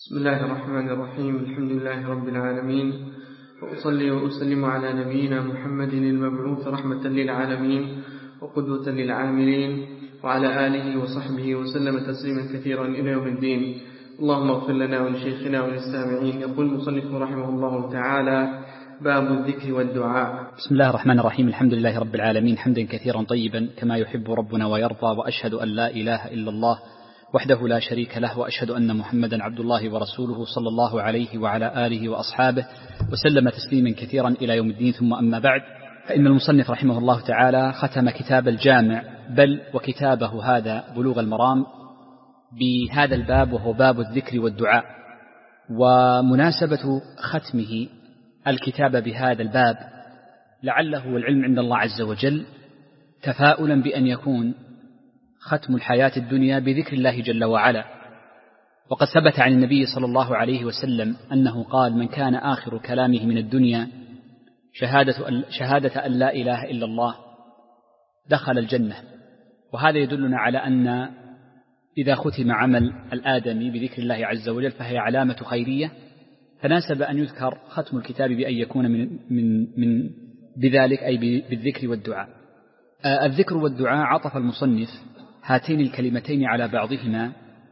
بسم الله الرحمن الرحيم. الحمد لله رب العالمين، وأصلي وأسلم على نبينا محمد المبعوث رحمة للعالمين وقدوة للعاملين، وعلى آله وصحبه وسلم تسليما كثيرا إلى يوم الدين. اللهم اغفر لنا ولشيخنا وللسامعين. يقول المصنف رحمه الله تعالى: باب الذكر والدعاء. بسم الله الرحمن الرحيم. الحمد لله رب العالمين، حمدا كثيرا طيبا كما يحب ربنا ويرضى، وأشهد أن لا إله إلا الله وحده لا شريك له، وأشهد أن محمدا عبد الله ورسوله صلى الله عليه وعلى آله وأصحابه وسلم تسليما كثيرا إلى يوم الدين. ثم أما بعد، فإن المصنف رحمه الله تعالى ختم كتاب الجامع بل وكتابه هذا بلوغ المرام بهذا الباب، وهو باب الذكر والدعاء. ومناسبة ختمه الكتاب بهذا الباب لعله والعلم عند الله عز وجل تفاؤلا بأن يكون ختم الحياة الدنيا بذكر الله جل وعلا. وقد ثبت عن النبي صلى الله عليه وسلم أنه قال: من كان آخر كلامه من الدنيا شهادة أن لا إله إلا الله دخل الجنة. وهذا يدلنا على أن إذا ختم عمل الآدمي بذكر الله عز وجل فهي علامة خيرية، فناسب أن يذكر ختم الكتاب بأن يكون من بذلك، أي بالذكر والدعاء. الذكر والدعاء عطف المصنف هاتين الكلمتين على بعضهما،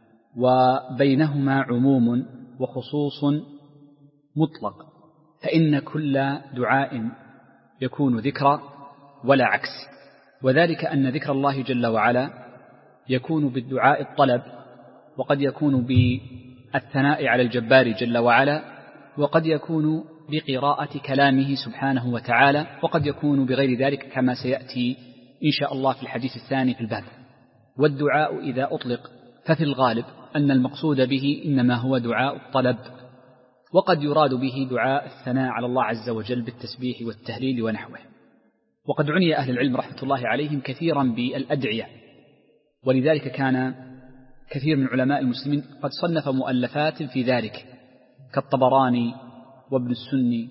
وبينهما عموم وخصوص مطلق، فإن كل دعاء يكون ذكرا ولا عكس. وذلك أن ذكر الله جل وعلا يكون بالدعاء الطلب، وقد يكون بالثناء على الجبار جل وعلا، وقد يكون بقراءة كلامه سبحانه وتعالى، وقد يكون بغير ذلك كما سيأتي إن شاء الله في الحديث الثاني في الباب. والدعاء إذا أطلق ففي الغالب أن المقصود به إنما هو دعاء الطلب، وقد يراد به دعاء الثناء على الله عز وجل بالتسبيح والتهليل ونحوه. وقد عني أهل العلم رحمة الله عليهم كثيرا بالأدعية، ولذلك كان كثير من علماء المسلمين قد صنف مؤلفات في ذلك، كالطبراني وابن السني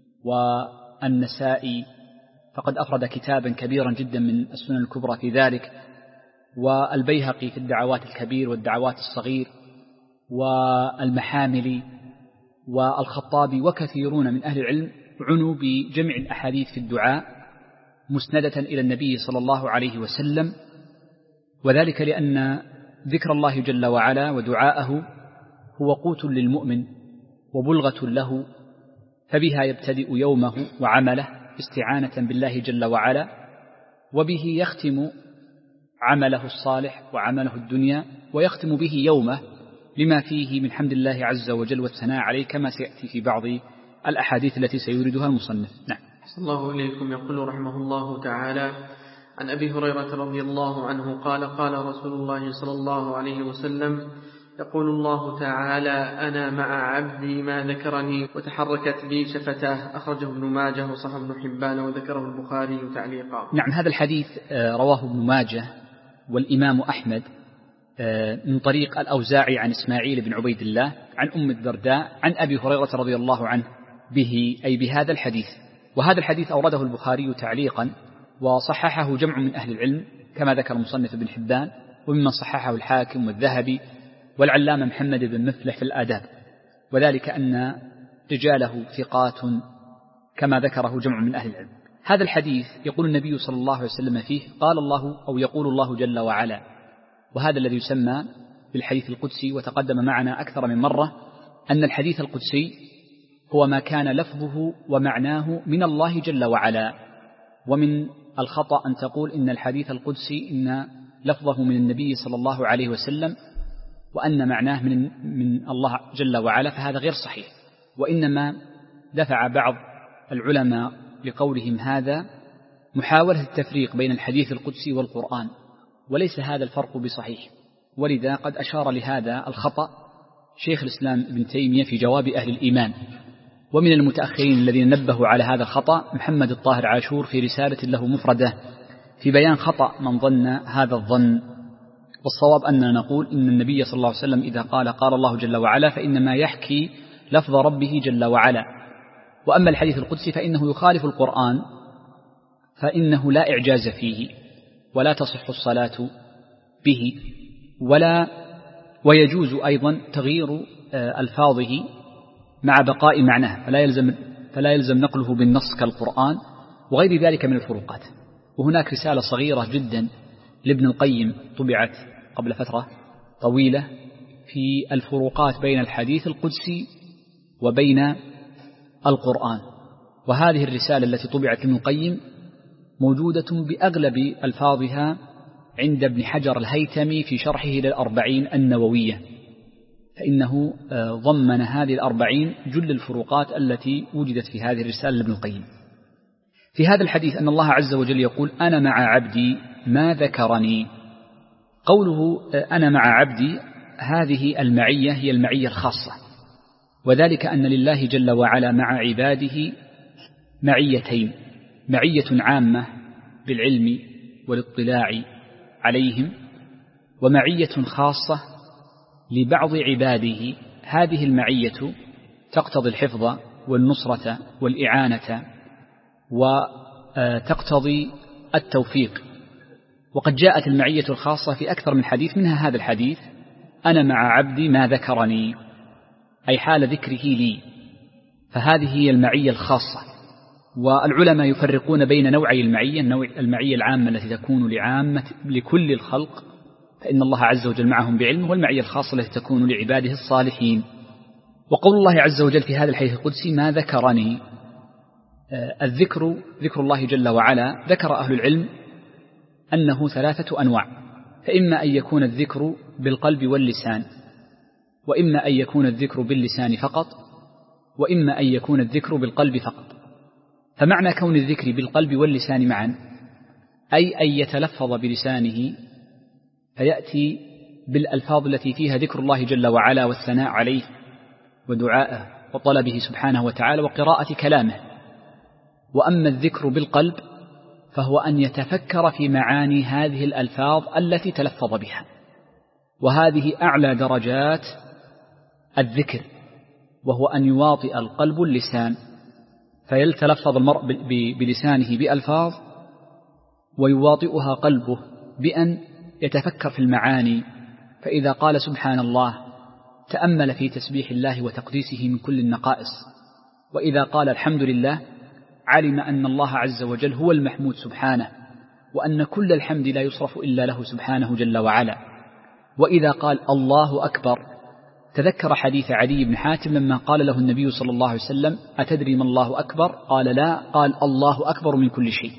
والنسائي، فقد أفرد كتابا كبيرا جدا من السنن الكبرى في ذلك، والبيهقي في الدعوات الكبير والدعوات الصغير، والمحاملي والخطابي، وكثيرون من أهل العلم عنوا بجمع الأحاديث في الدعاء مسندة إلى النبي صلى الله عليه وسلم. وذلك لأن ذكر الله جل وعلا ودعاءه هو قوت للمؤمن وبلغة له، فبها يبتدئ يومه وعمله استعانة بالله جل وعلا، وبه يختم عمله الصالح وعمله الدنيا، ويختم به يومه لما فيه من حمد الله عز وجل والثناء عليه، كما سيأتي في بعض الأحاديث التي سيوردها المصنف. نعم. صلى الله إليكم. يقول رحمه الله تعالى: عن أبي هريرة رضي الله عنه قال: قال رسول الله صلى الله عليه وسلم: يقول الله تعالى: أنا مع عبدي ما ذكرني وتحركت لي شفتاه. أخرجه ابن ماجه وصححه ابن حبان وذكره البخاري تعليقا. نعم، هذا الحديث رواه ابن ماجه والإمام أحمد من طريق الأوزاعي عن إسماعيل بن عبيد الله عن أم الدرداء عن أبي هريرة رضي الله عنه به، أي بهذا الحديث. وهذا الحديث أورده البخاري تعليقا، وصححه جمع من أهل العلم كما ذكر المصنف ابن حبان، وممن صححه الحاكم والذهبي والعلامة محمد بن مفلح في الآداب، وذلك أن رجاله ثقات كما ذكره جمع من أهل العلم. هذا الحديث يقول النبي صلى الله عليه وسلم فيه: قال الله، أو يقول الله جل وعلا، وهذا الذي يسمى بالحديث القدسي. وتقدم معنا أكثر من مرة أن الحديث القدسي هو ما كان لفظه ومعناه من الله جل وعلا، ومن الخطأ أن تقول إن الحديث القدسي إن لفظه من النبي صلى الله عليه وسلم وأن معناه من الله جل وعلا، فهذا غير صحيح. وإنما دفع بعض العلماء لقولهم هذا محاولة التفريق بين الحديث القدسي والقرآن، وليس هذا الفرق بصحيح. ولذا قد أشار لهذا الخطأ شيخ الإسلام ابن تيمية في جواب أهل الإيمان. ومن المتأخرين الذين نبهوا على هذا الخطأ محمد الطاهر عاشور في رسالة له مفردة في بيان خطأ من ظن هذا الظن. والصواب أننا نقول إن النبي صلى الله عليه وسلم إذا قال الله جل وعلا فإنما يحكي لفظ ربه جل وعلا. وأما الحديث القدسي فإنه يخالف القرآن، فإنه لا إعجاز فيه، ولا تصح الصلاة به، ويجوز أيضا تغيير ألفاظه مع بقاء معناه، فلا يلزم نقله بالنص كالقرآن وغير ذلك من الفروقات. وهناك رسالة صغيرة جدا لابن القيم طبعت قبل فترة طويلة في الفروقات بين الحديث القدسي وبين القرآن، وهذه الرسالة التي طبعت لابن القيم موجودة بأغلب ألفاظها عند ابن حجر الهيثمي في شرحه للأربعين النووية، فإنه ضمن هذه الأربعين جل الفروقات التي وجدت في هذه الرسالة لابن القيم. في هذا الحديث أن الله عز وجل يقول: أنا مع عبدي ما ذكرني. قوله أنا مع عبدي هذه المعية هي المعية الخاصة، وذلك أن لله جل وعلا مع عباده معيتين: معية عامة بالعلم والاطلاع عليهم، ومعية خاصة لبعض عباده. هذه المعية تقتضي الحفظ والنصرة والإعانة وتقتضي التوفيق. وقد جاءت المعية الخاصة في أكثر من حديث، منها هذا الحديث: أنا مع عبدي ما ذكرني، أي حال ذكره لي. فهذه هي المعية الخاصة. والعلماء يفرقون بين نوعي المعية: المعية العامة التي تكون لكل الخلق فإن الله عز وجل معهم بعلمه، والمعية الخاصة التي تكون لعباده الصالحين. وقول الله عز وجل في هذا الحديث القدسي: ما ذكرني، الذكر ذكر الله جل وعلا. ذكر أهل العلم أنه 3 أنواع: فإما أن يكون الذكر بالقلب واللسان، وإما أن يكون الذكر باللسان فقط، وإما أن يكون الذكر بالقلب فقط. فمعنى كون الذكر بالقلب واللسان معا أي أن يتلفظ بلسانه فيأتي بالألفاظ التي فيها ذكر الله جل وعلا والثناء عليه ودعائه وطلبه سبحانه وتعالى وقراءة كلامه. وأما الذكر بالقلب فهو أن يتفكر في معاني هذه الألفاظ التي تلفظ بها، وهذه أعلى درجات الذكر، وهو أن يواطئ القلب اللسان، فيتلفظ المرء بلسانه بألفاظ ويواطئها قلبه بأن يتفكر في المعاني. فإذا قال سبحان الله تأمل في تسبيح الله وتقديسه من كل النقائص، وإذا قال الحمد لله علم أن الله عز وجل هو المحمود سبحانه، وأن كل الحمد لا يصرف إلا له سبحانه جل وعلا. وإذا قال الله أكبر تذكر حديث عدي بن حاتم لما قال له النبي صلى الله عليه وسلم: أتدري ما الله أكبر؟ قال: لا. قال: الله أكبر من كل شيء.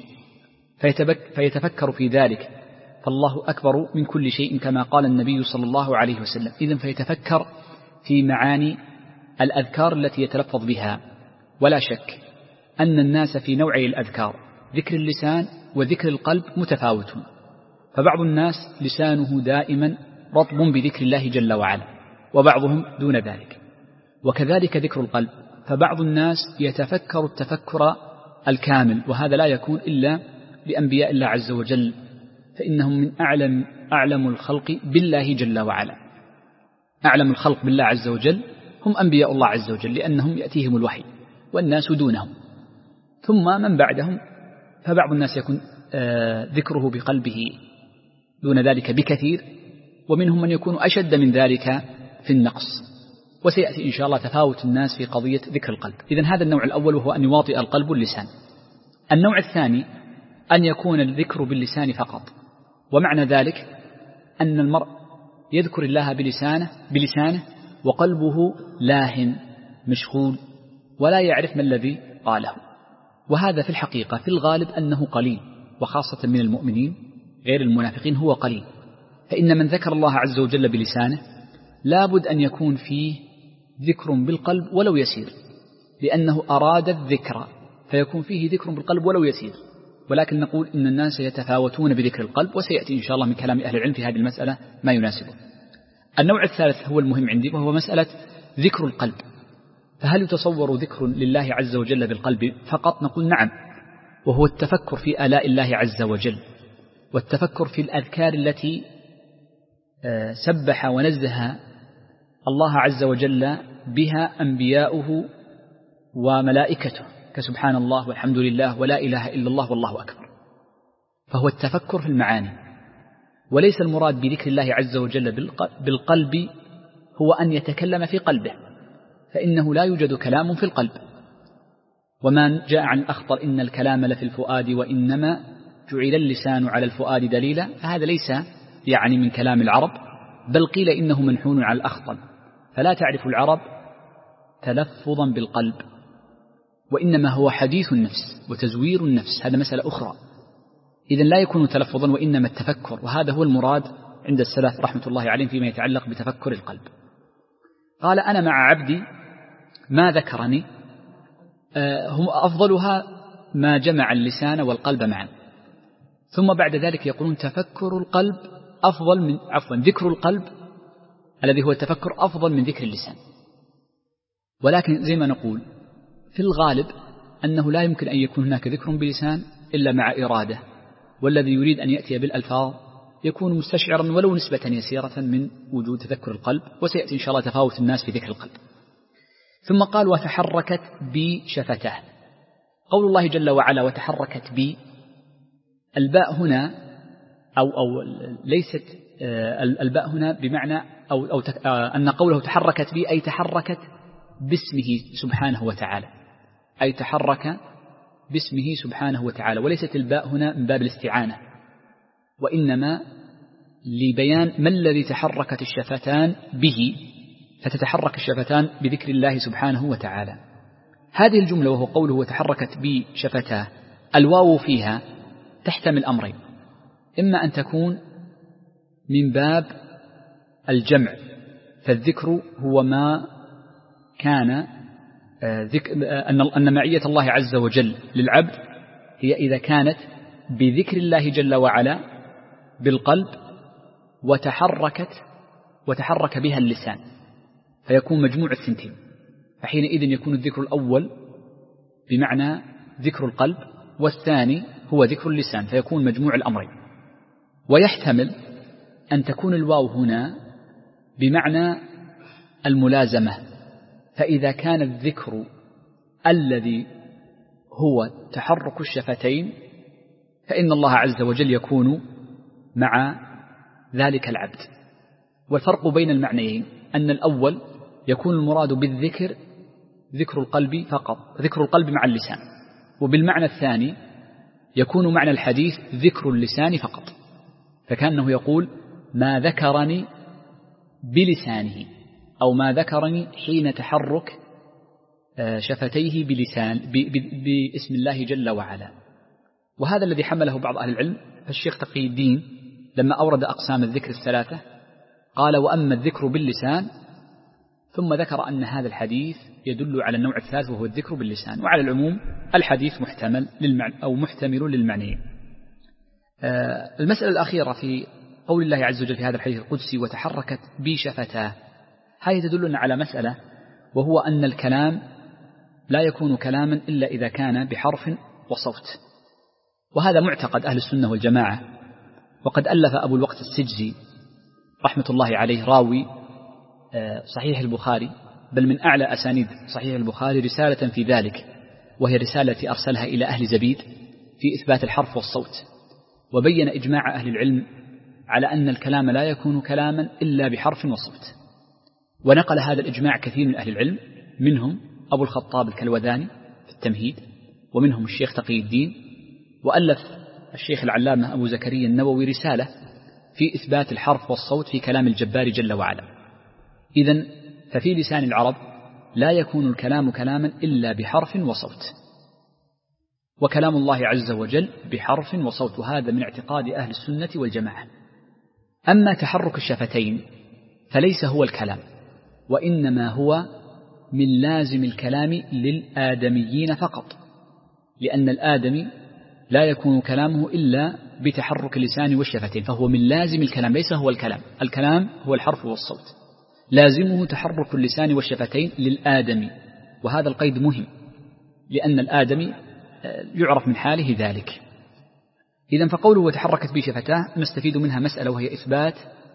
فيتفكر في ذلك، فالله أكبر من كل شيء كما قال النبي صلى الله عليه وسلم. إذن فيتفكر في معاني الأذكار التي يتلفظ بها. ولا شك أن الناس في نوعي الأذكار ذكر اللسان وذكر القلب متفاوتون، فبعض الناس لسانه دائما رطب بذكر الله جل وعلا، وبعضهم دون ذلك. وكذلك ذكر القلب، فبعض الناس يتفكر التفكر الكامل، وهذا لا يكون إلا لأنبياء الله عز وجل، فإنهم من أعلم الخلق بالله جل وعلا. أعلم الخلق بالله عز وجل هم أنبياء الله عز وجل، لأنهم يأتيهم الوحي والناس دونهم. ثم من بعدهم فبعض الناس يكون ذكره بقلبه دون ذلك بكثير، ومنهم من يكون أشد من ذلك في النقص. وسيأتي إن شاء الله تفاوت الناس في قضية ذكر القلب. إذن هذا النوع الأول، وهو أن يواطئ القلب اللسان. النوع الثاني أن يكون الذكر باللسان فقط، ومعنى ذلك أن المرء يذكر الله بلسانه وقلبه لاهٍ مشغول ولا يعرف ما الذي قاله. وهذا في الحقيقة في الغالب أنه قليل، وخاصة من المؤمنين غير المنافقين هو قليل. فإن من ذكر الله عز وجل بلسانه لابد أن يكون فيه ذكر بالقلب ولو يسير، لأنه أراد الذكر فيكون فيه ذكر بالقلب ولو يسير. ولكن نقول إن الناس يتفاوتون بذكر القلب، وسيأتي إن شاء الله من كلام أهل العلم في هذه المسألة ما يناسبه. النوع الثالث هو المهم عندي، وهو مسألة ذكر القلب. فهل يتصور ذكر لله عز وجل بالقلب فقط؟ نقول نعم، وهو التفكر في آلاء الله عز وجل، والتفكر في الأذكار التي سبح ونزه الله عز وجل بها أنبياؤه وملائكته، كسبحان الله والحمد لله ولا إله إلا الله والله أكبر. فهو التفكر في المعاني، وليس المراد بذكر الله عز وجل بالقلب هو أن يتكلم في قلبه، فإنه لا يوجد كلام في القلب. وما جاء عن الأخطر إن الكلام لفي الفؤاد وإنما جعل اللسان على الفؤاد دليلا، فهذا ليس يعني من كلام العرب، بل قيل إنه منحون على الأخطل، فلا تعرف العرب تلفظا بالقلب، وإنما هو حديث النفس وتزوير النفس، هذا مسألة أخرى. إذن لا يكون تلفظا وإنما التفكر، وهذا هو المراد عند السلف رحمة الله عليهم فيما يتعلق بتفكر القلب. قال أنا مع عبدي ما ذكرني، هم أفضلها ما جمع اللسان والقلب معا. ثم بعد ذلك يقولون تفكر القلب أفضل من ذكر القلب الذي هو التفكر أفضل من ذكر اللسان. ولكن زي ما نقول في الغالب أنه لا يمكن أن يكون هناك ذكر بلسان إلا مع إرادة، والذي يريد أن يأتي بالألفاظ يكون مستشعرا ولو نسبة يسيرة من وجود تذكر القلب، وسيأتي إن شاء الله تفاوت الناس في ذكر القلب. ثم قال وتحركت بي شفتاه. قول الله جل وعلا وتحركت بي، الباء هنا أو ليست الباء هنا بمعنى أن قوله تحركت بي أي تحركت باسمه سبحانه وتعالى، أي تحرك باسمه سبحانه وتعالى، وليست الباء هنا من باب الاستعانة، وإنما لبيان ما الذي تحركت الشفتان به، فتتحرك الشفتان بذكر الله سبحانه وتعالى. هذه الجملة وهو قوله وتحركت بي شفتاه، الواو فيها تحتمل أمرين، إما أن تكون من باب الجمع، فالذكر هو ما كان أن معية الله عز وجل للعبد هي إذا كانت بذكر الله جل وعلا بالقلب وتحرك بها اللسان، فيكون مجموع الثنتين، فحينئذ يكون الذكر الأول بمعنى ذكر القلب، والثاني هو ذكر اللسان، فيكون مجموع الأمرين. ويحتمل أن تكون الواو هنا بمعنى الملازمة، فإذا كان الذكر الذي هو تحرك الشفتين فإن الله عز وجل يكون مع ذلك العبد. والفرق بين المعنيين أن الأول يكون المراد بالذكر ذكر القلب فقط، ذكر القلب مع اللسان، وبالمعنى الثاني يكون معنى الحديث ذكر اللسان فقط، فكأنه يقول ما ذكرني بلسانه، أو ما ذكرني حين تحرك شفتيه باسم الله جل وعلا. وهذا الذي حمله بعض أهل العلم، فالشيخ تقي الدين لما أورد أقسام الذكر الثلاثة قال وأما الذكر باللسان، ثم ذكر أن هذا الحديث يدل على النوع الثالث وهو الذكر باللسان. وعلى العموم الحديث محتمل محتمل للمعنيين. المسألة الأخيرة في قول الله عز وجل في هذا الحديث القدسي وتحركت بي شفتاه، هذه تدلنا على مسألة، وهو أن الكلام لا يكون كلاما إلا إذا كان بحرف وصوت، وهذا معتقد أهل السنة والجماعة. وقد ألف أبو الوقت السجزي رحمة الله عليه راوي صحيح البخاري، بل من أعلى أسانيد صحيح البخاري، رسالة في ذلك، وهي رسالة أرسلها إلى أهل زبيد في إثبات الحرف والصوت، وبين إجماع أهل العلم على أن الكلام لا يكون كلاما إلا بحرف وصوت. ونقل هذا الإجماع كثير من أهل العلم، منهم أبو الخطاب الكلوذاني في التمهيد، ومنهم الشيخ تقي الدين، وألف الشيخ العلامة أبو زكريا النووي رسالة في إثبات الحرف والصوت في كلام الجبار جل وعلا. إذن ففي لسان العرب لا يكون الكلام كلاما إلا بحرف وصوت، وكلام الله عز وجل بحرف وصوت، وهذا من اعتقاد أهل السنة والجماعة. أما تحرك الشفتين فليس هو الكلام، وإنما هو من لازم الكلام للآدميين فقط، لأن الآدمي لا يكون كلامه إلا بتحرك اللسان والشفتين، فهو من لازم الكلام، ليس هو الكلام. الكلام هو الحرف والصوت، لازمه تحرك اللسان والشفتين للآدمي، وهذا القيد مهم، لأن الآدمي يعرف من حاله ذلك. إذن فقوله وتحركت به شفتاه نستفيد منها مسألة، وهي إثبات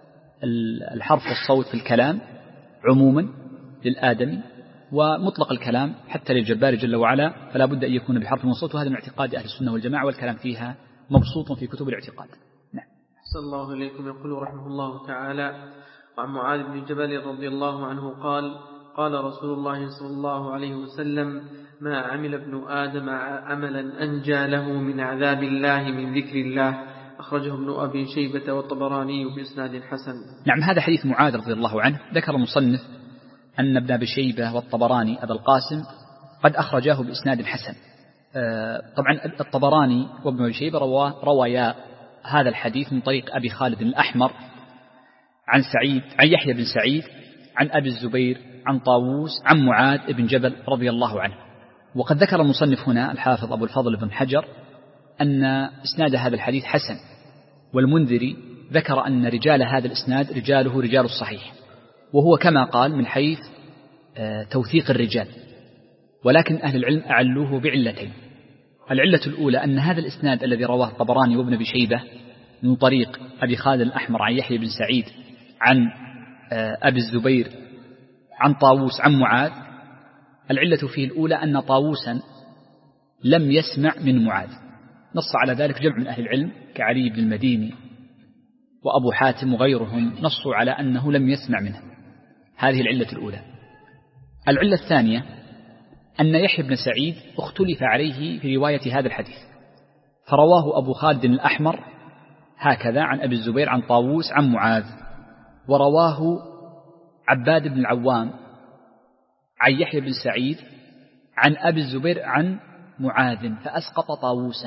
الحرف والصوت في الكلام عموما للآدمي، ومطلق الكلام حتى للجبار جل وعلا فلا بد أن يكون بحرف وصوت، وهذا من اعتقاد أهل السنة والجماعة، والكلام فيها مبسوط في كتب الاعتقاد. نعم. أحسن الله إليكم. يقول رحمه الله تعالى وعن معاذ بن جبل رضي الله عنه قال قال رسول الله صلى الله عليه وسلم ما عمل ابن آدم عملا أنجى له من عذاب الله من ذكر الله، أخرجه ابن أبي شيبة والطبراني بإسناد حسن. نعم، هذا حديث معاذ رضي الله عنه. ذكر المصنف أن ابن أبي شيبة والطبراني أبا القاسم قد أخرجاه بإسناد حسن. طبعا الطبراني وابن أبي شيبة روايا هذا الحديث من طريق أبي خالد الأحمر عن يحيى بن سعيد عن أبي الزبير عن طاووس عن معاذ بن جبل رضي الله عنه. وقد ذكر المصنف هنا الحافظ أبو الفضل بن حجر أن إسناد هذا الحديث حسن، والمنذري ذكر أن رجال هذا الإسناد رجاله رجال الصحيح، وهو كما قال من حيث توثيق الرجال، ولكن أهل العلم أعلوه بعلتين. العلة الأولى أن هذا الإسناد الذي رواه الطبراني وابن أبي شيبة من طريق أبي خالد الأحمر عن يحيى بن سعيد عن أبي الزبير عن طاووس عن معاذ، العلة فيه الأولى أن طاووسا لم يسمع من معاذ، نص على ذلك جمع من أهل العلم كعلي بن المديني وأبو حاتم وغيرهم، نصوا على أنه لم يسمع منه. هذه العلة الأولى. العلة الثانية أن يحيى بن سعيد اختلف عليه في رواية هذا الحديث، فرواه أبو خالد الأحمر هكذا عن أبي الزبير عن طاووس عن معاذ، ورواه عباد بن العوام عن يحيى بن سعيد عن أبي الزبير عن معاذ فأسقط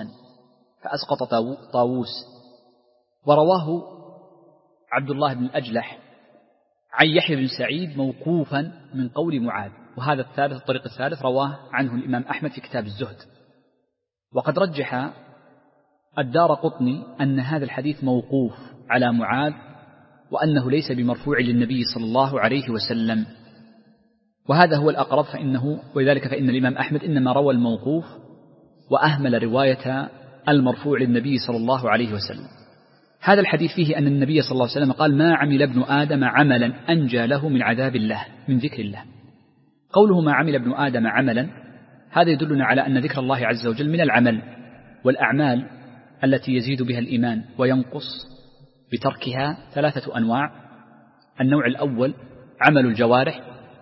طاووس، ورواه عبد الله بن الأجلح عن يحيى بن سعيد موقوفا من قول معاذ. وهذا الطريق الثالث رواه عنه الإمام أحمد في كتاب الزهد. وقد رجح الدارقطني أن هذا الحديث موقوف على معاذ، وأنه ليس بمرفوع للنبي صلى الله عليه وسلم، وهذا هو الأقرب، ولذلك فإن الإمام أحمد إنما روى الموقوف وأهمل رواية المرفوع للنبي صلى الله عليه وسلم. هذا الحديث فيه أن النبي صلى الله عليه وسلم قال ما عمل ابن آدم عملا أنجى له من عذاب الله من ذكر الله. قوله ما عمل ابن آدم عملا، هذا يدلنا على أن ذكر الله عز وجل من العمل، والأعمال التي يزيد بها الإيمان وينقص بتركها 3 أنواع. النوع الأول عمل الجوارح،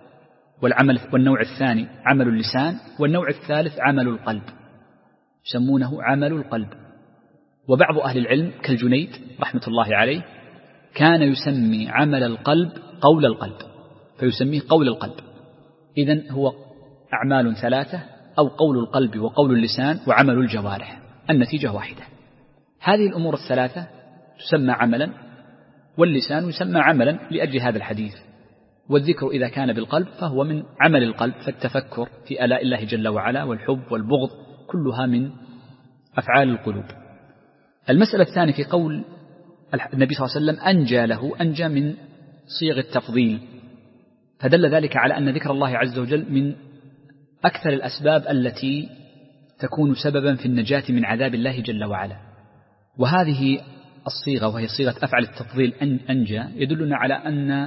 والنوع الثاني عمل اللسان، والنوع الثالث عمل القلب، يسمونه عمل القلب. وبعض أهل العلم كالجنيد رحمة الله عليه كان يسمي عمل القلب قول القلب، فيسميه قول القلب. إذن هو أعمال 3، أو قول القلب وقول اللسان وعمل الجوارح، النتيجة واحدة. هذه الأمور 3 تسمى عملا، واللسان يسمى عملا لأجل هذا الحديث، والذكر إذا كان بالقلب فهو من عمل القلب، فالتفكر في آلاء الله جل وعلا والحب والبغض كلها من أفعال القلوب. المسألة الثانية في قول النبي صلى الله عليه وسلم أنجى له، أنجى من صيغ التفضيل، فدل ذلك على أن ذكر الله عز وجل من أكثر الأسباب التي تكون سببا في النجاة من عذاب الله جل وعلا. وهذه الصيغة وهي صيغة أفعل التفضيل أنجى يدلنا على أن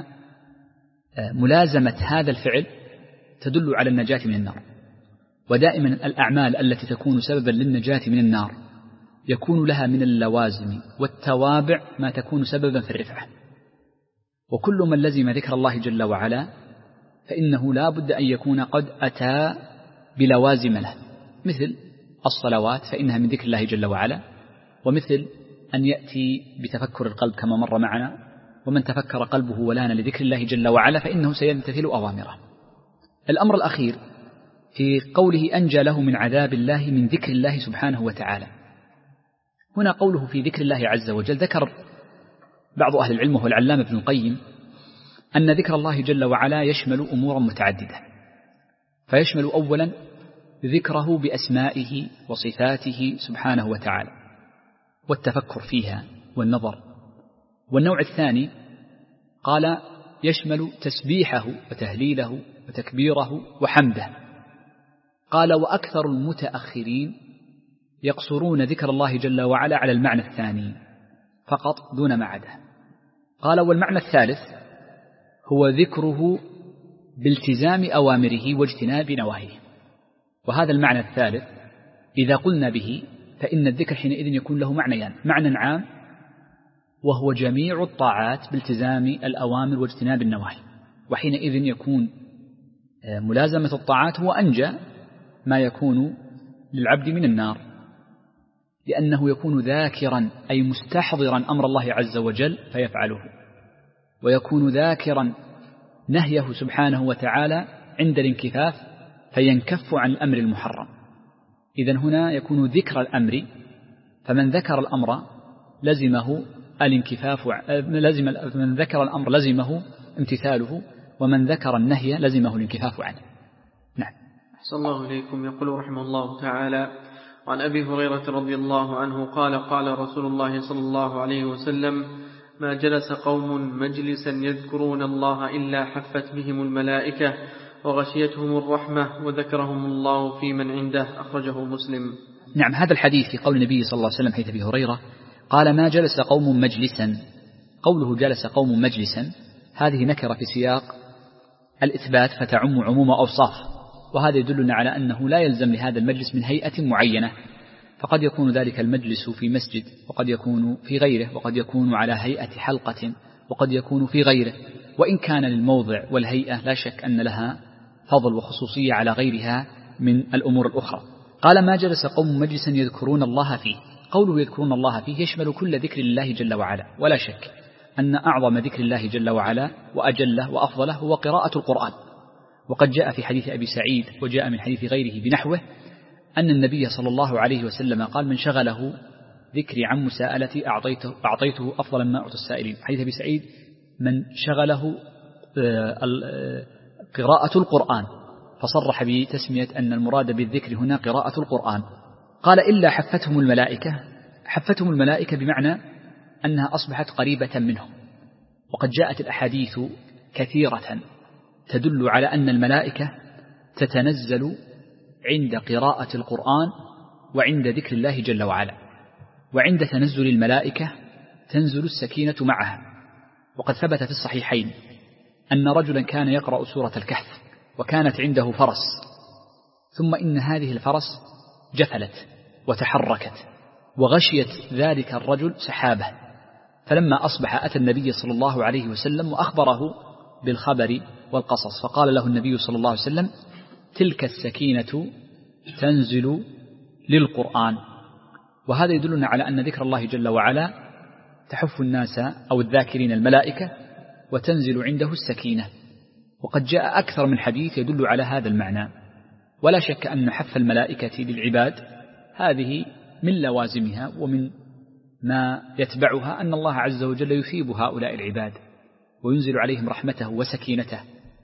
ملازمة هذا الفعل تدل على النجاة من النار. ودائما الأعمال التي تكون سببا للنجاة من النار يكون لها من اللوازم والتوابع ما تكون سببا في الرفعة، وكل من لزم ذكر الله جل وعلا فإنه لا بد أن يكون قد أتى بلوازم له، مثل الصلوات فإنها من ذكر الله جل وعلا، ومثل أن يأتي بتفكر القلب كما مر معنا، ومن تفكر قلبه ولان لذكر الله جل وعلا فإنه سيمتثل أوامره. الأمر الأخير في قوله أنجى له من عذاب الله من ذكر الله سبحانه وتعالى، هنا قوله في ذكر الله عز وجل ذكر بعض أهل العلم وهو العلامة ابن القيم أن ذكر الله جل وعلا يشمل أمورا متعددة، فيشمل أولا ذكره بأسمائه وصفاته سبحانه وتعالى والتفكر فيها والنظر. والنوع الثاني قال يشمل تسبيحه وتهليله وتكبيره وحمده. قال وأكثر المتأخرين يقصرون ذكر الله جل وعلا على المعنى الثاني فقط دون ما عدا. قال والمعنى الثالث هو ذكره بالتزام أوامره واجتناب نواهيه. وهذا المعنى الثالث إذا قلنا به فإن الذكر حينئذ يكون له معنيان، معنى عام وهو جميع الطاعات بالتزام الأوامر واجتناب النواهي، وحينئذ يكون ملازمة الطاعات هو أنجى ما يكون للعبد من النار، لأنه يكون ذاكرا أي مستحضرا أمر الله عز وجل فيفعله، ويكون ذاكرا نهيه سبحانه وتعالى عند الانكفاف فينكف عن الأمر المحرم. إذن هنا يكون ذكر الأمر، فمن ذكر الأمر لزمه الانكفاف، من ذكر الأمر لزمه امتثاله، ومن ذكر النهي لزمه الانكفاف عنه. نعم. أحسن الله إليكم. يقول رحمه الله تعالى: عن أبي هريرة رضي الله عنه قال: قال رسول الله صلى الله عليه وسلم: ما جلس قوم مجلسا يذكرون الله إلا حفت بهم الملائكة وغشيتهم الرحمة وذكرهم الله في من عنده. أخرجه مسلم. نعم. هذا الحديث في قول النبي صلى الله عليه وسلم حيث أبي هريرة قال: ما جلس قوم مجلسا. قوله جلس قوم مجلسا هذه نكرة في سياق الإثبات فتعم عموم أوصاف، وهذا يدلنا على أنه لا يلزم لهذا المجلس من هيئة معينة، فقد يكون ذلك المجلس في مسجد، وقد يكون في غيره، وقد يكون على هيئة حلقة، وقد يكون في غيره، وإن كان للموضع والهيئة لا شك أن لها فضل وخصوصية على غيرها من الأمور الأخرى. قال: ما جلس قوم مجلسا يذكرون الله فيه. قوله يذكرون الله فيه يشمل كل ذكر لله جل وعلا، ولا شك أن أعظم ذكر الله جل وعلا وأجله وأفضله هو قراءة القرآن. وقد جاء في حديث أبي سعيد وجاء من حديث غيره بنحوه أن النبي صلى الله عليه وسلم قال: من شغله ذكري عن مساءلتي أعطيته أفضل ما أعطي السائلين. حديث أبي سعيد: من شغله قراءة القرآن، فصرح بتسمية أن المراد بالذكر هنا قراءة القرآن. قال: إلا حفتهم الملائكة. حفتهم الملائكة بمعنى أنها أصبحت قريبة منهم، وقد جاءت الأحاديث كثيرة تدل على أن الملائكة تتنزل عند قراءة القرآن وعند ذكر الله جل وعلا، وعند تنزل الملائكة تنزل السكينة معها. وقد ثبت في الصحيحين أن رجلا كان يقرأ سورة الكهف وكانت عنده فرس، ثم إن هذه الفرس جفلت وتحركت وغشيت ذلك الرجل سحابة، فلما أصبح أتى النبي صلى الله عليه وسلم وأخبره بالخبر والقصص، فقال له النبي صلى الله عليه وسلم: تلك السكينة تنزل للقرآن. وهذا يدلنا على أن ذكر الله جل وعلا تحف الناس أو الذاكرين الملائكة وتنزل عنده السكينة، وقد جاء أكثر من حديث يدل على هذا المعنى. ولا شك أن حف الملائكة للعباد هذه من لوازمها ومن ما يتبعها أن الله عز وجل يثيب هؤلاء العباد وينزل عليهم رحمته وسكينته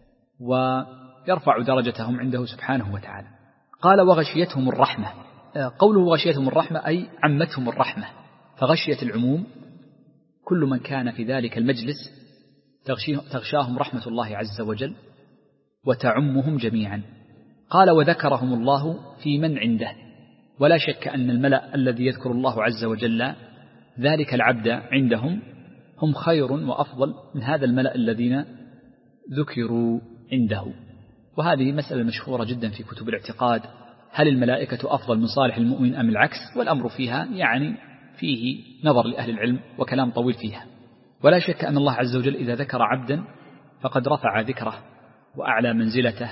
ويرفع درجتهم عنده سبحانه وتعالى. قال: وغشيتهم الرحمة. قوله غشيتهم الرحمة أي عمتهم الرحمة، فغشية العموم كل من كان في ذلك المجلس تغشاهم رحمة الله عز وجل وتعمهم جميعا. قال: وذكرهم الله في من عنده. ولا شك أن الملأ الذي يذكر الله عز وجل ذلك العبد عندهم هم خير وأفضل من هذا الملأ الذين ذكروا عنده. وهذه مسألة مشهورة جدا في كتب الاعتقاد: هل الملائكة أفضل من صالح المؤمن أم العكس؟ والأمر فيها يعني فيه نظر لأهل العلم وكلام طويل فيها. ولا شك أن الله عز وجل إذا ذكر عبدا فقد رفع ذكره وأعلى منزلته،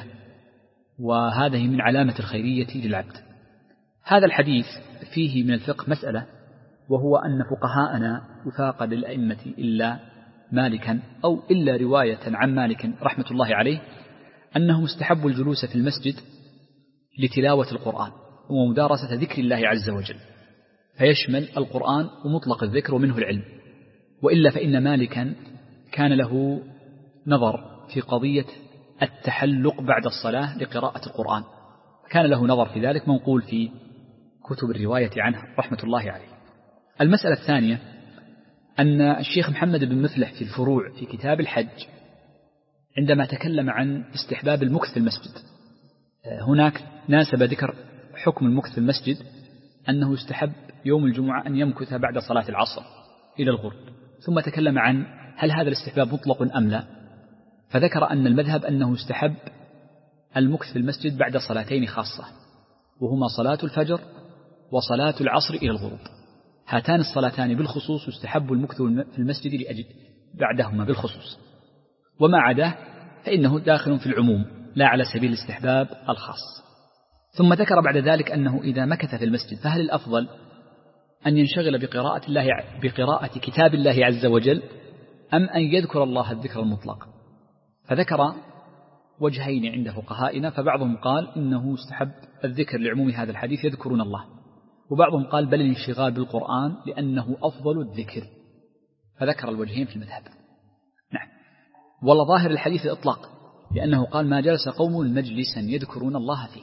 وهذه من علامة الخيرية للعبد. هذا الحديث فيه من الفقه مسألة، وهو أن فقهاءنا وفاق للأئمة إلا مالكا أو إلا رواية عن مالك رحمة الله عليه أنهم استحبوا الجلوس في المسجد لتلاوة القرآن ومدارسة ذكر الله عز وجل، فيشمل القرآن ومطلق الذكر ومنه العلم. وإلا فإن مالكا كان له نظر في قضية التحلق بعد الصلاة لقراءة القرآن، كان له نظر في ذلك منقول في كتب الرواية عنه رحمة الله عليه. المسألة الثانية أن الشيخ محمد بن مفلح في الفروع في كتاب الحج عندما تكلم عن استحباب المكث في المسجد، هناك ناسب ذكر حكم المكث في المسجد أنه يستحب يوم الجمعة أن يمكث بعد صلاة العصر إلى الغروب، ثم تكلم عن هل هذا الاستحباب مطلق أم لا، فذكر أن المذهب أنه يستحب المكث في المسجد بعد صلاتين خاصة، وهما صلاة الفجر وصلاة العصر إلى الغروب. هاتان الصلاتان بالخصوص يستحب المكث في المسجد لأجل بعدهما بالخصوص، وما عداه فإنه داخل في العموم لا على سبيل الاستحباب الخاص. ثم ذكر بعد ذلك أنه إذا مكث في المسجد فهل الأفضل أن ينشغل بقراءة كتاب الله عز وجل أم أن يذكر الله الذكر المطلق؟ فذكر وجهين عند فقهائنا، فبعضهم قال إنه يستحب الذكر لعموم هذا الحديث يذكرون الله، وبعضهم قال بل الانشغال بالقرآن لأنه أفضل الذكر، فذكر الوجهين في المذهب. نعم. والله ظاهر الحديث الإطلاق، لأنه قال ما جلس قوم مجلسا يذكرون الله فيه.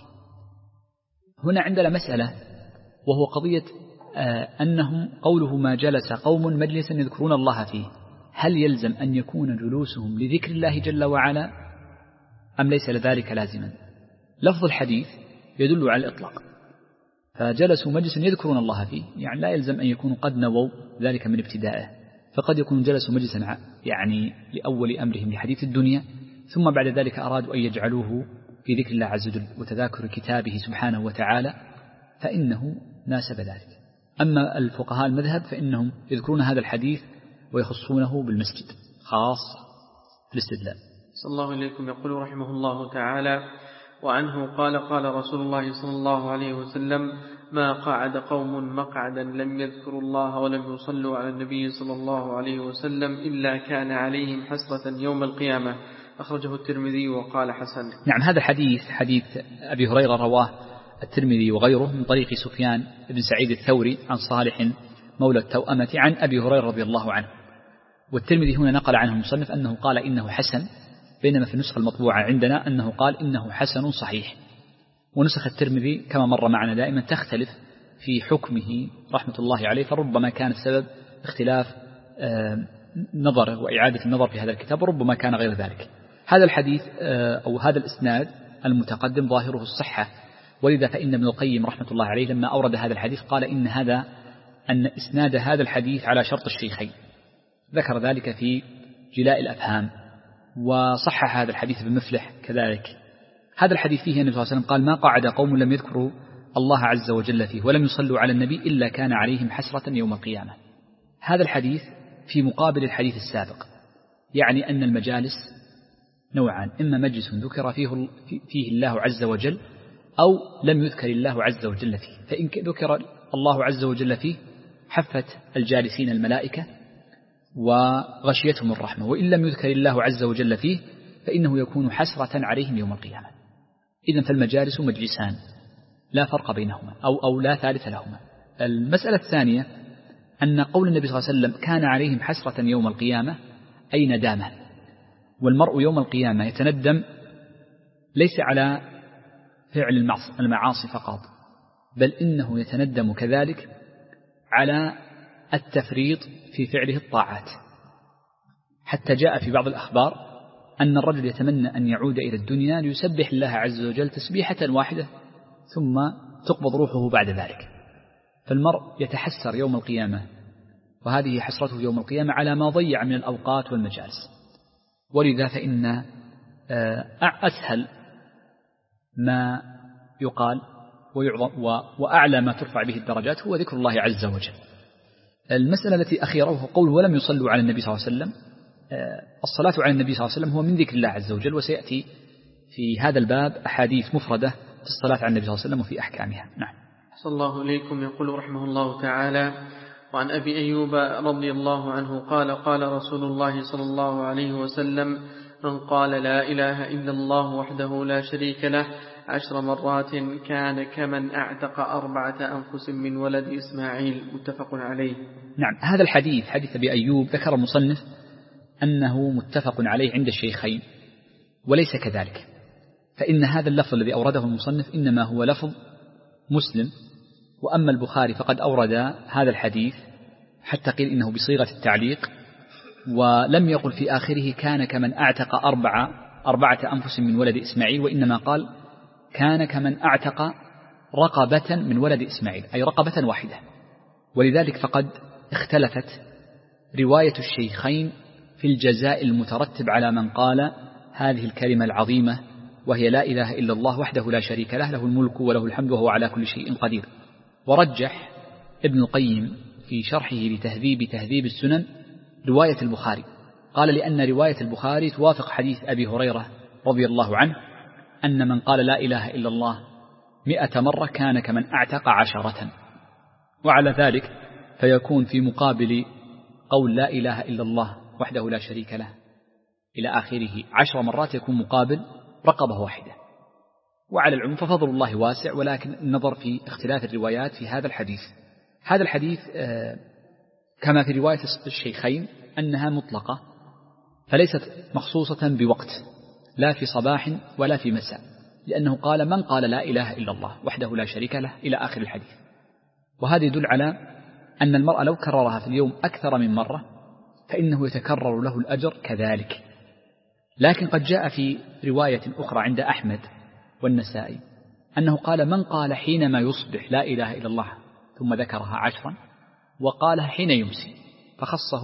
هنا عندنا مسألة، وهو قضية أنهم قوله ما جلس قوم مجلسا يذكرون الله فيه، هل يلزم أن يكون جلوسهم لذكر الله جل وعلا أم ليس لذلك لازما؟ لفظ الحديث يدل على الإطلاق، فجلسوا مجلسا يذكرون الله فيه يعني لا يلزم أن يكونوا قد نووا ذلك من ابتدائه، فقد يكون جلسوا مجلسا يعني لأول أمرهم لحديث الدنيا، ثم بعد ذلك أرادوا أن يجعلوه في ذكر الله عز وجل وتذاكر كتابه سبحانه وتعالى، فإنه ناسب ذلك. أما الفقهاء المذهب فإنهم يذكرون هذا الحديث ويخصونه بالمسجد خاصة في الاستدلال. صلى الله عليكم. يقول رحمه الله تعالى: وعنه قال قال رسول الله صلى الله عليه وسلم: ما قعد قوم مقعدا لم يذكروا الله ولم يصلوا على النبي صلى الله عليه وسلم إلا كان عليهم حسرة يوم القيامة. أخرجه الترمذي وقال حسن. نعم، هذا حديث أبي هريرة رواه الترمذي وغيره من طريق سفيان بن سعيد الثوري عن صالح مولى التوأمة عن أبي هريرة رضي الله عنه. والترمذي هنا نقل عنه المصنف أنه قال إنه حسن، بينما في النسخة المطبوعة عندنا أنه قال إنه حسن صحيح. ونسخ الترمذي كما مر معنا دائما تختلف في حكمه رحمة الله عليه، فربما كان السبب اختلاف نظر وإعادة النظر في هذا الكتاب، وربما كان غير ذلك. هذا الحديث أو هذا الإسناد المتقدم ظاهره الصحة، ولذا فإن ابن القيم رحمة الله عليه لما أورد هذا الحديث قال أن إسناد هذا الحديث على شرط الشيخين، ذكر ذلك في جلاء الأفهام، وصحح هذا الحديث بمفلح كذلك. هذا الحديث فيه النبي صلى الله عليه وسلم قال: ما قعد قوم لم يذكروا الله عز وجل فيه ولم يصلوا على النبي إلا كان عليهم حسرة يوم القيامة. هذا الحديث في مقابل الحديث السابق، يعني أن المجالس نوعان: إما مجلس ذكر فيه الله عز وجل، أو لم يذكر الله عز وجل فيه. فإن ذكر الله عز وجل فيه حفت الجالسين الملائكة وغشيتهم الرحمة، وإن لم يذكر الله عز وجل فيه فإنه يكون حسرة عليهم يوم القيامة. إذن فالمجالس مجلسان لا فرق بينهما أو لا ثالث لهما. المسألة الثانية أن قول النبي صلى الله عليه وسلم كان عليهم حسرة يوم القيامة أي ندامة، والمرء يوم القيامة يتندم ليس على فعل المعاصي فقط، بل إنه يتندم كذلك على التفريط في فعله الطاعات، حتى جاء في بعض الأخبار أن الرجل يتمنى أن يعود إلى الدنيا ليسبح الله عز وجل تسبيحة واحدة ثم تقبض روحه بعد ذلك. فالمرء يتحسر يوم القيامة، وهذه حسرته يوم القيامة على ما ضيع من الأوقات والمجالس. ولذا فإن أسهل ما يقال وأعلى ما ترفع به الدرجات هو ذكر الله عز وجل. المسألة التي أخيره قول ولم يصلوا على النبي صلى الله عليه وسلم، الصلاة على النبي صلى الله عليه وسلم هو من ذكر الله عز وجل، وسيأتي في هذا الباب أحاديث مفردة في الصلاة على النبي صلى الله عليه وسلم وفي أحكامها. نعم. صلى الله عليكم. يقول رحمه الله تعالى: وعن أبي أيوب رضي الله عنه قال قال رسول الله صلى الله عليه وسلم: من قال لا إله إلا الله وحده لا شريك له 10 مرات كان كمن أعتق 4 أنفس من ولد إسماعيل. متفق عليه. نعم، هذا الحديث حديث أبي أيوب ذكر المصنف أنه متفق عليه عند الشيخين، وليس كذلك، فإن هذا اللفظ الذي أورده المصنف إنما هو لفظ مسلم، وأما البخاري فقد أورد هذا الحديث حتى قيل إنه بصيغة التعليق، ولم يقل في آخره كان كمن أعتق 4 أنفس من ولد إسماعيل، وإنما قال كان كمن أعتق رقبة من ولد إسماعيل، أي رقبة واحدة. ولذلك فقد اختلفت رواية الشيخين في الجزاء المترتب على من قال هذه الكلمة العظيمة وهي لا إله إلا الله وحده لا شريك له، له الملك وله الحمد وهو على كل شيء قدير. ورجح ابن القيم في شرحه لتهذيب السنن رواية البخاري، قال لأن رواية البخاري توافق حديث أبي هريرة رضي الله عنه أن من قال لا إله إلا الله 100 مرة كان كمن أعتق 10. وعلى ذلك فيكون في مقابل قول لا إله إلا الله وحده لا شريك له إلى آخره 10 مرات يكون مقابل رقبة واحدة. وعلى العموم ففضل الله واسع، ولكن النظر في اختلاف الروايات في هذا الحديث. هذا الحديث كما في رواية الشيخين أنها مطلقة، فليست مخصوصة بوقت لا في صباح ولا في مساء، لأنه قال من قال لا إله إلا الله وحده لا شريك له إلى آخر الحديث. وهذا يدل على أن المرء لو كررها في اليوم أكثر من مرة فإنه يتكرر له الأجر كذلك. لكن قد جاء في رواية أخرى عند أحمد والنسائي أنه قال من قال حينما يصبح لا إله إلا الله ثم ذكرها 10 وقالها حين يمسي، فخصه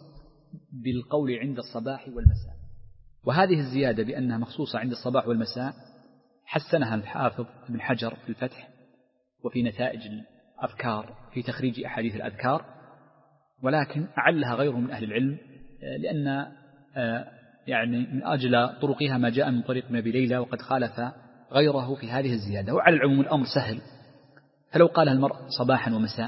بالقول عند الصباح والمساء. وهذه الزيادة بأنها مخصوصة عند الصباح والمساء حسنها الحافظ ابن حجر في الفتح وفي نتائج الأذكار في تخريج أحاديث الأذكار، ولكن أعلها غيره من أهل العلم لأن يعني من أجل طرقها ما جاء من طريق ابن أبي ليلى، وقد خالف غيره في هذه الزيادة. وعلى العموم الأمر سهل، فلو قالها المرء صباحا ومساء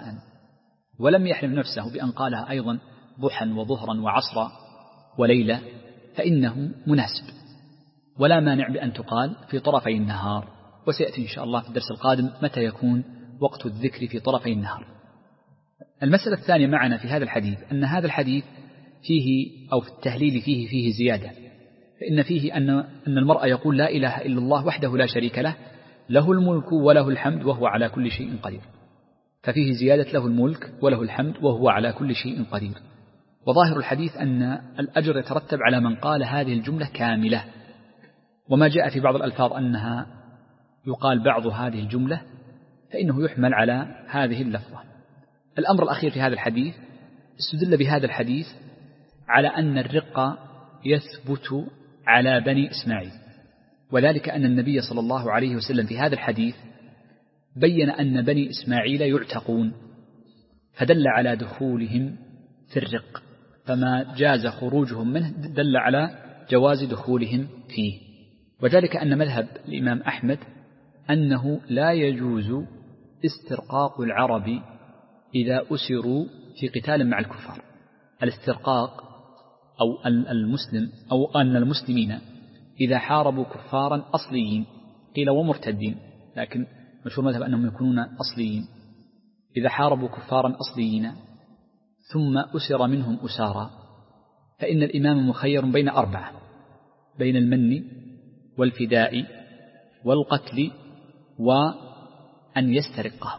ولم يحرم نفسه بأن قالها أيضا ضحا وظهرا وعصرا وليلة فإنه مناسب، ولا مانع بأن تقال في طرفي النهار. وسيأتي إن شاء الله في الدرس القادم متى يكون وقت الذكر في طرفي النهار. المسألة الثانية معنا في هذا الحديث أن هذا الحديث فيه أو في التهليل فيه زيادة، فإن فيه أن المرء يقول لا إله إلا الله وحده لا شريك له له الملك وله الحمد وهو على كل شيء قدير، ففيه زيادة له الملك وله الحمد وهو على كل شيء قدير. وظاهر الحديث أن الأجر يترتب على من قال هذه الجملة كاملة، وما جاء في بعض الألفاظ أنها يقال بعض هذه الجملة فإنه يحمل على هذه اللفظة. الأمر الأخير في هذا الحديث استدل بهذا الحديث على أن الرق يثبت على بني إسماعيل، وذلك أن النبي صلى الله عليه وسلم في هذا الحديث بين أن بني إسماعيل يعتقون، فدل على دخولهم في الرق، فما جاز خروجهم منه دل على جواز دخولهم فيه. وذلك أن مذهب الإمام أحمد أنه لا يجوز استرقاق العرب إذا أسروا في قتال مع الكفار. الاسترقاق أو المسلم أو أن المسلمين إذا حاربوا كفارا أصليين، قيل ومرتدين، لكن مشهور مذهب أنهم يكونون أصليين، إذا حاربوا كفارا أصليين ثم أسر منهم أسارا فإن الإمام مخير بين 4، بين المن والفداء والقتل وأن يسترقهم.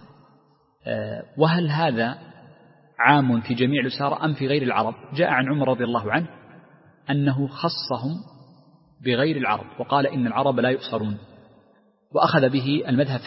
وهل هذا عام في جميع الأسارى أم في غير العرب؟ جاء عن عمر رضي الله عنه أنه خصهم بغير العرب وقال إن العرب لا يؤسرون، وأخذ به المذهب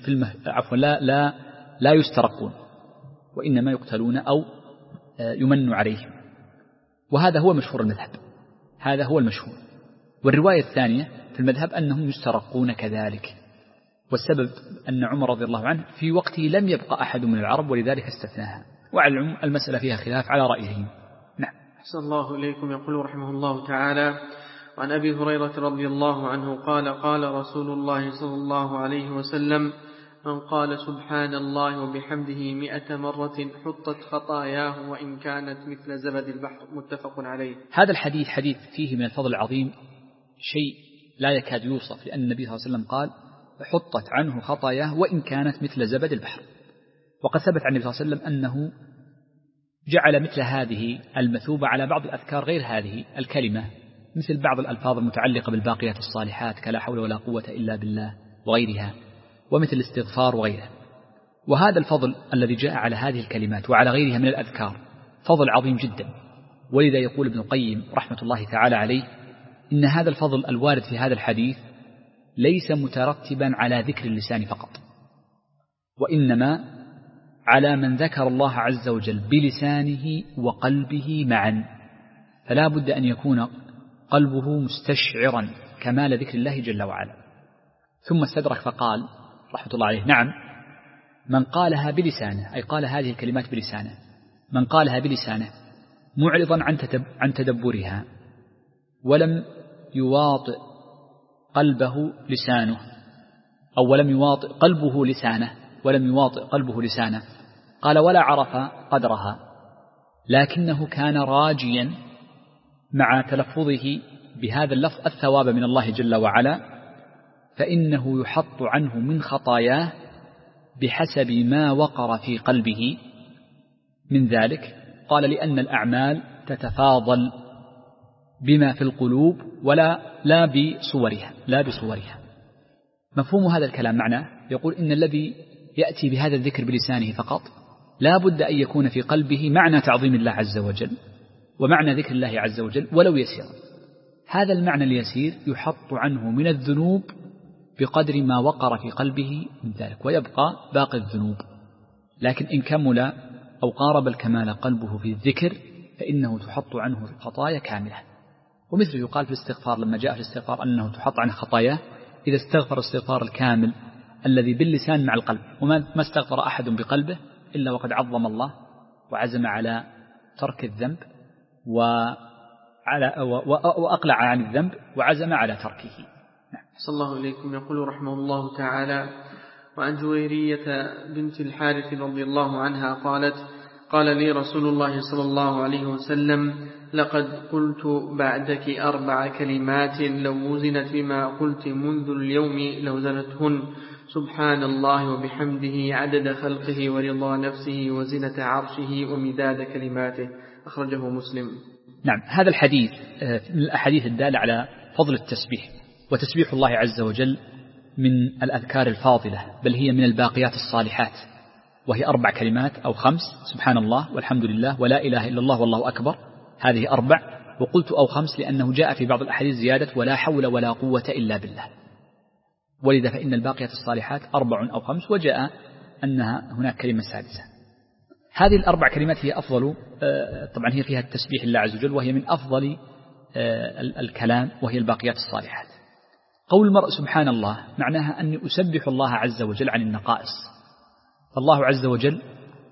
لا يسترقون وإنما يقتلون أو يمن عليهم، وهذا هو مشهور المذهب، هذا هو المشهور. والرواية الثانية في المذهب أنهم يسترقون كذلك، والسبب أن عمر رضي الله عنه في وقته لم يبقى أحد من العرب ولذلك استثناها. وعلى العموم المسألة فيها خلاف على رأيهم. نعم. أحسن الله إليكم. يقول رحمه الله تعالى: وعن أبي هريرة رضي الله عنه قال: قال رسول الله صلى الله عليه وسلم: من قال سبحان الله وبحمده 100 مرة حطت خطاياه وإن كانت مثل زبد البحر. متفق عليه. هذا الحديث حديث فيه من الفضل العظيم شيء لا يكاد يوصف، لأن النبي صلى الله عليه وسلم قال: حطت عنه خطاياه وإن كانت مثل زبد البحر. وقد ثبت عن النبي صلى الله عليه وسلم أنه جعل مثل هذه المثوبة على بعض الأذكار غير هذه الكلمة، مثل بعض الألفاظ المتعلقة بالباقيات الصالحات كلا حول ولا قوة إلا بالله وغيرها، ومثل الاستغفار وغيره. وهذا الفضل الذي جاء على هذه الكلمات وعلى غيرها من الأذكار فضل عظيم جدا. ولذا يقول ابن القيم رحمة الله تعالى عليه: إن هذا الفضل الوارد في هذا الحديث ليس مترتبا على ذكر اللسان فقط، وإنما على من ذكر الله عز وجل بلسانه وقلبه معا، فلا بد أن يكون قلبه مستشعرا كمال ذكر الله جل وعلا. ثم استدرك فقال رحمة الله عليه: نعم، من قالها بلسانه، أي قال هذه الكلمات بلسانه، من قالها بلسانه معرضا عن تدبرها ولم يواطئ قلبه لسانه، أو ولم يواطئ قلبه لسانه ولم يواطئ قلبه لسانه، قال ولا عرف قدرها، لكنه كان راجيا مع تلفظه بهذا اللفظ الثواب من الله جل وعلا، فإنه يحط عنه من خطاياه بحسب ما وقر في قلبه من ذلك. قال لأن الأعمال تتفاضل بما في القلوب لا بصورها. مفهوم هذا الكلام معناه يقول إن الذي يأتي بهذا الذكر بلسانه فقط لا بد أن يكون في قلبه معنى تعظيم الله عز وجل ومعنى ذكر الله عز وجل ولو يسير. هذا المعنى اليسير يحط عنه من الذنوب بقدر ما وقر في قلبه من ذلك، ويبقى باقي الذنوب. لكن إن كمل أو قارب الكمال قلبه في الذكر فإنه تحط عنه الخطايا كاملة. ومثل يقال في الاستغفار لما جاء في الاستغفار أنه تحط عنه خطاياه إذا استغفر الاستغفار الكامل الذي باللسان مع القلب، وما استغفر أحد بقلبه إلا وقد عظم الله وعزم على ترك الذنب وأقلع عن الذنب وعزم على تركه. صلى الله إليكم. يقول رحمه الله تعالى: وعن جويرية بنت الحارث رضي الله عنها قالت: قال لي رسول الله صلى الله عليه وسلم: لقد قلت بعدك 4 كلمات لو وزنت بما قلت منذ اليوم لوزنتهن: سبحان الله وبحمده عدد خلقه ورضا نفسه وزنة عرشه ومداد كلماته. أخرجه مسلم. نعم، هذا الحديث من الأحاديث الدالة على فضل التسبيح، وتسبيح الله عز وجل من الأذكار الفاضلة، بل هي من الباقيات الصالحات، وهي 4 كلمات أو 5: سبحان الله والحمد لله ولا إله إلا الله والله أكبر. هذه 4، وقلت أو 5 لأنه جاء في بعض الأحاديث زيادة ولا حول ولا قوة إلا بالله، ولذا فإن الباقيات الصالحات 4 أو 5، وجاء أنها هناك كلمة سادسة. هذه ال4 كلمات هي أفضل، طبعا هي فيها التسبيح لله عز وجل، وهي من أفضل الكلام، وهي الباقيات الصالحات. قول المرء سبحان الله معناها أني أسبح الله عز وجل عن النقائص، فالله عز وجل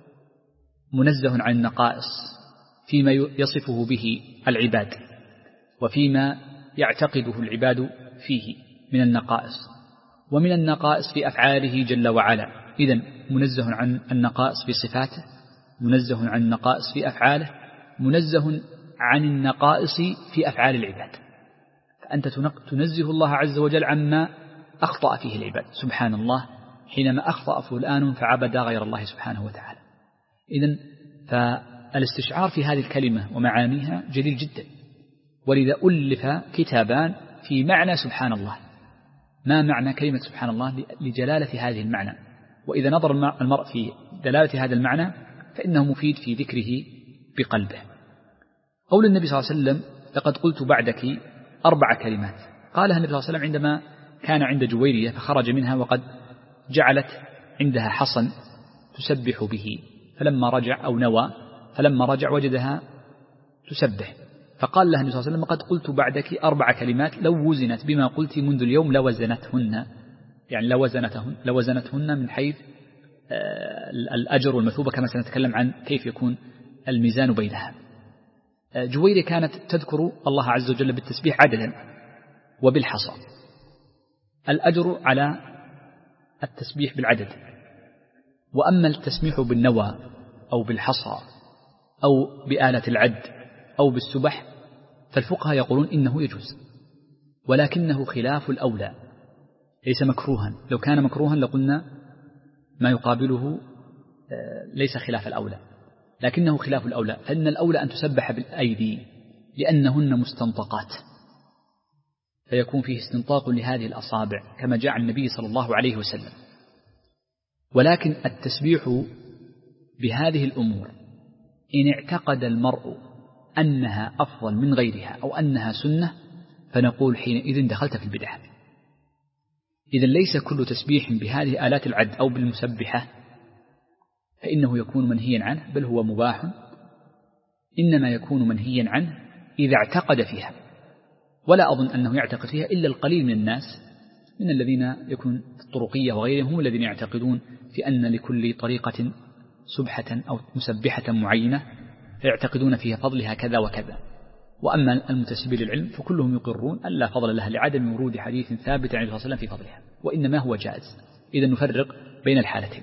منزه عن النقائص فيما يصفه به العباد وفيما يعتقده العباد فيه من النقائص، ومن النقائص في أفعاله جل وعلا. إذن منزه عن النقائص في صفاته، منزه عن النقائص في أفعاله، منزه عن النقائص في أفعال العباد. فأنت تنزه الله عز وجل عما أخطأ فيه العباد. سبحان الله حينما أخطأ فلان فعبد غير الله سبحانه وتعالى. إذن فالاستشعار في هذه الكلمة ومعانيها جليل جدا، ولذا ألف كتابان في معنى سبحان الله. ما معنى كلمة سبحان الله؟ لجلالة هذه المعنى، وإذا نظر المرء في دلالة هذا المعنى فإنه مفيد في ذكره بقلبه. قول النبي صلى الله عليه وسلم: لقد قلت بعدك 4 كلمات، قالها النبي صلى الله عليه وسلم عندما كان عند جويرية فخرج منها وقد جعلت عندها حصن تسبح به، فلما رجع أو نوى فلما رجع وجدها تسبح، فقال لها النبي صلى الله عليه وسلم: قد قلت بعدك 4 كلمات لو وزنت بما قلت منذ اليوم لوزنتهن، يعني لوزنتهن من حيث الأجر والمثوبة، كما سنتكلم عن كيف يكون الميزان بينها. جويرية كانت تذكر الله عز وجل بالتسبيح عددا وبالحصى. الأجر على التسبيح بالعدد، وأما التسبيح بالنوى أو بالحصى أو بآلة العد أو بالسبح فالفقهاء يقولون إنه يجوز، ولكنه خلاف الأولى، ليس مكروها. لو كان مكروها لقلنا ما يقابله ليس خلاف الأولى، لكنه خلاف الأولى، فإن الأولى أن تسبح بالأيدي لأنهن مستنطقات، فيكون فيه استنطاق لهذه الأصابع كما جاء عن النبي صلى الله عليه وسلم. ولكن التسبيح بهذه الأمور إن اعتقد المرء أنها أفضل من غيرها أو أنها سنة فنقول حينئذ دخلت في البدعة. إذن ليس كل تسبيح بهذه آلات العد أو بالمسبحة فإنه يكون منهيا عنه، بل هو مباح، إنما يكون منهيا عنه إذا اعتقد فيها، ولا أظن أنه يعتقد فيها إلا القليل من الناس من الذين يكون في الطرقية وغيرهم، هم الذين يعتقدون في أن لكل طريقة سبحة أو مسبحة معينة فيعتقدون فيها فضلها كذا وكذا. وأما المنتسبين للعلم فكلهم يقرون أن لا فضل لها لعدم ورود حديث ثابت عن الرسول صلى الله عليه وسلم في فضلها، وإنما هو جائز. إذا نفرق بين الحالتين.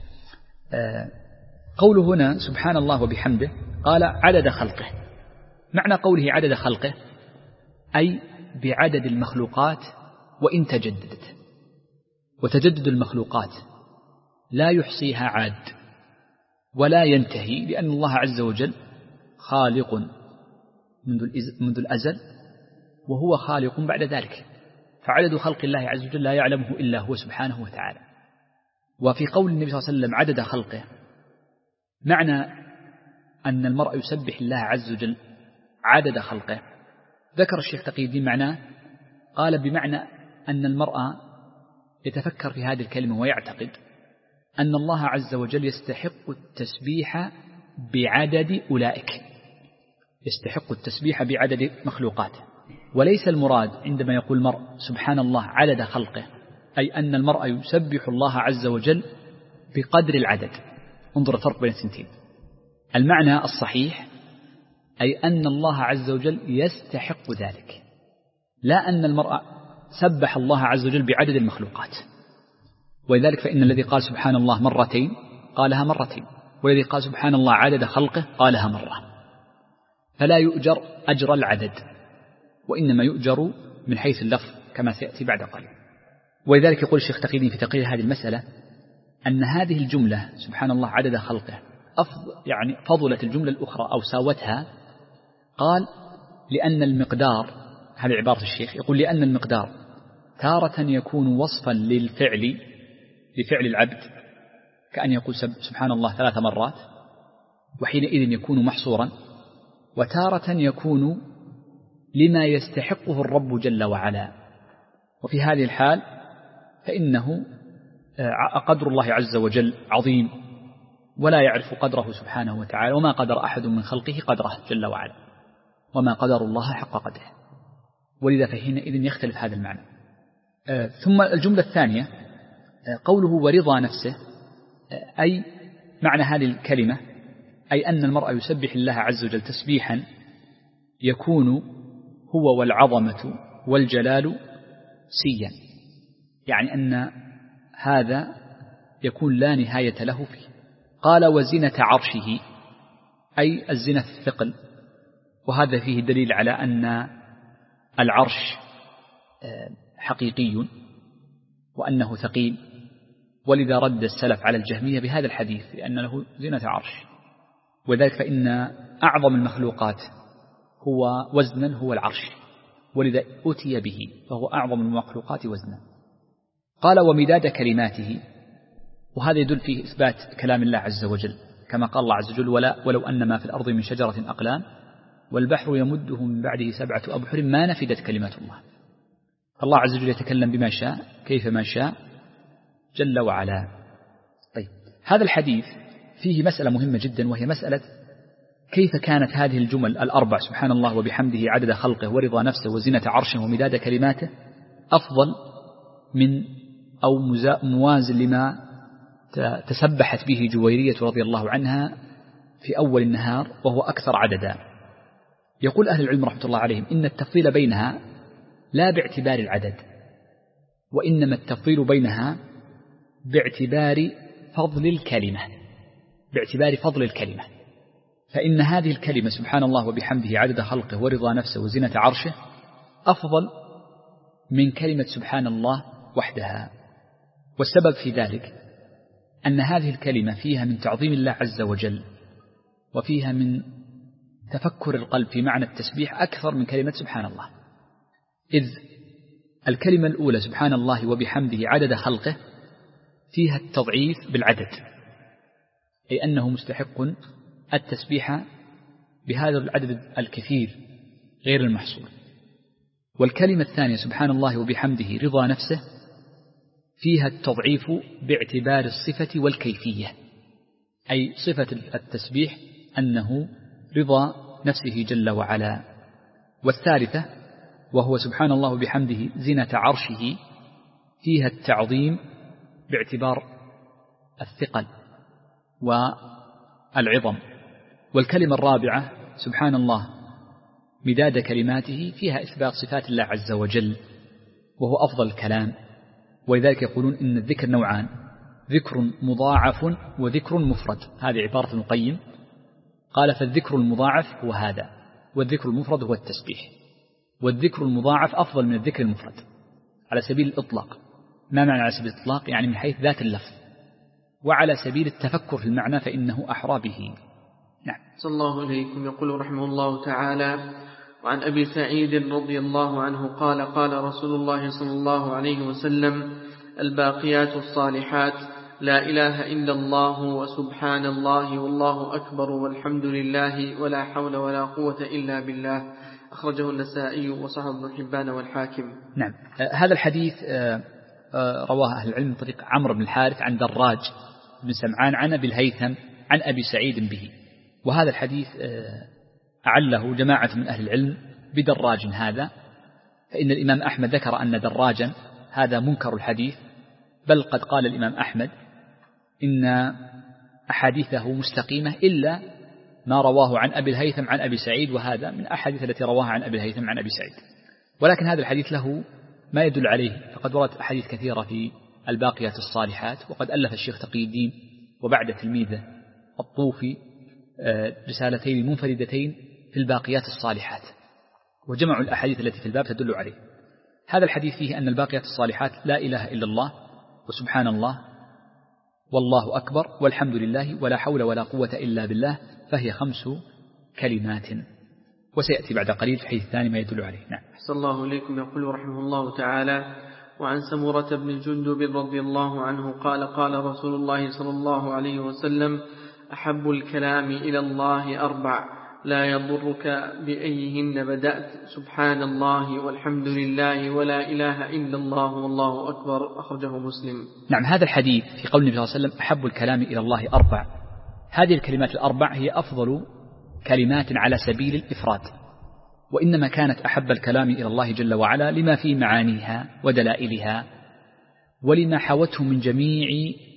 قوله هنا سبحان الله وبحمده قال عدد خلقه، معنى قوله عدد خلقه أي بعدد المخلوقات وإن تجددت، وتجدد المخلوقات لا يحصيها عاد ولا ينتهي، لأن الله عز وجل خالق منذ الأزل وهو خالق بعد ذلك، فعدد خلق الله عز وجل لا يعلمه إلا هو سبحانه وتعالى. وفي قول النبي صلى الله عليه وسلم عدد خلقه معنى أن المرء يسبح الله عز وجل عدد خلقه. ذكر الشيخ تقي الدين معناه، قال بمعنى أن المرء يتفكر في هذه الكلمة ويعتقد أن الله عز وجل يستحق التسبيح بعدد أولئك، يستحق التسبيح بعدد مخلوقاته، وليس المراد عندما يقول المرء سبحان الله عدد خلقه أي أن المرء يسبح الله عز وجل بقدر العدد. انظر الفرق بين الثنتين. المعنى الصحيح أي أن الله عز وجل يستحق ذلك، لا أن المرء سبح الله عز وجل بعدد المخلوقات. ولذلك فإن الذي قال سبحان الله مرتين قالها مرتين، والذي قال سبحان الله عدد خلقه قالها مرة، فلا يؤجر أجر العدد، وإنما يؤجر من حيث اللفظ كما سيأتي بعد قليل. ولذلك يقول الشيخ تقي الدين في تقرير هذه المسألة أن هذه الجملة سبحان الله عدد خلقه يعني فضلت الجملة الأخرى أو ساوتها. قال لأن المقدار، هذه عبارة الشيخ، يقول لأن المقدار تارة يكون وصفا لفعل العبد، كأن يقول سبحان الله 3 مرات، وحينئذ يكون محصورا، وتارة يكون لما يستحقه الرب جل وعلا. وفي هذه الحال فإنه قدر الله عز وجل عظيم ولا يعرف قدره سبحانه وتعالى، وما قدر أحد من خلقه قدره جل وعلا، وما قدر الله حق قدره، ولذا فحينئذ يختلف هذا المعنى. ثم الجملة الثانية قوله ورضا نفسه، أي معنى هذه الكلمة أي أن المرء يسبح الله عز وجل تسبيحا يكون هو والعظمة والجلال سيا، يعني أن هذا يكون لا نهاية له فيه. قال وزنة عرشه أي الزنة الثقل، وهذا فيه دليل على أن العرش حقيقي وأنه ثقيل، ولذا رد السلف على الجهمية بهذا الحديث لأن له زنة عرش. وذلك فإن أعظم المخلوقات هو وزنا هو العرش، ولذا أتي به فهو أعظم المخلوقات وزنا. قال ومداد كلماته، وهذا يدل فيه إثبات كلام الله عز وجل كما قال الله عز وجل ولو أن ما في الأرض من شجرة أقلام والبحر يمده من بعده 7 أبحر ما نفدت كلمات الله. الله عز وجل يتكلم بما شاء كيف ما شاء جل وعلا. طيب، هذا الحديث فيه مسألة مهمة جدا، وهي مسألة كيف كانت هذه الجمل الأربع سبحان الله وبحمده عدد خلقه ورضا نفسه وزنة عرشه ومداد كلماته أفضل من أو موازن لما تسبحت به جويرية رضي الله عنها في أول النهار وهو أكثر عددا. يقول أهل العلم رحمة الله عليهم إن التفضيل بينها لا باعتبار العدد، وإنما التفضيل بينها باعتبار فضل الكلمة، باعتبار فضل الكلمة. فإن هذه الكلمة سبحان الله وبحمده عدد خلقه ورضا نفسه وزنة عرشه أفضل من كلمة سبحان الله وحدها. والسبب في ذلك أن هذه الكلمة فيها من تعظيم الله عز وجل، وفيها من تفكر القلب في معنى التسبيح أكثر من كلمة سبحان الله. إذ الكلمة الأولى سبحان الله وبحمده عدد خلقه فيها التضعيف بالعدد، أي أنه مستحق التسبيح بهذا العدد الكثير غير المحصور. والكلمة الثانية سبحان الله وبحمده رضا نفسه فيها التضعيف باعتبار الصفة والكيفية، أي صفة التسبيح أنه رضا نفسه جل وعلا. والثالثة وهو سبحان الله وبحمده زنة عرشه فيها التعظيم باعتبار الثقل العظم. والكلمة الرابعة سبحان الله مداد كلماته فيها إثبات صفات الله عز وجل وهو أفضل الكلام. ولذلك يقولون إن الذكر نوعان: ذكر مضاعف وذكر مفرد. هذه عبارة ابن القيم قال: فالذكر المضاعف هو هذا، والذكر المفرد هو التسبيح. والذكر المضاعف أفضل من الذكر المفرد على سبيل الإطلاق. ما معنى على سبيل الإطلاق؟ يعني من حيث ذات اللفظ، وعلى سبيل التفكر في المعنى فإنه أحرى به. نعم. صلى الله عليكم. يقول رحمه الله تعالى: وعن أبي سعيد رضي الله عنه قال: قال رسول الله صلى الله عليه وسلم: الباقيات الصالحات لا إله إلا الله وسبحان الله والله أكبر والحمد لله ولا حول ولا قوة إلا بالله. أخرجه النسائي وصححه ابن حبان والحاكم. نعم. هذا الحديث رواه أهل العلم من طريق عمرو بن الحارث عن دراج بن سمعان عن أبي الهيثم عن أبي سعيد به. وهذا الحديث أعله جماعة من أهل العلم بدراج هذا، فإن الإمام أحمد ذكر أن دراجا هذا منكر الحديث، بل قد قال الإمام أحمد إن أحاديثه مستقيمة إلا ما رواه عن أبي الهيثم عن أبي سعيد، وهذا من أحاديث التي رواها عن أبي الهيثم عن أبي سعيد. ولكن هذا الحديث له ما يدل عليه، فقد وردت أحاديث كثيرة في الباقيات الصالحات، وقد ألف الشيخ تقي الدين وبعد تلميذه الطوفي رسالتين منفردتين في الباقيات الصالحات، وجمعوا الأحاديث التي في الباب تدل عليه. هذا الحديث فيه أن الباقيات الصالحات لا إله إلا الله وسبحان الله والله أكبر والحمد لله ولا حول ولا قوة إلا بالله، فهي 5 كلمات، وسيأتي بعد قليل في الحديث الثاني ما يدل عليه. نعم. أحسن الله إليكم. يقول رحمه الله تعالى: وعن سمرة بن جندب رضي الله عنه قال: قال رسول الله صلى الله عليه وسلم: أحب الكلام إلى الله 4 لا يضرك بأيهن بدأت، سبحان الله والحمد لله ولا إله إلا الله والله أكبر. أخرجه مسلم. نعم. هذا الحديث في قول النبي صلى الله عليه وسلم: أحب الكلام إلى الله 4. هذه الكلمات 4 هي أفضل كلمات على سبيل الإفراد، وإنما كانت أحب الكلام إلى الله جل وعلا لما في معانيها ودلائلها، ولما حوته من جميع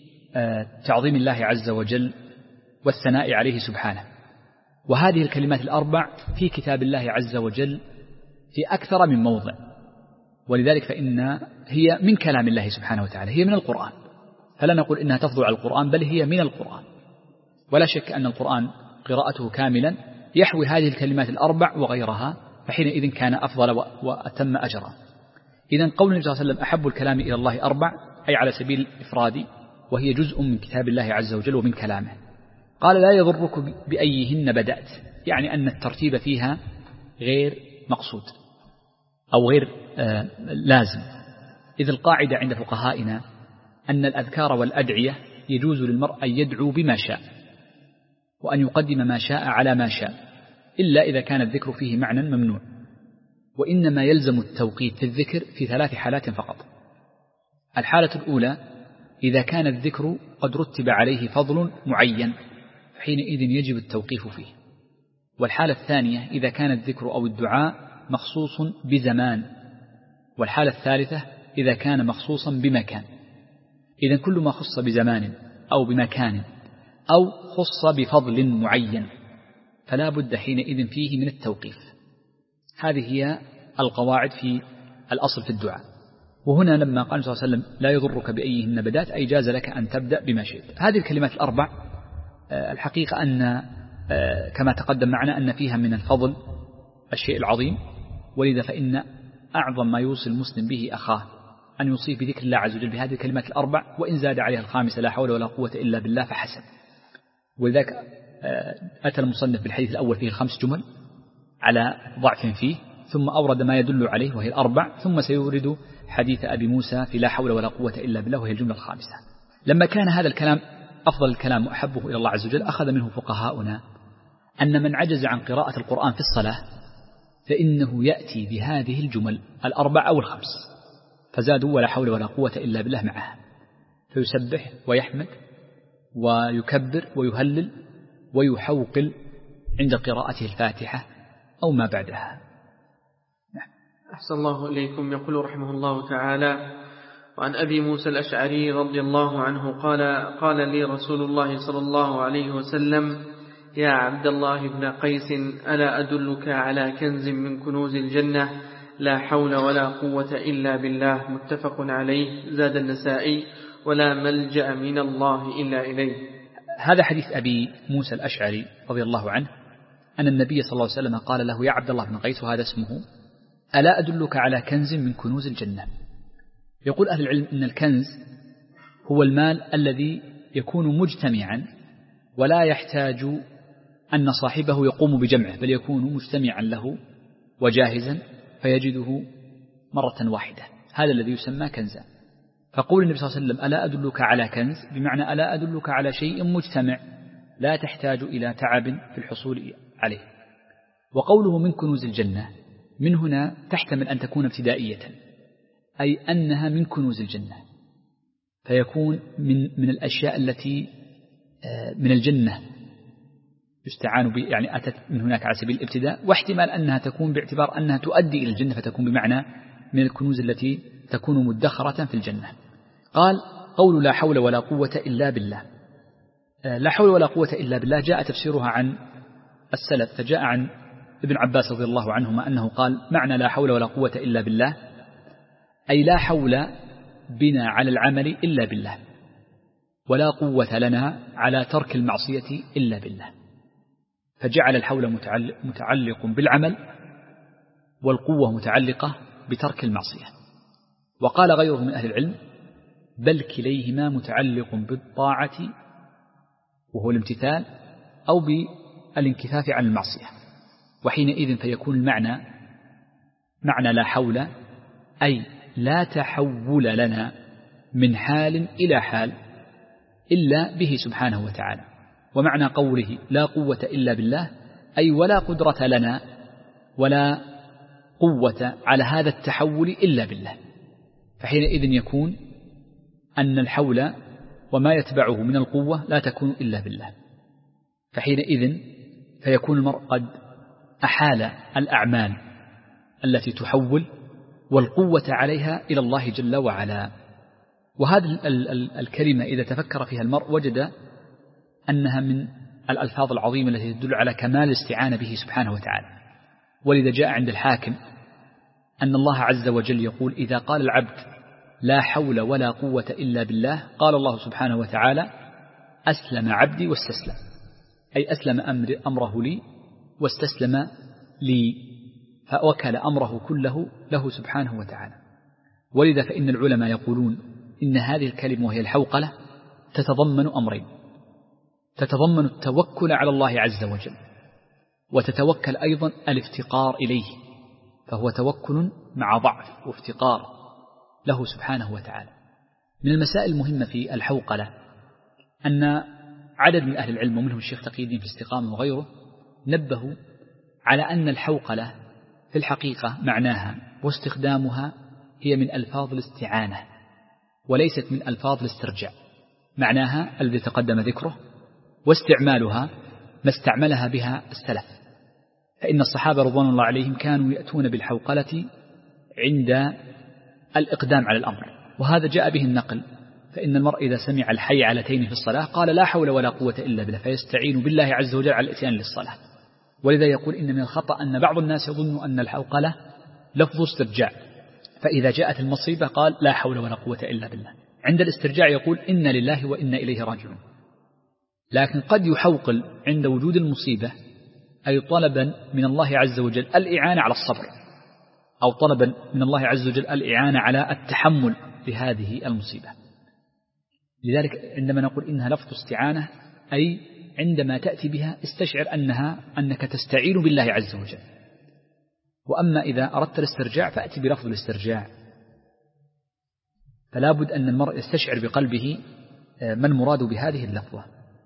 تعظيم الله عز وجل والثناء عليه سبحانه. وهذه الكلمات 4 في كتاب الله عز وجل في أكثر من موضع، ولذلك فإن هي من كلام الله سبحانه وتعالى، هي من القرآن، فلا نقول إنها تفضل على القرآن، بل هي من القرآن. ولا شك أن القرآن قراءته كاملا يحوي هذه الكلمات 4 وغيرها، فحينئذ كان أفضل وأتم أجرا. إذن قول النبي صلى الله عليه وسلم: أحب الكلام إلى الله 4 أي على سبيل الإفراد، وهي جزء من كتاب الله عز وجل ومن كلامه. قال: لا يضرك بأيهن بدأت، يعني أن الترتيب فيها غير مقصود أو غير لازم، إذ القاعدة عند فقهائنا أن الأذكار والأدعية يجوز للمرء أن يدعو بما شاء وأن يقدم ما شاء على ما شاء، إلا إذا كان الذكر فيه معنى ممنوع. وإنما يلزم التوقيت في الذكر في 3 حالات فقط. الحالة الأولى إذا كان الذكر قد رتب عليه فضل معين، حينئذ يجب التوقيف فيه. والحالة الثانية إذا كان الذكر أو الدعاء مخصوص بزمان. والحالة الثالثة إذا كان مخصوصا بمكان. إذن كل ما خص بزمان أو بمكان أو خص بفضل معين فلا بد حينئذ فيه من التوقيف. هذه هي القواعد في الأصل في الدعاء. وهنا لما قال صلى الله عليه وسلم: لا يضرك بأيهن بدأت، أي جاز لك أن تبدأ بما شئت. هذه الكلمات 4 الحقيقة أن كما تقدم معنا أن فيها من الفضل الشيء العظيم، ولذا فإن أعظم ما يوصي المسلم به أخاه أن يوصيه بذكر الله عز وجل بهذه الكلمات 4، وإن زاد عليها الخامسة لا حول ولا قوة إلا بالله فحسن. ولذلك أتى المصنف بالحديث الأول فيه 5 جمل على ضعف فيه، ثم أورد ما يدل عليه وهي 4، ثم سيورد حديث أبي موسى في لا حول ولا قوة إلا بالله وهي الجملة 5. لما كان هذا الكلام أفضل الكلام وأحبه إلى الله عز وجل، أخذ منه فقهاؤنا أن من عجز عن قراءة القرآن في الصلاة فإنه يأتي بهذه الجمل 4 أو 5، فزادوا ولا حول ولا قوة إلا بالله معها، فيسبح ويحمد ويكبر ويهلل ويحوقل عند قراءته الفاتحة أو ما بعدها. أحسن الله إليكم. يقول رحمه الله تعالى: وعن أبي موسى الأشعري رضي الله عنه قال لي رسول الله صلى الله عليه وسلم: يا عبد الله بن قيس، ألا أدلك على كنز من كنوز الجنة لا حول ولا قوة إلا بالله، متفق عليه. زاد النسائي: ولا ملجأ من الله إلا إليه. هذا حديث أبي موسى الأشعري رضي الله عنه أن النبي صلى الله عليه وسلم قال له: يا عبد الله بن قيس، وهذا اسمه: ألا أدلك على كنز من كنوز الجنة. يقول أهل العلم إن الكنز هو المال الذي يكون مجتمعا ولا يحتاج أن صاحبه يقوم بجمعه، بل يكون مجتمعا له وجاهزا فيجده مرة واحدة. هذا الذي يسمى كنزا. فقول النبي صلى الله عليه وسلم: ألا أدلك على كنز، بمعنى ألا أدلك على شيء مجتمع لا تحتاج إلى تعب في الحصول عليه. وقوله من كنوز الجنة، من هنا تحتمل أن تكون ابتدائية، أي أنها من كنوز الجنة، فيكون من الأشياء التي من الجنة يستعان به، يعني أتت من هناك على سبيل الابتداء، واحتمال أنها تكون باعتبار أنها تؤدي إلى الجنة، فتكون بمعنى من الكنوز التي تكون مدخرة في الجنة. قال: قول لا حول ولا قوة إلا بالله. لا حول ولا قوة إلا بالله جاء تفسيرها عن السلف، فجاء عن ابن عباس رضي الله عنهما أنه قال: معنى لا حول ولا قوة إلا بالله أي لا حول بنا على العمل إلا بالله، ولا قوة لنا على ترك المعصية إلا بالله. فجعل الحول متعلق بالعمل، والقوة متعلقة بترك المعصية. وقال غيره من أهل العلم: بل كليهما متعلق بالطاعة وهو الامتثال، أو بالانكفاف عن المعصية. وحينئذ فيكون المعنى معنى لا حول أي لا تحول لنا من حال إلى حال إلا به سبحانه وتعالى. ومعنى قوله لا قوة إلا بالله أي ولا قدرة لنا ولا قوة على هذا التحول إلا بالله. فحينئذ يكون أن الحول وما يتبعه من القوة لا تكون إلا بالله. فحينئذ فيكون المرء قد أحال الأعمال التي تحول والقوة عليها إلى الله جل وعلا. وهذه الكلمة إذا تفكر فيها المرء وجد أنها من الألفاظ العظيمة التي تدل على كمال الاستعانة به سبحانه وتعالى. ولذا جاء عند الحاكم أن الله عز وجل يقول: إذا قال العبد لا حول ولا قوة إلا بالله، قال الله سبحانه وتعالى: أسلم عبدي واستسلم، أي أسلم أمره لي واستسلم لي، فوكل أمره كله له سبحانه وتعالى. ولذا فإن العلماء يقولون إن هذه الكلمة وهي الحوقلة تتضمن أمرين: تتضمن التوكل على الله عز وجل، وتتوكل أيضا الافتقار إليه، فهو توكل مع ضعف وافتقار له سبحانه وتعالى. من المسائل المهمة في الحوقلة أن عدد من أهل العلم ومنهم الشيخ تقي الدين في الاستقامة وغيره نبهوا على أن الحوقلة في الحقيقة معناها واستخدامها هي من ألفاظ الاستعانة وليست من ألفاظ الاسترجاع. معناها الذي تقدم ذكره، واستعمالها ما استعملها بها السلف. فإن الصحابة رضوان الله عليهم كانوا يأتون بالحوقلة عند الإقدام على الأمر، وهذا جاء به النقل. فإن المرء إذا سمع الحي علتين في الصلاة قال لا حول ولا قوة إلا بالله، فيستعين بالله عز وجل على الإتيان للصلاة. ولذا يقول إن من الخطأ أن بعض الناس يظن أن الحوقلة لفظ استرجاع، فإذا جاءت المصيبة قال لا حول ولا قوة إلا بالله. عند الاسترجاع يقول إن لله وإنا إليه راجعون. لكن قد يحوقل عند وجود المصيبة، أي طلبا من الله عز وجل الإعانة على الصبر، أو طلبا من الله عز وجل الإعانة على التحمل لهذه المصيبة. لذلك عندما نقول إنها لفظ استعانة، أي عندما تأتي بها استشعر أنك تستعين بالله عز وجل. وأما إذا أردت الاسترجاع فأتي بلفظ الاسترجاع. فلا بد أن المرء يستشعر بقلبه ما المراد بهذه اللفظة.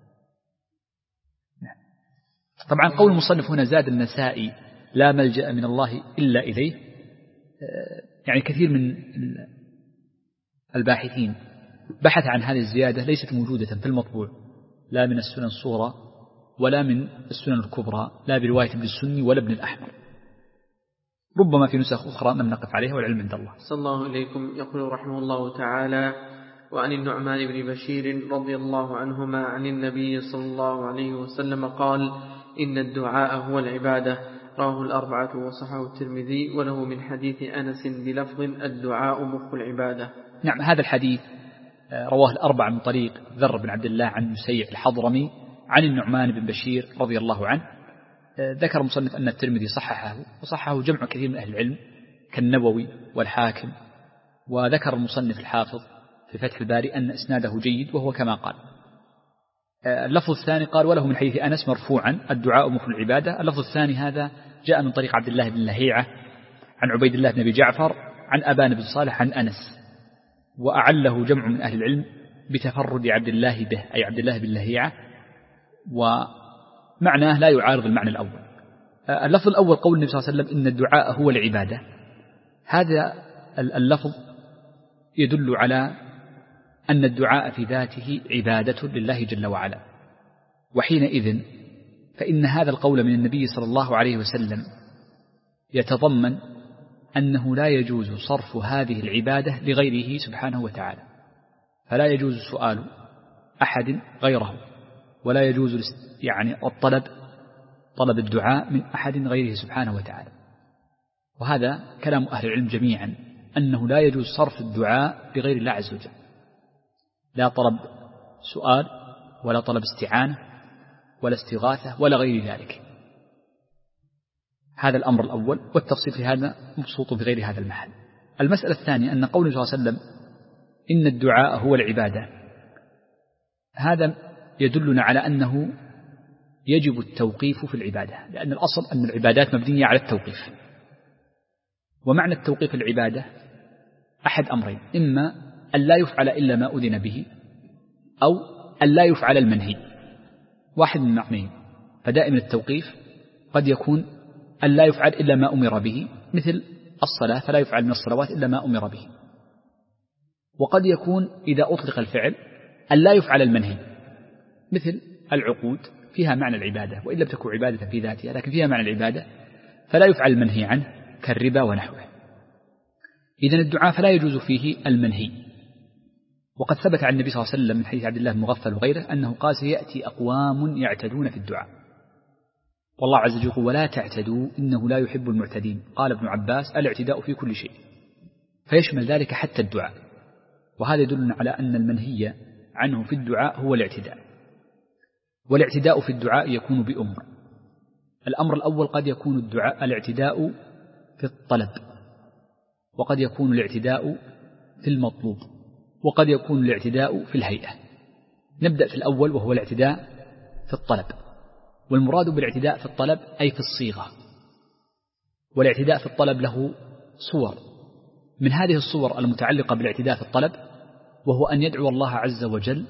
طبعا قول المصنف هنا زاد النسائي لا ملجأ من الله إلا إليه، يعني كثير من الباحثين بحث عن هذه الزيادة، ليست موجودة في المطبوع لا من السنن الصغرى ولا من السنن الكبرى، لا برواية ابن السني ولا ابن الأحمر. ربما في نسخ أخرى لم نقف عليها والعلم عند الله. صلى الله إليكم. يقول رحمه الله تعالى: وعن النعمان بن بشير رضي الله عنهما عن النبي صلى الله عليه وسلم قال: إن الدعاء هو العبادة. رواه الأربعة وصححه الترمذي، وله من حديث أنس بلفظ: الدعاء مخ العبادة. نعم، هذا الحديث رواه الأربعة من طريق ذر بن عبد الله عن مسيع الحضرمي عن النعمان بن بشير رضي الله عنه. ذكر مصنف أن الترمذي صححه، وصححه جمع كثير من أهل العلم كالنووي والحاكم، وذكر المصنف الحافظ في فتح الباري أن إسناده جيد وهو كما قال. اللفظ الثاني قال: وله من حديث أنس مرفوعا: الدعاء مخ العبادة. اللفظ الثاني هذا جاء من طريق عبد الله بن لهيعة عن عبيد الله بن أبي جعفر عن أبان بن صالح عن أنس، وأعله جمع من أهل العلم بتفرد عبد الله به، أي عبد الله بن لهيعة، ومعناه لا يعارض المعنى الأول. اللفظ الأول قول النبي صلى الله عليه وسلم: إن الدعاء هو العبادة. هذا اللفظ يدل على أن الدعاء في ذاته عبادة لله جل وعلا، وحينئذ فإن هذا القول من النبي صلى الله عليه وسلم يتضمن أنه لا يجوز صرف هذه العبادة لغيره سبحانه وتعالى، فلا يجوز سؤال أحد غيره، ولا يجوز طلب الدعاء من أحد غيره سبحانه وتعالى. وهذا كلام أهل العلم جميعا، أنه لا يجوز صرف الدعاء لغير الله عز وجل، لا طلب سؤال ولا طلب استعانة ولا استغاثة ولا غير ذلك. هذا الأمر الأول، والتفصيل في هذا مبسوط في غير هذا المحل. المسألة الثانية أن قوله صلى الله عليه وسلم: إن الدعاء هو العبادة، هذا يدلنا على أنه يجب التوقيف في العبادة، لأن الأصل أن العبادات مبنية على التوقيف. ومعنى التوقيف في العبادة أحد أمرين: إما أن لا يفعل إلا ما أذن به، أو أن لا يفعل المنهي، واحد من معنيين. فدائما التوقيف قد يكون أن لا يفعل إلا ما أمر به، مثل الصلاة فلا يفعل من الصلوات إلا ما أمر به. وقد يكون إذا أطلق الفعل أن لا يفعل المنهي، مثل العقود فيها معنى العبادة وإن لم تكن عبادة في ذاتها، لكن فيها معنى العبادة، فلا يفعل المنهي عنه كالربا ونحوه. إذن الدعاء فلا يجوز فيه المنهي. وقد ثبت عن النبي صلى الله عليه وسلم من حديث عبد الله بن مغفل وغيره أنه قال: سيأتي أقوام يعتدون في الدعاء، والله عز وجل يقول: ولا تعتدوا إنه لا يحب المعتدين. قال ابن عباس: الاعتداء في كل شيء، فيشمل ذلك حتى الدعاء. وهذا يدلنا على أن المنهي عنه في الدعاء هو الاعتداء. والاعتداء في الدعاء يكون بأمر: الأمر الأول قد يكون الاعتداء في الطلب، وقد يكون الاعتداء في المطلوب، وقد يكون الاعتداء في الهيئة. نبدأ في الأول وهو الاعتداء في الطلب. والمراد بالاعتداء في الطلب أي في الصيغة. والاعتداء في الطلب له صور، من هذه الصور المتعلقة بالاعتداء في الطلب وهو أن يدعو الله عز وجل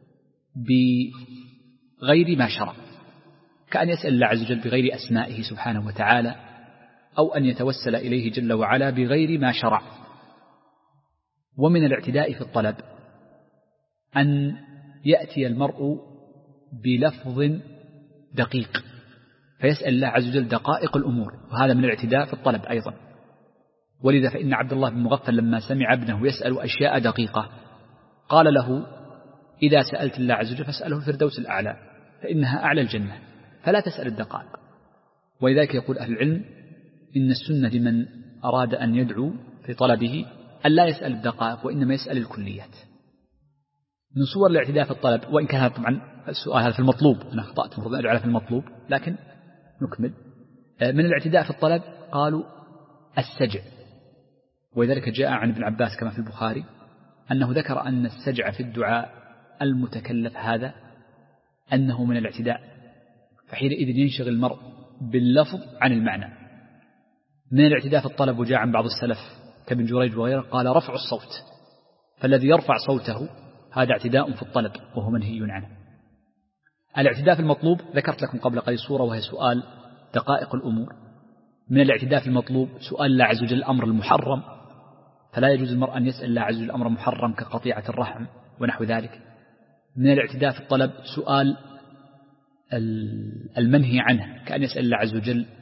بغير ما شرع، كأن يسأل الله عز وجل بغير أسمائه سبحانه وتعالى، أو أن يتوسل إليه جل وعلا بغير ما شرع. ومن الاعتداء في الطلب أن يأتي المرء بلفظ دقيق فيسأل الله عز وجل دقائق الأمور، وهذا من الاعتداء في الطلب أيضا. ولذا فإن عبد الله بن مغفل لما سمع ابنه يسأل أشياء دقيقة قال له: إذا سألت الله عز وجل فاسأله الفردوس الأعلى فإنها أعلى الجنة، فلا تسأل الدقائق. ولذلك يقول أهل العلم: إن السنة لمن أراد أن يدعو في طلبه أن لا يسأل الدقائق وإنما يسأل الكليات. من صور الاعتداء في الطلب، وإن كان طبعا السؤال هذا في المطلوب، أنا أخطأت، المفروض أن أجعله في المطلوب، لكن نكمل. من الاعتداء في الطلب قالوا السجع، ولذلك جاء عن ابن عباس كما في البخاري أنه ذكر أن السجع في الدعاء المتكلف هذا أنه من الاعتداء، فحينئذ ينشغل المرء باللفظ عن المعنى. من الاعتداء في الطلب وجاء عن بعض السلف كابن جريج وغيره قال: رفع الصوت، فالذي يرفع صوته هذا اعتداء في الطلب وهو منهي عنه. الاعتداء في المطلوب ذكرت لكم قبل قليل صورة وهي سؤال دقائق الأمور. من الاعتداء في المطلوب سؤال الله عز وجل الأمر المحرم، فلا يجوز المرء أن يسأل الله عز وجل الأمر محرم كقطيعة الرحم ونحو ذلك. من الاعتداء في الطلب سؤال المنهي عنه، كأن يسأل الله عز وجل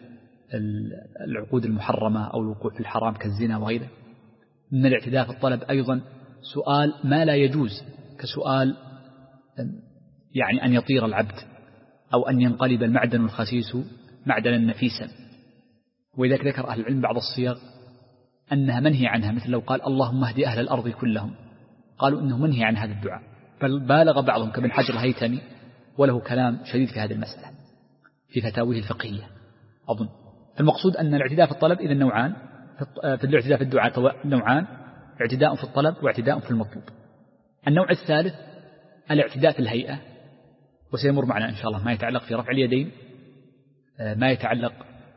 العقود المحرمة أو الوقوع في الحرام كالزنا وغيره. من الاعتداء في الطلب أيضا سؤال ما لا يجوز، كسؤال يعني أن يطير العبد أو أن ينقلب المعدن الخسيس معدنا نفيسا. وإذا ذكر أهل العلم بعض الصيغ أنها منهي عنها، مثل لو قال اللهم اهد أهل الأرض كلهم، قالوا إنه منهي عن هذا الدعاء، بل بالغ بعضهم كابن حجر الهيثمي وله كلام شديد في هذه المسألة في فتاويه الفقهية أظن. المقصود أن الاعتداء في الطلب إذا نوعان، في الاعتداء في الدعاء نوعان: اعتداء في الطلب واعتداء في المطلوب. النوع الثالث الاعتداء في الهيئة، وسيمر معنا إن شاء الله ما يتعلق في رفع اليدين، ما يتعلق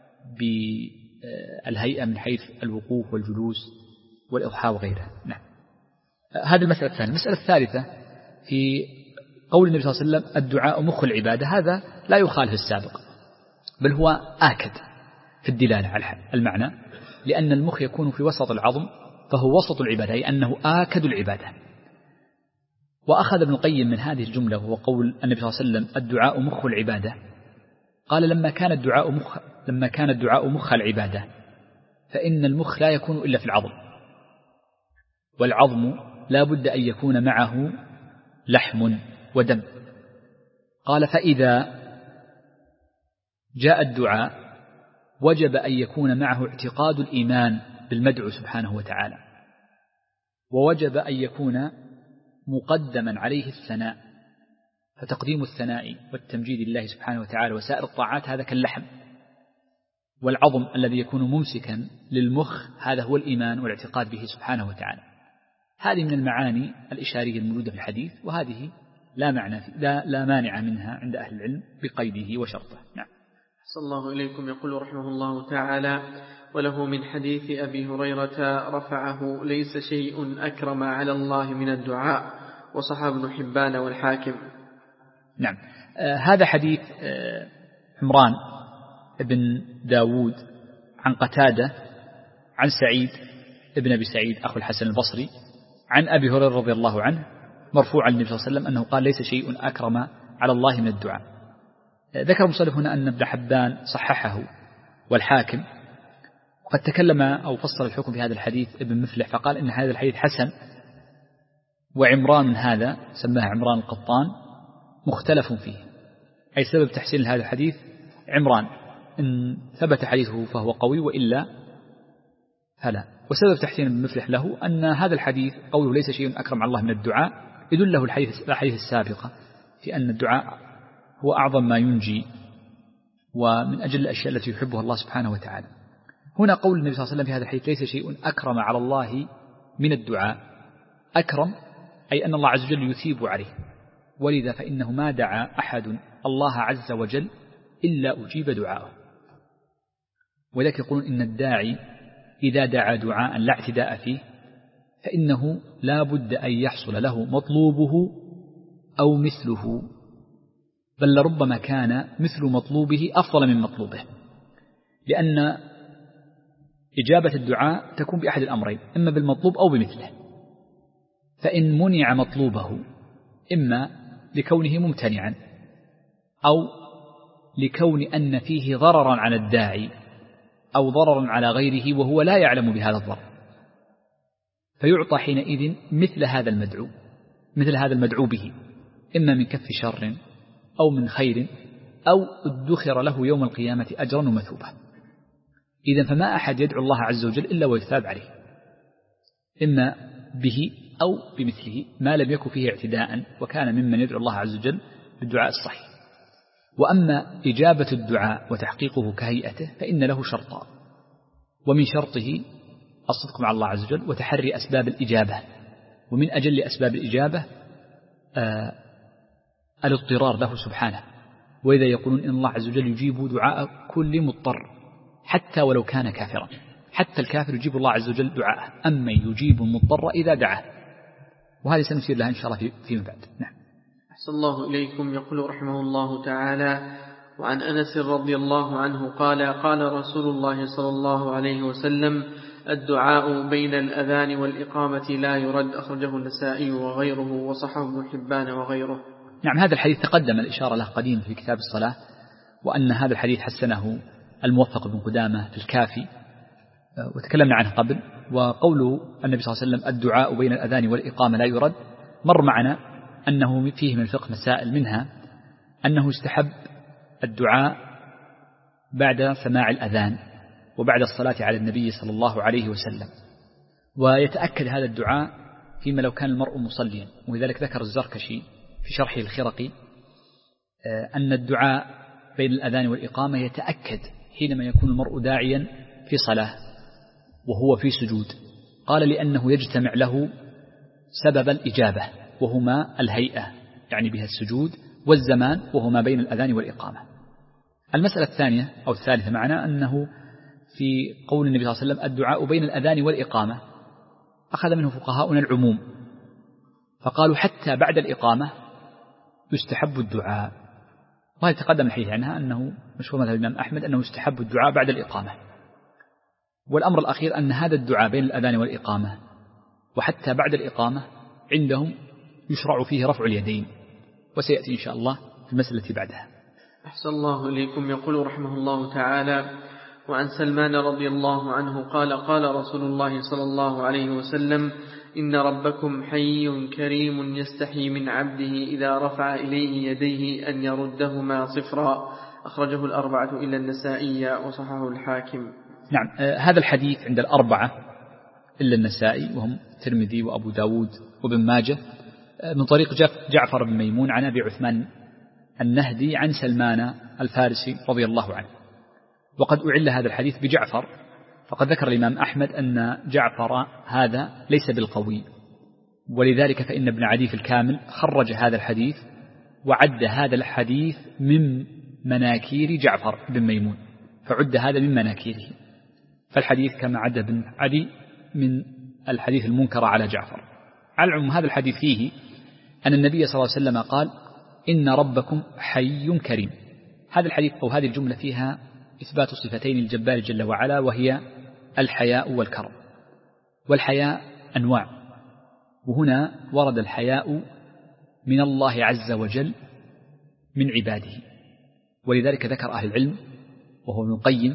بالهيئة من حيث الوقوف والجلوس والإضحاء وغيرها. نعم، هذه المسألة الثانية. المسألة الثالثة في قول النبي صلى الله عليه وسلم الدعاء مخ العبادة، هذا لا يخالف السابق، بل هو آكد في الدلالة على المعنى، لأن المخ يكون في وسط العظم فهو وسط العبادة، أي أنه آكد العبادة. وأخذ ابن القيم من هذه الجملة وهو قول النبي صلى الله عليه وسلم الدعاء مخ العبادة، قال لما كان الدعاء مخ العبادة فإن المخ لا يكون إلا في العظم، والعظم لا بد أن يكون معه لحم ودم. قال فإذا جاء الدعاء وجب أن يكون معه اعتقاد الإيمان بالمدعو سبحانه وتعالى، ووجب أن يكون مقدما عليه الثناء، فتقديم الثناء والتمجيد لله سبحانه وتعالى وسائر الطاعات هذا كاللحم، والعظم الذي يكون ممسكا للمخ هذا هو الإيمان والاعتقاد به سبحانه وتعالى. هذه من المعاني الإشارية الموجودة في الحديث، وهذه لا مانع منها عند أهل العلم بقيده وشرطه. نعم. صلى الله إليكم. يقول رحمه الله تعالى: وله من حديث أبي هريرة رفعه: ليس شيء أكرم على الله من الدعاء، وصححه ابن حبان والحاكم. نعم، هذا حديث عمران بن داود عن قتادة عن سعيد ابن أبي سعيد أخو الحسن البصري عن أبي هريرة رضي الله عنه مرفوعا للنبي صلى الله عليه وسلم أنه قال: ليس شيء أكرم على الله من الدعاء. ذكر المصنف هنا أن ابن حبان صححه والحاكم، وقد تكلم أو فصل الحكم في هذا الحديث ابن مفلح فقال إن هذا الحديث حسن، وعمران هذا سماه عمران القطان مختلف فيه، أي سبب تحسين هذا الحديث عمران، إن ثبت حديثه فهو قوي وإلا فلا. وسبب تحسين ابن مفلح له أن هذا الحديث قوله ليس شيء أكرم على الله من الدعاء يدله الحديث السابقة في أن الدعاء هو أعظم ما ينجي ومن أجل الأشياء التي يحبها الله سبحانه وتعالى. هنا قول النبي صلى الله عليه وسلم في هذا الحديث ليس شيء أكرم على الله من الدعاء، أكرم أي أن الله عز وجل يثيب عليه، ولذا فإنه ما دعا أحد الله عز وجل إلا أجيب دعاءه. ولذلك يقولون إن الداعي إذا دعا دعاء لا اعتداء فيه فإنه لا بد أن يحصل له مطلوبه أو مثله، بل لربما كان مثل مطلوبه أفضل من مطلوبه، لأن إجابة الدعاء تكون بأحد الأمرين، إما بالمطلوب أو بمثله. فإن منع مطلوبه إما لكونه ممتنعا أو لكون أن فيه ضررا على الداعي أو ضررا على غيره وهو لا يعلم بهذا الضرر، فيعطى حينئذ مثل هذا المدعو به، إما من كف شر أو من خير أو ادخر له يوم القيامة أجرا ومثوبة. إذن فما أحد يدعو الله عز وجل إلا ويثاب عليه، إما به أو بمثله ما لم يكن فيه اعتداء وكان ممن يدعو الله عز وجل بالدعاء الصحيح. وأما إجابة الدعاء وتحقيقه كهيئته فإن له شرطا، ومن شرطه الصدق مع الله عز وجل وتحري أسباب الإجابة، ومن أجل أسباب الإجابة الاضطرار له سبحانه، وإذا يقولون إن الله عز وجل يجيب دعاء كل مضطر حتى ولو كان كافرا، حتى الكافر يجيب الله عز وجل دعاءه، أما يجيب المضطر إذا دعاه، وهذه سنسير لها إن شاء الله فيما بعد. نعم. أحسن الله إليكم. يقول رحمه الله تعالى: وعن أنس رضي الله عنه قال: قال رسول الله صلى الله عليه وسلم: الدعاء بين الأذان والإقامة لا يرد، أخرجه النسائي وغيره وصححه ابن حبان وغيره. نعم، هذا الحديث تقدم الإشارة له قديما في كتاب الصلاة، وأن هذا الحديث حسنه الموفق بن قدامة في الكافي، وتكلمنا عنه قبل. وقوله النبي صلى الله عليه وسلم الدعاء بين الأذان والإقامة لا يرد، مر معنا أنه فيه من الفقه مسائل، منها أنه يستحب الدعاء بعد سماع الأذان وبعد الصلاة على النبي صلى الله عليه وسلم، ويتأكد هذا الدعاء فيما لو كان المرء مصليا. ولذلك ذكر الزركشي في شرحه الخرقي أن الدعاء بين الأذان والإقامة يتأكد حينما يكون المرء داعيا في صلاة وهو في سجود. قال لأنه يجتمع له سبب الإجابة وهما الهيئة يعني بها السجود، والزمان وهما بين الأذان والإقامة. المسألة الثانية أو الثالثة معنا أنه في قول النبي صلى الله عليه وسلم الدعاء بين الأذان والإقامة أخذ منه فقهاؤنا العموم، فقالوا حتى بعد الإقامة يستحب الدعاء، وهذا تقدم الحديث عنها أنه مشهور مثل الإمام أحمد أنه يستحب الدعاء بعد الإقامة. والأمر الأخير أن هذا الدعاء بين الأذان والإقامة وحتى بعد الإقامة عندهم يشرع فيه رفع اليدين، وسيأتي إن شاء الله في المسألة التي بعدها. أحسن الله إليكم. يقول رحمه الله تعالى: وعن سلمان رضي الله عنه قال: قال رسول الله صلى الله عليه وسلم: إن ربكم حي كريم يستحي من عبده إذا رفع إليه يديه أن يردهما صفرا. أخرجه الأربعة إلا النسائي وصححه الحاكم. نعم، هذا الحديث عند الأربعة إلا النسائي وهم الترمذي وأبو داود وابن ماجه، من طريق جعفر بن ميمون عن أبي عثمان النهدي عن سلمان الفارسي رضي الله عنه. وقد أعل هذا الحديث بجعفر، فقد ذكر الإمام أحمد أن جعفر هذا ليس بالقوي، ولذلك فإن ابن عدي في الكامل خرج هذا الحديث وعد هذا الحديث من مناكير جعفر بن ميمون، فعد هذا من مناكيره، فالحديث كما عد ابن عدي من الحديث المنكر على جعفر. على العموم هذا الحديث فيه أن النبي صلى الله عليه وسلم قال: إن ربكم حي كريم. هذا الحديث أو هذه الجملة فيها إثبات صفتين الجبار جل وعلا، وهي الحياء والكرم. والحياء أنواع، وهنا ورد الحياء من الله عز وجل من عباده، ولذلك ذكر أهل العلم وهو ابن القيم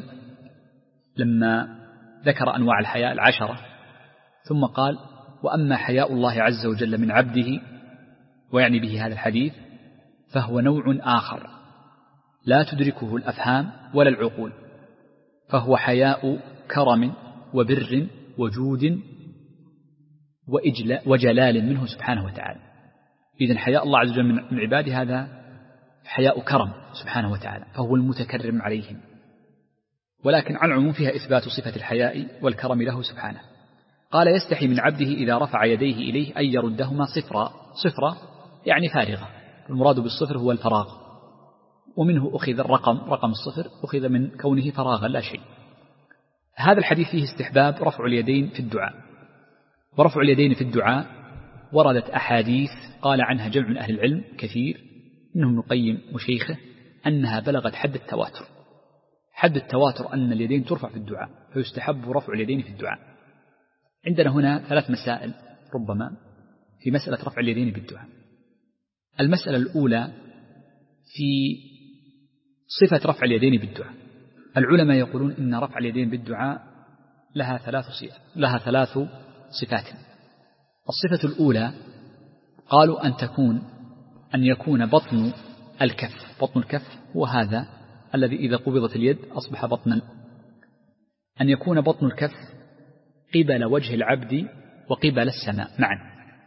لما ذكر أنواع الحياء 10 ثم قال: وأما حياء الله عز وجل من عبده، ويعني به هذا الحديث، فهو نوع آخر لا تدركه الأفهام ولا العقول، فهو حياء كرم وبر وجود وجلال منه سبحانه وتعالى. إذن حياء الله عز وجل من عباده هذا حياء كرم سبحانه وتعالى، فهو المتكرم عليهم. ولكن عن العموم فيها إثبات صفة الحياء والكرم له سبحانه. قال: يستحي من عبده إذا رفع يديه إليه أن يردهما صفرا. صفرا يعني فارغة، المراد بالصفر هو الفراغ، ومنه أخذ رقم الصفر أخذ من كونه فراغا لا شيء. هذا الحديث فيه استحباب رفع اليدين في الدعاء. ورفع اليدين في الدعاء وردت أحاديث قال عنها جمع من أهل العلم كثير منهم ابن القيم وشيخه أنها بلغت حد التواتر. حد التواتر أن اليدين ترفع في الدعاء، فيستحب رفع اليدين في الدعاء. عندنا هنا 3 مسائل ربما في مسألة رفع اليدين بالدعاء. المسألة الأولى في صفة رفع اليدين بالدعاء. العلماء يقولون إن رفع اليدين بالدعاء لها 3 صفات. الصفة الأولى قالوا أن يكون بطن الكف هو هذا الذي إذا قبضت اليد أصبح بطنا، أن يكون بطن الكف قبل وجه العبد وقبل السماء معا،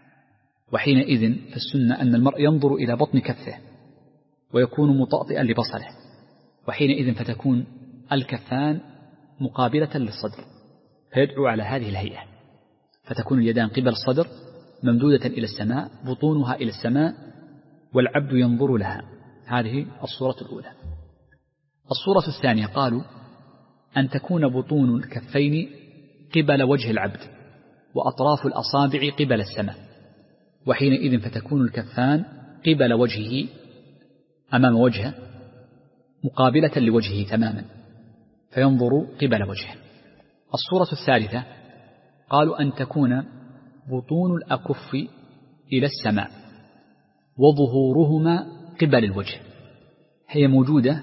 وحينئذ فالسنة أن المرء ينظر إلى بطن كفه ويكون مطأطئا لبصره، وحينئذ فتكون الكفان مقابلة للصدر، فيدعو على هذه الهيئة، فتكون اليدان قبل الصدر ممدودة إلى السماء، بطونها إلى السماء والعبد ينظر لها. هذه الصورة الأولى. الصورة الثانية قالوا أن تكون بطون الكفين قبل وجه العبد وأطراف الأصابع قبل السماء، وحينئذ فتكون الكفان قبل وجهه أمام وجهه مقابلة لوجهه تماما، فينظر قبل وجهه. الصورة الثالثة قالوا أن تكون بطون الأكف إلى السماء وظهورهما قبل الوجه، هي موجودة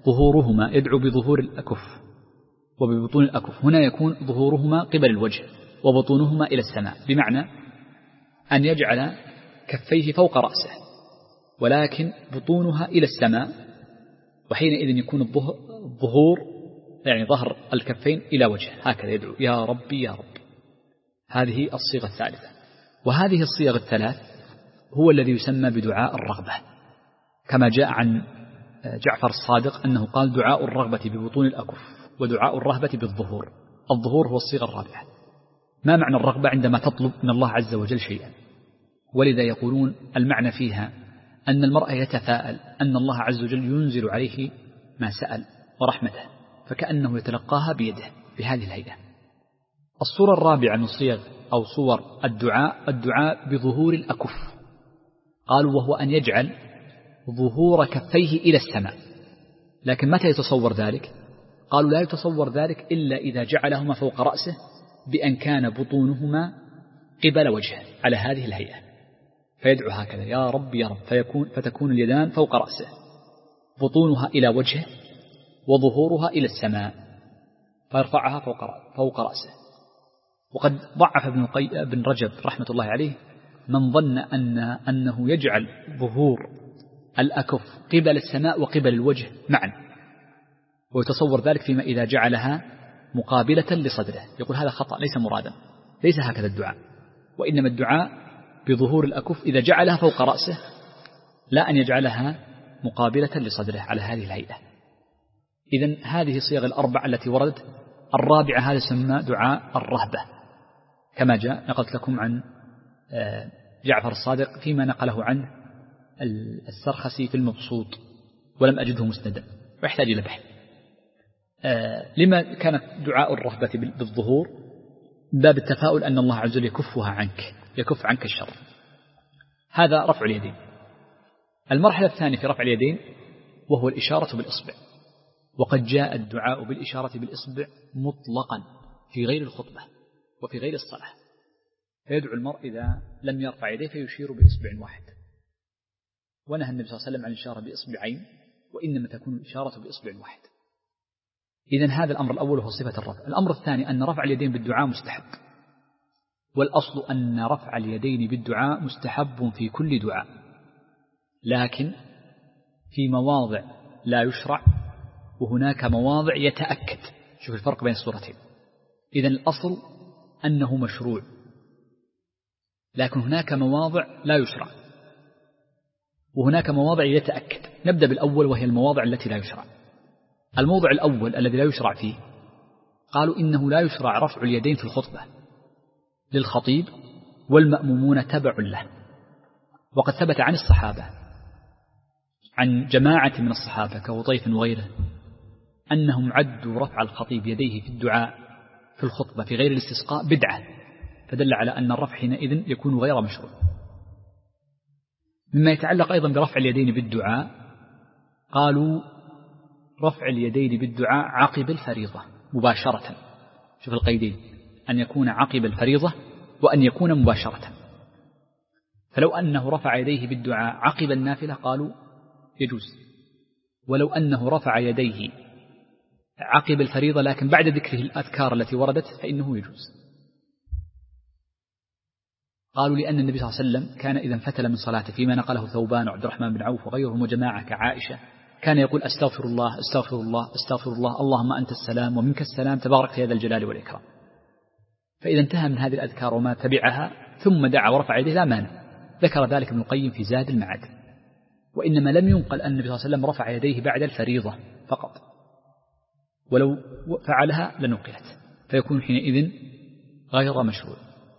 ظهورهما يدعو بظهور الأكف وببطون الأكف. هنا يكون ظهورهما قبل الوجه وبطونهما إلى السماء، بمعنى أن يجعل كفيه فوق رأسه ولكن بطونها إلى السماء، وحينئذ يكون الظهور يعني ظهر الكفين إلى وجهه، هكذا يدعو يا ربي يا رب. هذه الصيغة الثالثة. وهذه الصيغ الثلاث هو الذي يسمى بدعاء الرغبة، كما جاء عن جعفر الصادق أنه قال دعاء الرغبة ببطون الأكف ودعاء الرهبة بالظهور. الظهور هو الصيغة الرابعة. ما معنى الرغبة؟ عندما تطلب من الله عز وجل شيئا، ولذا يقولون المعنى فيها أن المرء يتفاءل أن الله عز وجل ينزل عليه ما سأل ورحمته، فكأنه يتلقاها بيده بهذه الهيئة. الصورة الرابعة من صيغ أو صور الدعاء بظهور الأكف، قالوا وهو أن يجعل ظهور كفيه إلى السماء. لكن متى يتصور ذلك؟ قالوا لا يتصور ذلك إلا إذا جعلهما فوق رأسه بأن كان بطونهما قبل وجهه على هذه الهيئة، فيدعو هكذا يا رب يا رب، فتكون اليدان فوق رأسه، بطونها إلى وجهه وظهورها إلى السماء، فيرفعها فوق رأسه. وقد ضعف ابن رجب رحمة الله عليه من ظن أنه يجعل ظهور الأكف قبل السماء وقبل الوجه معا، ويتصور ذلك فيما إذا جعلها مقابلة لصدره. يقول هذا خطأ، ليس مرادا، ليس هكذا الدعاء، وإنما الدعاء بظهور الأكف إذا جعلها فوق رأسه، لا أن يجعلها مقابلة لصدره على هذه الهيئة. إذن هذه الصيغ الأربع التي وردت. الرابعة هذا يسمى دعاء الرهبة، كما جاء نقلت لكم عن جعفر الصادق فيما نقله عنه السرخسي في المبسوط، ولم أجده مسندا ويحتاج إلى بحث. لما كانت دعاء الرهبة بالظهور؟ باب التفاؤل أن الله عز وجل يكف عنك الشر. هذا رفع اليدين. المرحلة الثانية في رفع اليدين وهو الإشارة بالإصبع، وقد جاء الدعاء بالإشارة بالإصبع مطلقا في غير الخطبة وفي غير الصلاة، فيدعو المرء إذا لم يرفع يديه فيشير بإصبع واحد، ونهى النبي صلى الله عليه وسلم عن الإشارة بإصبعين، وإنما تكون الإشارة بإصبع واحد. إذن هذا الأمر الأول هو صفة الرفع. الأمر الثاني أن رفع اليدين بالدعاء مستحب، والأصل أن رفع اليدين بالدعاء مستحب في كل دعاء، لكن في مواضع لا يشرع وهناك مواضع يتأكد. شوف الفرق بين الصورتين. إذن الأصل أنه مشروع، لكن هناك مواضع لا يشرع وهناك مواضع يتأكد. نبدأ بالأول وهي المواضع التي لا يشرع. الموضع الأول الذي لا يشرع فيه، قالوا إنه لا يشرع رفع اليدين في الخطبة للخطيب والمأمومون تبع له. وقد ثبت عن الصحابة، عن جماعة من الصحابة كوطيف وغيره، أنهم عدوا رفع الخطيب يديه في الدعاء في الخطبة في غير الاستسقاء بدعة، فدل على أن الرفع حينئذ يكون غير مشروع. مما يتعلق أيضا برفع اليدين بالدعاء، قالوا رفع اليدين بالدعاء عقب الفريضة مباشرة. شوف القيدين، أن يكون عقب الفريضة وأن يكون مباشرة. فلو أنه رفع يديه بالدعاء عقب النافلة قالوا يجوز، ولو أنه رفع يديه عقب الفريضة لكن بعد ذكره الأذكار التي وردت فإنه يجوز. قالوا لأن النبي صلى الله عليه وسلم كان إذا انفتل من صلاته، فيما نقله ثوبان وعبد الرحمن بن عوف وغيرهم وجماعة كعائشة، كان يقول أستغفر الله أستغفر الله أستغفر الله، اللهم أنت السلام ومنك السلام تبارك يا ذا الجلال والإكرام. فإذا انتهى من هذه الأذكار وما تبعها ثم دعا ورفع يديه لا مانع. ذكر ذلك ابن القيم في زاد المعاد. وإنما لم ينقل أن النبي صلى الله عليه وسلم رفع يديه بعد الفريضة فقط، ولو فعلها لنقلت، فيكون حينئذ غير مشروع.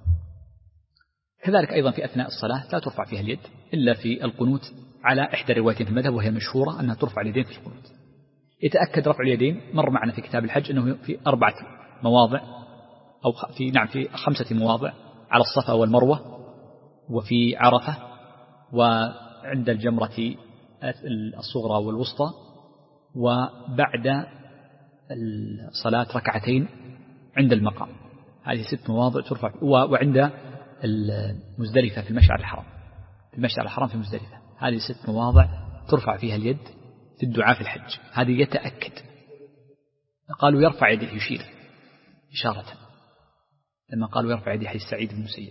كذلك أيضا في أثناء الصلاة لا ترفع فيها اليد إلا في القنوت، على إحدى روايتين في المذهب وهي مشهورة أنها ترفع اليدين في القنوت. يتأكد رفع اليدين، مر معنا في كتاب الحج أنه في 4 مواضع أو في 5 مواضع، على الصفا والمروة وفي عرفة وعند الجمرة الصغرى والوسطى، وبعد الصلاة ركعتين عند المقام. هذه 6 مواضع ترفع، وعند المزدلفة في المشعر الحرام، في المشعر الحرام في مزدلفة، هذه 6 مواضع ترفع فيها اليد في الدعاء في الحج، هذه يتأكد. قالوا يرفع يده يشير إشارة، لما قالوا يرفع يده حديث سعيد بن المسيب.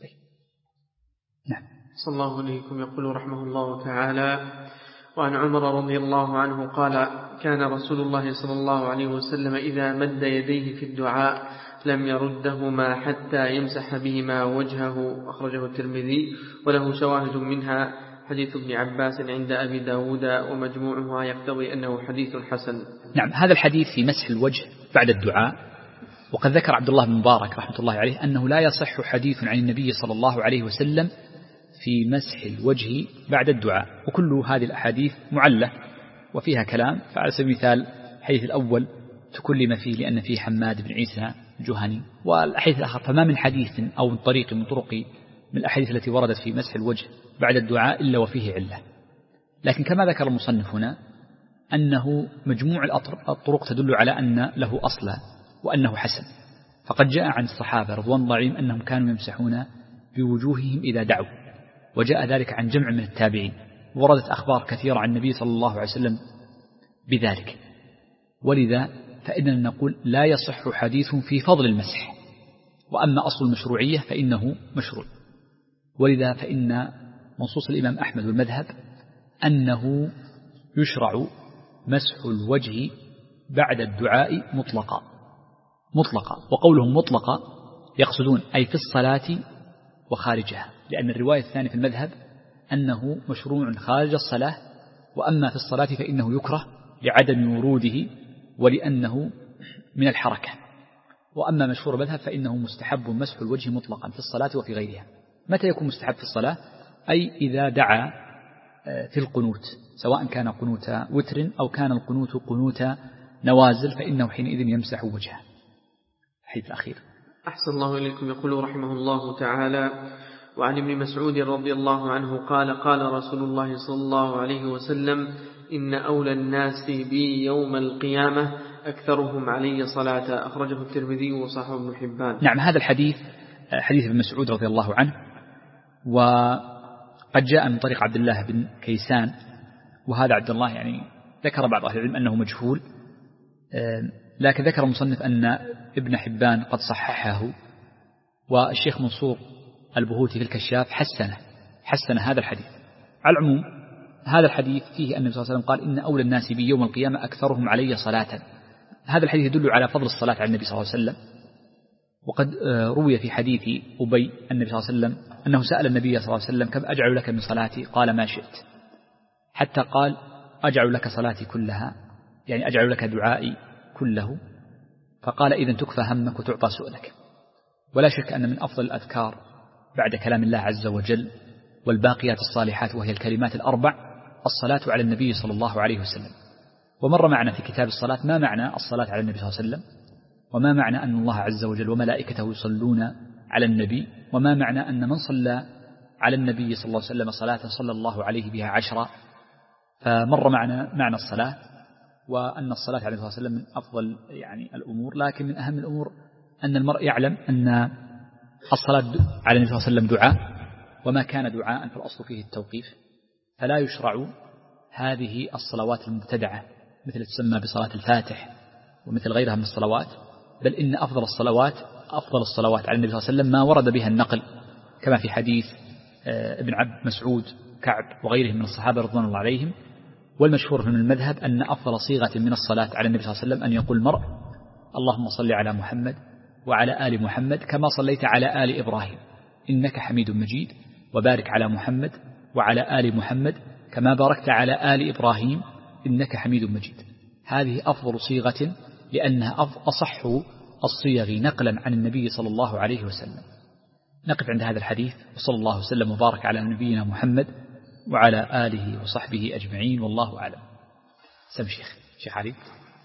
نعم. صلى الله عليكم. يقول رحمه الله تعالى: وعن عمر رضي الله عنه قال: كان رسول الله صلى الله عليه وسلم إذا مد يديه في الدعاء لم يردهما حتى يمسح بهما وجهه، أخرجه الترمذي، وله شواهد منها حديث ابن عباس عند أبي داود، ومجموعها يقتضي أنه حديث حسن. نعم، هذا الحديث في مسح الوجه بعد الدعاء، وقد ذكر عبد الله بن مبارك رحمة الله عليه أنه لا يصح حديث عن النبي صلى الله عليه وسلم في مسح الوجه بعد الدعاء، وكل هذه الأحاديث معلة وفيها كلام. فعلى سبيل المثال الحديث الأول تكلم فيه لأن فيه حماد بن عيسى جهني، والحديث الآخر فما من حديث أو طريق من طرق من الأحاديث التي وردت في مسح الوجه بعد الدعاء إلا وفيه علة. لكن كما ذكر المصنف هنا أنه مجموع الطرق تدل على أن له أصلا وأنه حسن، فقد جاء عن الصحابة رضوان الله عليهم أنهم كانوا يمسحون بوجوههم إذا دعوا، وجاء ذلك عن جمع من التابعين، وردت أخبار كثيرة عن النبي صلى الله عليه وسلم بذلك. ولذا فإننا نقول لا يصح حديث في فضل المسح، وأما أصل المشروعية فإنه مشروع. ولذا فإن منصوص الإمام أحمد والمذهب أنه يشرع مسح الوجه بعد الدعاء مطلقا. وقولهم مطلقا يقصدون أي في الصلاة وخارجها، لأن الرواية الثانية في المذهب أنه مشروع خارج الصلاة، وأما في الصلاة فإنه يكره لعدم وروده ولأنه من الحركة. وأما مشهور المذهب فإنه مستحب مسح الوجه مطلقا في الصلاة وفي غيرها. متى يكون مستحب في الصلاة؟ أي إذا دعا في القنوت، سواء كان قنوت وتر أو كان القنوت قنوت نوازل، فإنه حينئذ يمسح وجهه. الحديث الأخير. أحسن الله إليكم. يقول رحمه الله تعالى: وعن ابن مسعود رضي الله عنه قال: قال رسول الله صلى الله عليه وسلم: إن أولى الناس بي يوم القيامة أكثرهم علي صلاة، أخرجه الترمذي وصححه ابن حبان. نعم، هذا الحديث حديث ابن مسعود رضي الله عنه، وقد جاء من طريق عبد الله بن كيسان، وهذا عبد الله يعني ذكر بعض أهل العلم أنه مجهول، لكن ذكر المصنف أن ابن حبان قد صححه، والشيخ منصور البهوتي في الكشاف حسن هذا الحديث. على العموم هذا الحديث فيه أن النبي صلى الله عليه وسلم قال: إن أولى الناس بي يوم القيامة أكثرهم علي صلاة. هذا الحديث يدل على فضل الصلاة على النبي صلى الله عليه وسلم. وقد روي في حديث أبي النبي صلى الله عليه وسلم أنه سأل النبي صلى الله عليه وسلم: كم أجعل لك من صلاتي؟ قال: ما شئت، حتى قال: أجعل لك صلاتي كلها، يعني أجعل لك دعائي كله. فقال: إذن تكفى همك وتعطى سؤلك. ولا شك أن من أفضل الأذكار بعد كلام الله عز وجل والباقيات الصالحات، وهي الكلمات الأربع، الصلاة على النبي صلى الله عليه وسلم. ومر معنا في كتاب الصلاة ما معنى الصلاة على النبي صلى الله عليه وسلم، وما معنى أن الله عز وجل وملائكته يصلون على النبي، وما معنى أن من صلى على النبي صلى الله عليه وسلم صلاة صلى الله عليه بها 10. فمر معنا معنى الصلاة، وأن الصلاة عليه الصلاة والسلام من أفضل يعني الأمور. لكن من أهم الأمور أن المرء يعلم أن الصلاة على النبي صلى الله عليه وسلم دعاء، وما كان دعاء فالأصل فيه التوقيف، فلا يشرع هذه الصلوات المبتدعة مثل تسمى بصلاة الفاتح ومثل غيرها من الصلوات، بل إن أفضل الصلوات على النبي صلى الله عليه وسلم ما ورد بها النقل، كما في حديث ابن عبد مسعود كعب وغيرهم من الصحابة رضوان الله عليهم. والمشهور من المذهب أن أفضل صيغة من الصلاة على النبي صلى الله عليه وسلم أن يقول المرء: اللهم صل على محمد وعلى آل محمد كما صليت على آل إبراهيم إنك حميد مجيد، وبارك على محمد وعلى آل محمد كما باركت على آل إبراهيم إنك حميد مجيد. هذه أفضل صيغة لأنها أصح الصيغ نقلا عن النبي صلى الله عليه وسلم. نقف عند هذا الحديث، وصلى الله وسلم وبارك على نبينا محمد وعلى آله وصحبه أجمعين، والله أعلم. سم شيخ علي.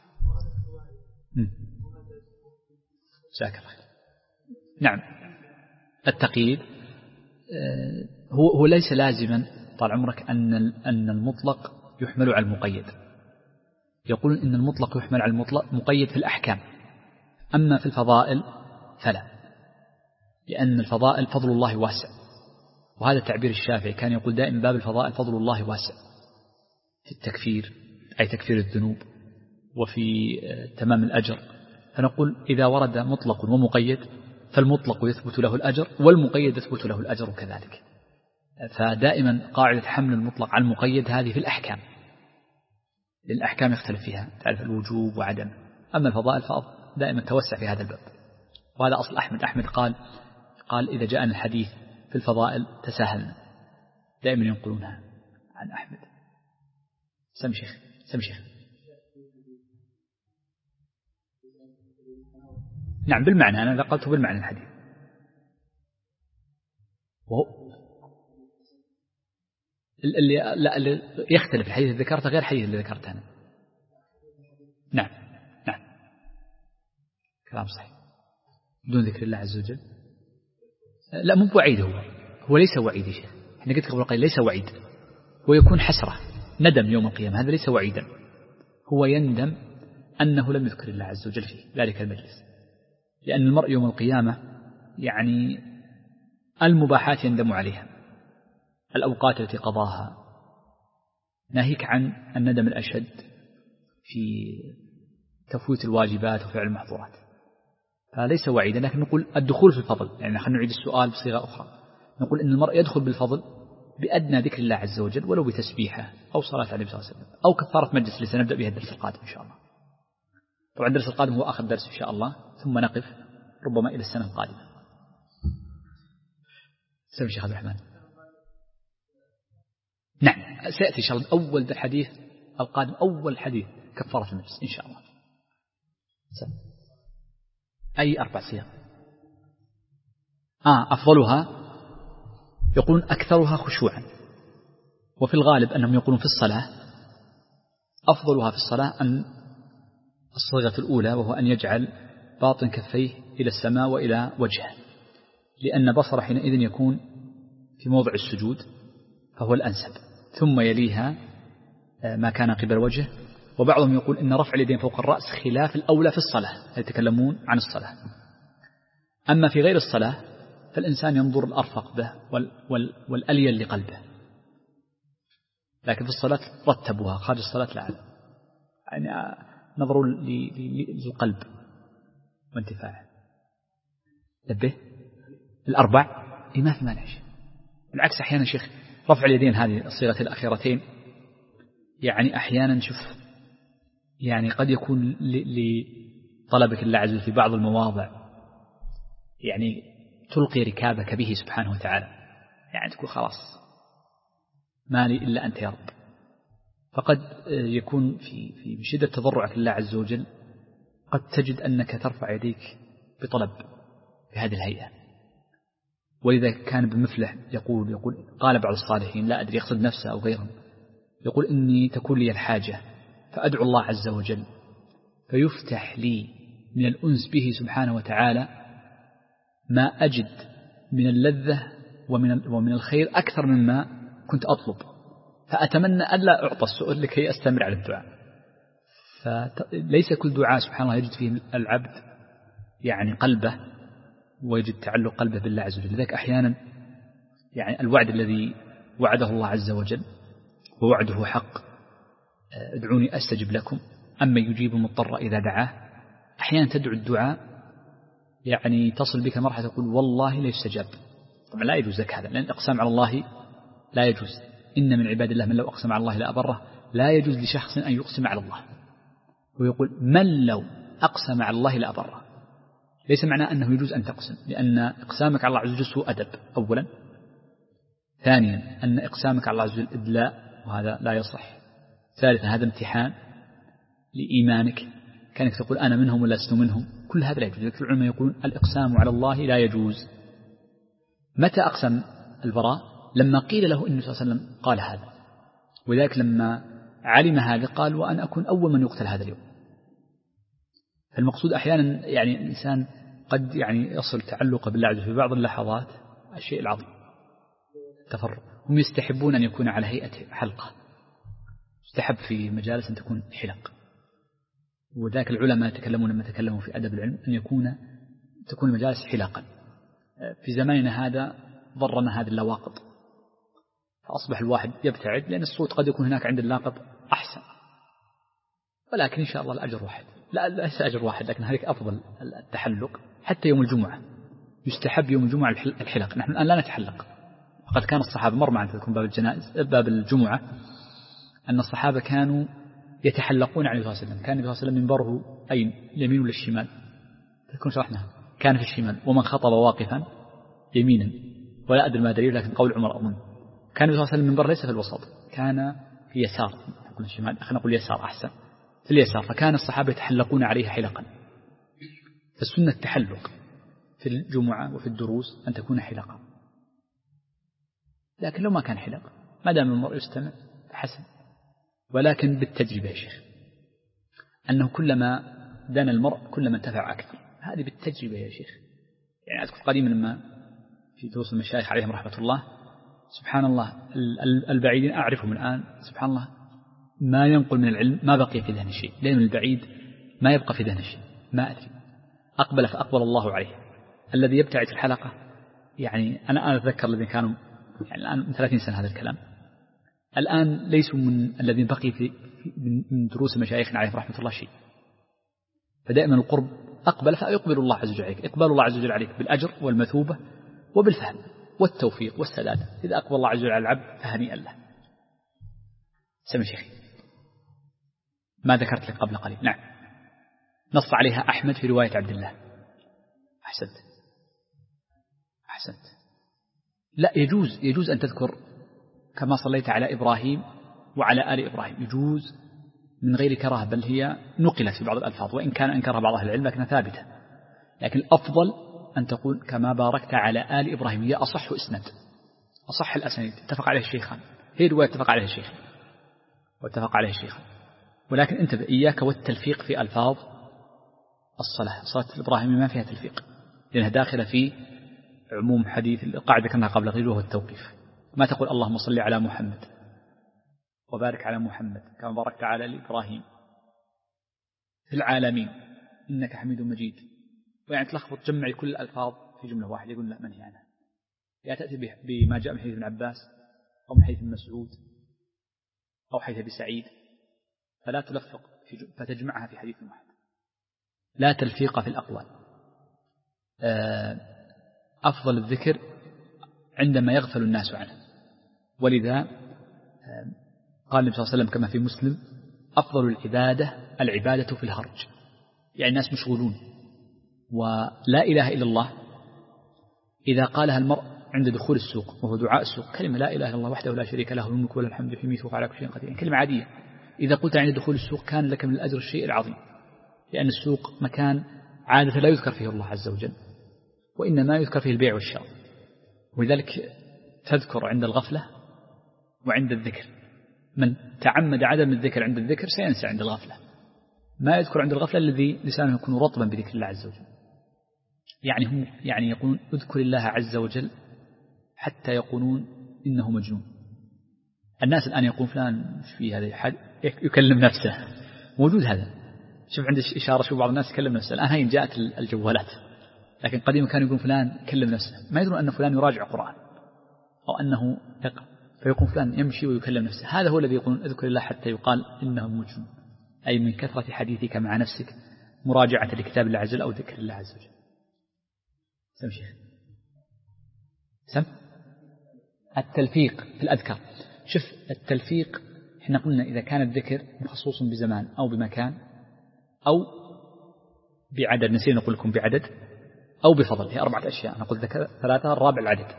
شاكر. نعم، التقييد هو ليس لازما طال عمرك أن المطلق يحمل على المقيد. يقول إن المطلق يحمل على المطلق مقيد في الأحكام، أما في الفضائل فلا، لأن الفضائل فضل الله واسع، وهذا تعبير الشافعي، كان يقول دائما باب الفضائل فضل الله واسع، في التكفير أي تكفير الذنوب وفي تمام الأجر، فنقول إذا ورد مطلق ومقيد فالمطلق يثبت له الأجر والمقيد يثبت له الأجر كذلك. فدائما قاعدة حمل المطلق على المقيد هذه في الأحكام، الأحكام يختلف فيها، تعرف الوجوب وعدم. أما الفضائل دائما توسع في هذا الباب، وهذا أصل أحمد. أحمد قال إذا جاءنا الحديث في الفضائل تساهلنا، دائما ينقلونها عن أحمد. سم شيخ. نعم بالمعنى، أنا نقلته بالمعنى الحديث. وهو اللي يختلف الحديث اللي ذكرته غير الحديث اللي ذكرته أنا. نعم كلام صحيح بدون ذكر الله عز وجل. لا مو بوعيد، هو ليس وعيد يا شيخ. احنا قلت قبل قليل ليس وعيد، هو يكون حسرة ندم يوم القيامة، هذا ليس وعيدا، هو يندم أنه لم يذكر الله عز وجل في ذلك المجلس. لأن المرء يوم القيامة يعني المباحات يندم عليها، الأوقات التي قضاها، ناهيك عن الندم الأشد في تفويت الواجبات وفعل المحظورات. فليس وعيدا، لكن نقول الدخول في الفضل، يعني خلينا نعيد السؤال بصيغة أخرى، نقول إن المرء يدخل بالفضل بأدنى ذكر الله عز وجل ولو بتسبيحه أو صلاة عليه صلى الله عليه وسلم أو كفارة مجلس اللي سنبدأ بها الدرس القادم إن شاء الله. طبعا الدرس القادم هو آخر درس إن شاء الله، ثم نقف ربما إلى السنة القادمة. سلام شيخ عبد الرحمن. نعم سيأتي إن شاء الله أول الحديث القادم، أول حديث كفارة المجلس إن شاء الله. أي 4 صيغ. أفضلها يقولون أكثرها خشوعا، وفي الغالب أنهم يقولون في الصلاة أفضلها في الصلاة أن الصيغة الأولى، وهو أن يجعل باطن كفيه إلى السماء وإلى وجهه، لأن بصر حينئذ يكون في موضع السجود فهو الأنسب، ثم يليها ما كان قبل وجهه. وبعضهم يقول إن رفع اليدين فوق الرأس خلاف الأولى في الصلاة، يتكلمون عن الصلاة. أما في غير الصلاة فالإنسان ينظر الأرفق به والألين لقلبه، لكن في الصلاة رتبوها، خارج الصلاة لا، يعني نظروا للقلب وانتفاعه. نبه 4 ما في مانع. بالعكس أحيانا شيخ رفع اليدين هذه الصيغة الأخيرتين يعني أحيانا شوف يعني قد يكون لطلبك الله عز وجل في بعض المواضع يعني تلقي ركابك به سبحانه وتعالى، يعني تقول خلاص ما لي إلا أنت يا رب. فقد يكون في شدة تضرعك لله عز وجل قد تجد أنك ترفع يديك بطلب بهذه الهيئة. وإذا كان بمفلح يقول قال بعض الصالحين لا أدري يقصد نفسه أو غيرهم، يقول إني تكون لي الحاجة فأدعو الله عز وجل فيفتح لي من الأنس به سبحانه وتعالى ما أجد من اللذة ومن الخير أكثر مما كنت أطلب، فأتمنى ألا أعطى السؤال لكي أستمر على الدعاء. فليس كل دعاء سبحان الله يجد فيه العبد يعني قلبه ويجد تعلق قلبه بالله عز وجل. لذلك أحيانا يعني الوعد الذي وعده الله عز وجل ووعده حق، ادعوني أستجب لكم أما يجيب المضطر إذا دعاه، أحيانا تدعو الدعاء يعني تصل بك مرحلة تقول والله لا يستجاب. طبعا لا يجوز لك هذا، لأن الإقسام على الله لا يجوز. إن من عباد الله من لو أقسم على الله لا أبره، لا يجوز لشخص أن يقسم على الله. ويقول من لو أقسم على الله لا أبره، ليس معناه أنه يجوز أن تقسم، لأن إقسامك على الله عز وجل سوء أدب أولا، ثانيا أن إقسامك على الله عز وجل إدلاء وهذا لا يصح، ثالثا هذا امتحان لإيمانك، كانك تقول أنا منهم ولا لست منهم، كل هذا لا يجوز. لذلك العلماء يقولون الإقسام على الله لا يجوز. متى أقسم البراء؟ لما قيل له إنه صلى الله عليه وسلم قال هذا، وذلك لما علم هذا قال وأن أكون أول من يقتل هذا اليوم. فالمقصود أحيانا يعني الإنسان قد يعني يصل تعلق بالله عز وجل في بعض اللحظات الشيء العظيم تفرق. هم يستحبون أن يكون على هيئة حلقة، يستحب في مجالس أن تكون حلق، وذاك العلماء يتكلمون لما تكلموا في أدب العلم أن تكون المجالس حلقا. في زماننا هذا ضرنا هذه اللواقط، فأصبح الواحد يبتعد، لأن الصوت قد يكون هناك عند اللاقط أحسن، ولكن إن شاء الله الأجر واحد. لا ليس أجر واحد، لكن هذه أفضل التحلق. حتى يوم الجمعة يستحب يوم الجمعة الحلق. نحن الآن لا نتحلق، وقد كان الصحابة مر معنا تكون باب الجنائز باب الجمعة أن الصحابة كانوا يتحلقون عليه صلى الله عليه وسلم. كان النبي صلى الله عليه وسلم منبره أين؟ اليمين ولا الشمال؟ تكون شرحناها. كان في الشمال، ومن خطب واقفا يمينا، ولا أدري ما دليل، لكن قول عمر أظن. كان النبي صلى الله عليه وسلم منبر ليس في الوسط، كان في يسار، نقول الشمال، خلينا نقول يسار أحسن، في اليسار. فكان الصحابة يتحلقون عليه حلقا. فالسنة التحلق في الجمعة وفي الدروس أن تكون حلقا، لكن لو ما كان حلق ما دام المرء يستمع فحسن. ولكن بالتجربة يا شيخ، أنه كلما دان المرء كلما انتفع أكثر. هذه بالتجربة يا شيخ. يعني أذكر قديما لما في دروس المشايخ عليهم رحمة الله، سبحان الله البعيدين أعرفهم الآن، سبحان الله ما ينقل من العلم ما بقي في ذهن شيء، لأن البعيد ما يبقى في ذهن شيء. ما أدري، أقبل فأقبل الله عليه. الذي يبتعد في الحلقة، يعني أنا أتذكر الذين كانوا يعني الآن من 30 سنة هذا الكلام، الآن ليسوا من الذين بقي من دروس مشايخنا عليهم رحمة الله شيء. فدائما القرب أقبل فيقبل الله عز وجل عليك، إقبال الله عز وجل عليك بالأجر والمثوبة وبالفهم والتوفيق والسداد. إذا أقبل الله عز وجل على العبد فهنيئا له. سمع شيخي ما ذكرت لك قبل قليل. نعم، نص عليها أحمد في رواية عبد الله. أحسنت. لا يجوز أن تذكر كما صليت على إبراهيم وعلى آل إبراهيم، يجوز من غير كراهة، بل هي نقلت في بعض الألفاظ وإن كان أنكرها بعض أهل العلم لكنها ثابتة. لكن الأفضل أن تقول كما باركت على آل إبراهيم، هي أصح إسناد، أصح الأسانيد، اتفق عليه الشيخان، هي رواية اتفق عليه الشيخان. ولكن انتبه إياك والتلفيق في ألفاظ الصلاة. صلاة الإبراهيم ما فيها تلفيق، لأنها داخلة في عموم حديث القاعدة كنا قبل قليل وهو التوقيف. ما تقول اللهم صل على محمد وبارك على محمد كما باركت على إبراهيم في العالمين إنك حميد مجيد، ويعني تلخبط جمع كل الألفاظ في جملة واحدة، يقول لا منهي عنها. يا تأتي بما جاء من حديث ابن عباس أو من حديث ابن مسعود أو حديث أبي سعيد، فلا تلفق فتجمعها في حديث واحد. لا تلفيق في الأقوال. أفضل الذكر عندما يغفل الناس عنه، ولذا قال النبي صلى الله عليه وسلم كما في مسلم أفضل العبادة في الهرج، يعني الناس مشغولون. ولا إله إلا الله إذا قالها المرء عند دخول السوق وهو دعاء السوق، كلمة لا إله إلا الله وحده لا شريك له الملك وله الحمد في يميت وعلى كل شيء قدير، كلمة عادية. إذا قلت عند دخول السوق كان لك من الأجر الشيء العظيم، لأن السوق مكان عادة لا يذكر فيه الله عز وجل، وإنما يذكر فيه البيع والشراء. ولذلك تذكر عند الغفلة وعند الذكر. من تعمد عدم الذكر عند الذكر سينسى عند الغفلة. ما يذكر عند الغفلة الذي لسانه يكون رطبا بذكر الله عز وجل. يعني هم يقولون اذكر الله عز وجل حتى يقولون إنه مجنون. الناس الآن يقول فلان في هذا الحد يكلم نفسه، موجود هذا. شوف عند إشارة، شوف بعض الناس يكلم نفسه. الآن هاي جاءت الجوالات، لكن قديما كانوا يقولون فلان يكلم نفسه، ما يدرون أن فلان يراجع قرآن أو أنه يقرأ، فيقول فلان يمشي ويكلم نفسه. هذا هو الذي يقولون اذكر الله حتى يقال إنه مجنون، أي من كثرة حديثك مع نفسك مراجعة لكتاب الله عز وجل أو ذكر الله عز وجل. سم شيخ سم التلفيق في الأذكار. شوف التلفيق، احنا قلنا إذا كان الذكر مخصوص بزمان أو بمكان أو بعدد، نسينا نقول لكم بعدد أو بفضل، هي 4 أشياء، نقول ثلاثة، الرابع العدد.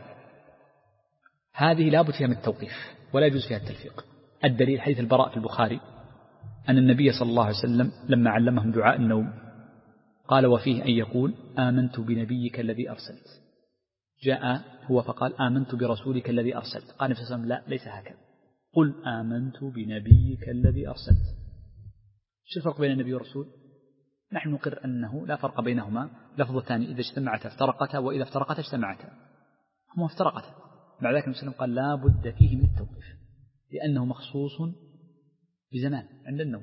هذه لابد فيها من التوقيف ولا يجوز فيها التلفيق. الدليل حديث البراء في البخاري أن النبي صلى الله عليه وسلم لما علمهم دعاء النوم قال وفيه أن يقول آمنت بنبيك الذي أرسلت. جاء هو فقال آمنت برسولك الذي أرسلت. قال النبي صلى الله عليه وسلم لا، ليس هكذا، قل آمنت بنبيك الذي أرسلت. شو الفرق بين النبي والرسول؟ نحن نقر أنه لا فرق بينهما، لفظتان إذا اجتمعتا افترقتا وإذا افترقتا اجتمعتا، هما افترقتا. بعد ذلك النبي صلى الله عليه وسلم قال لا بد فيه من التوقيف لأنه مخصوص بزمان عند النوم.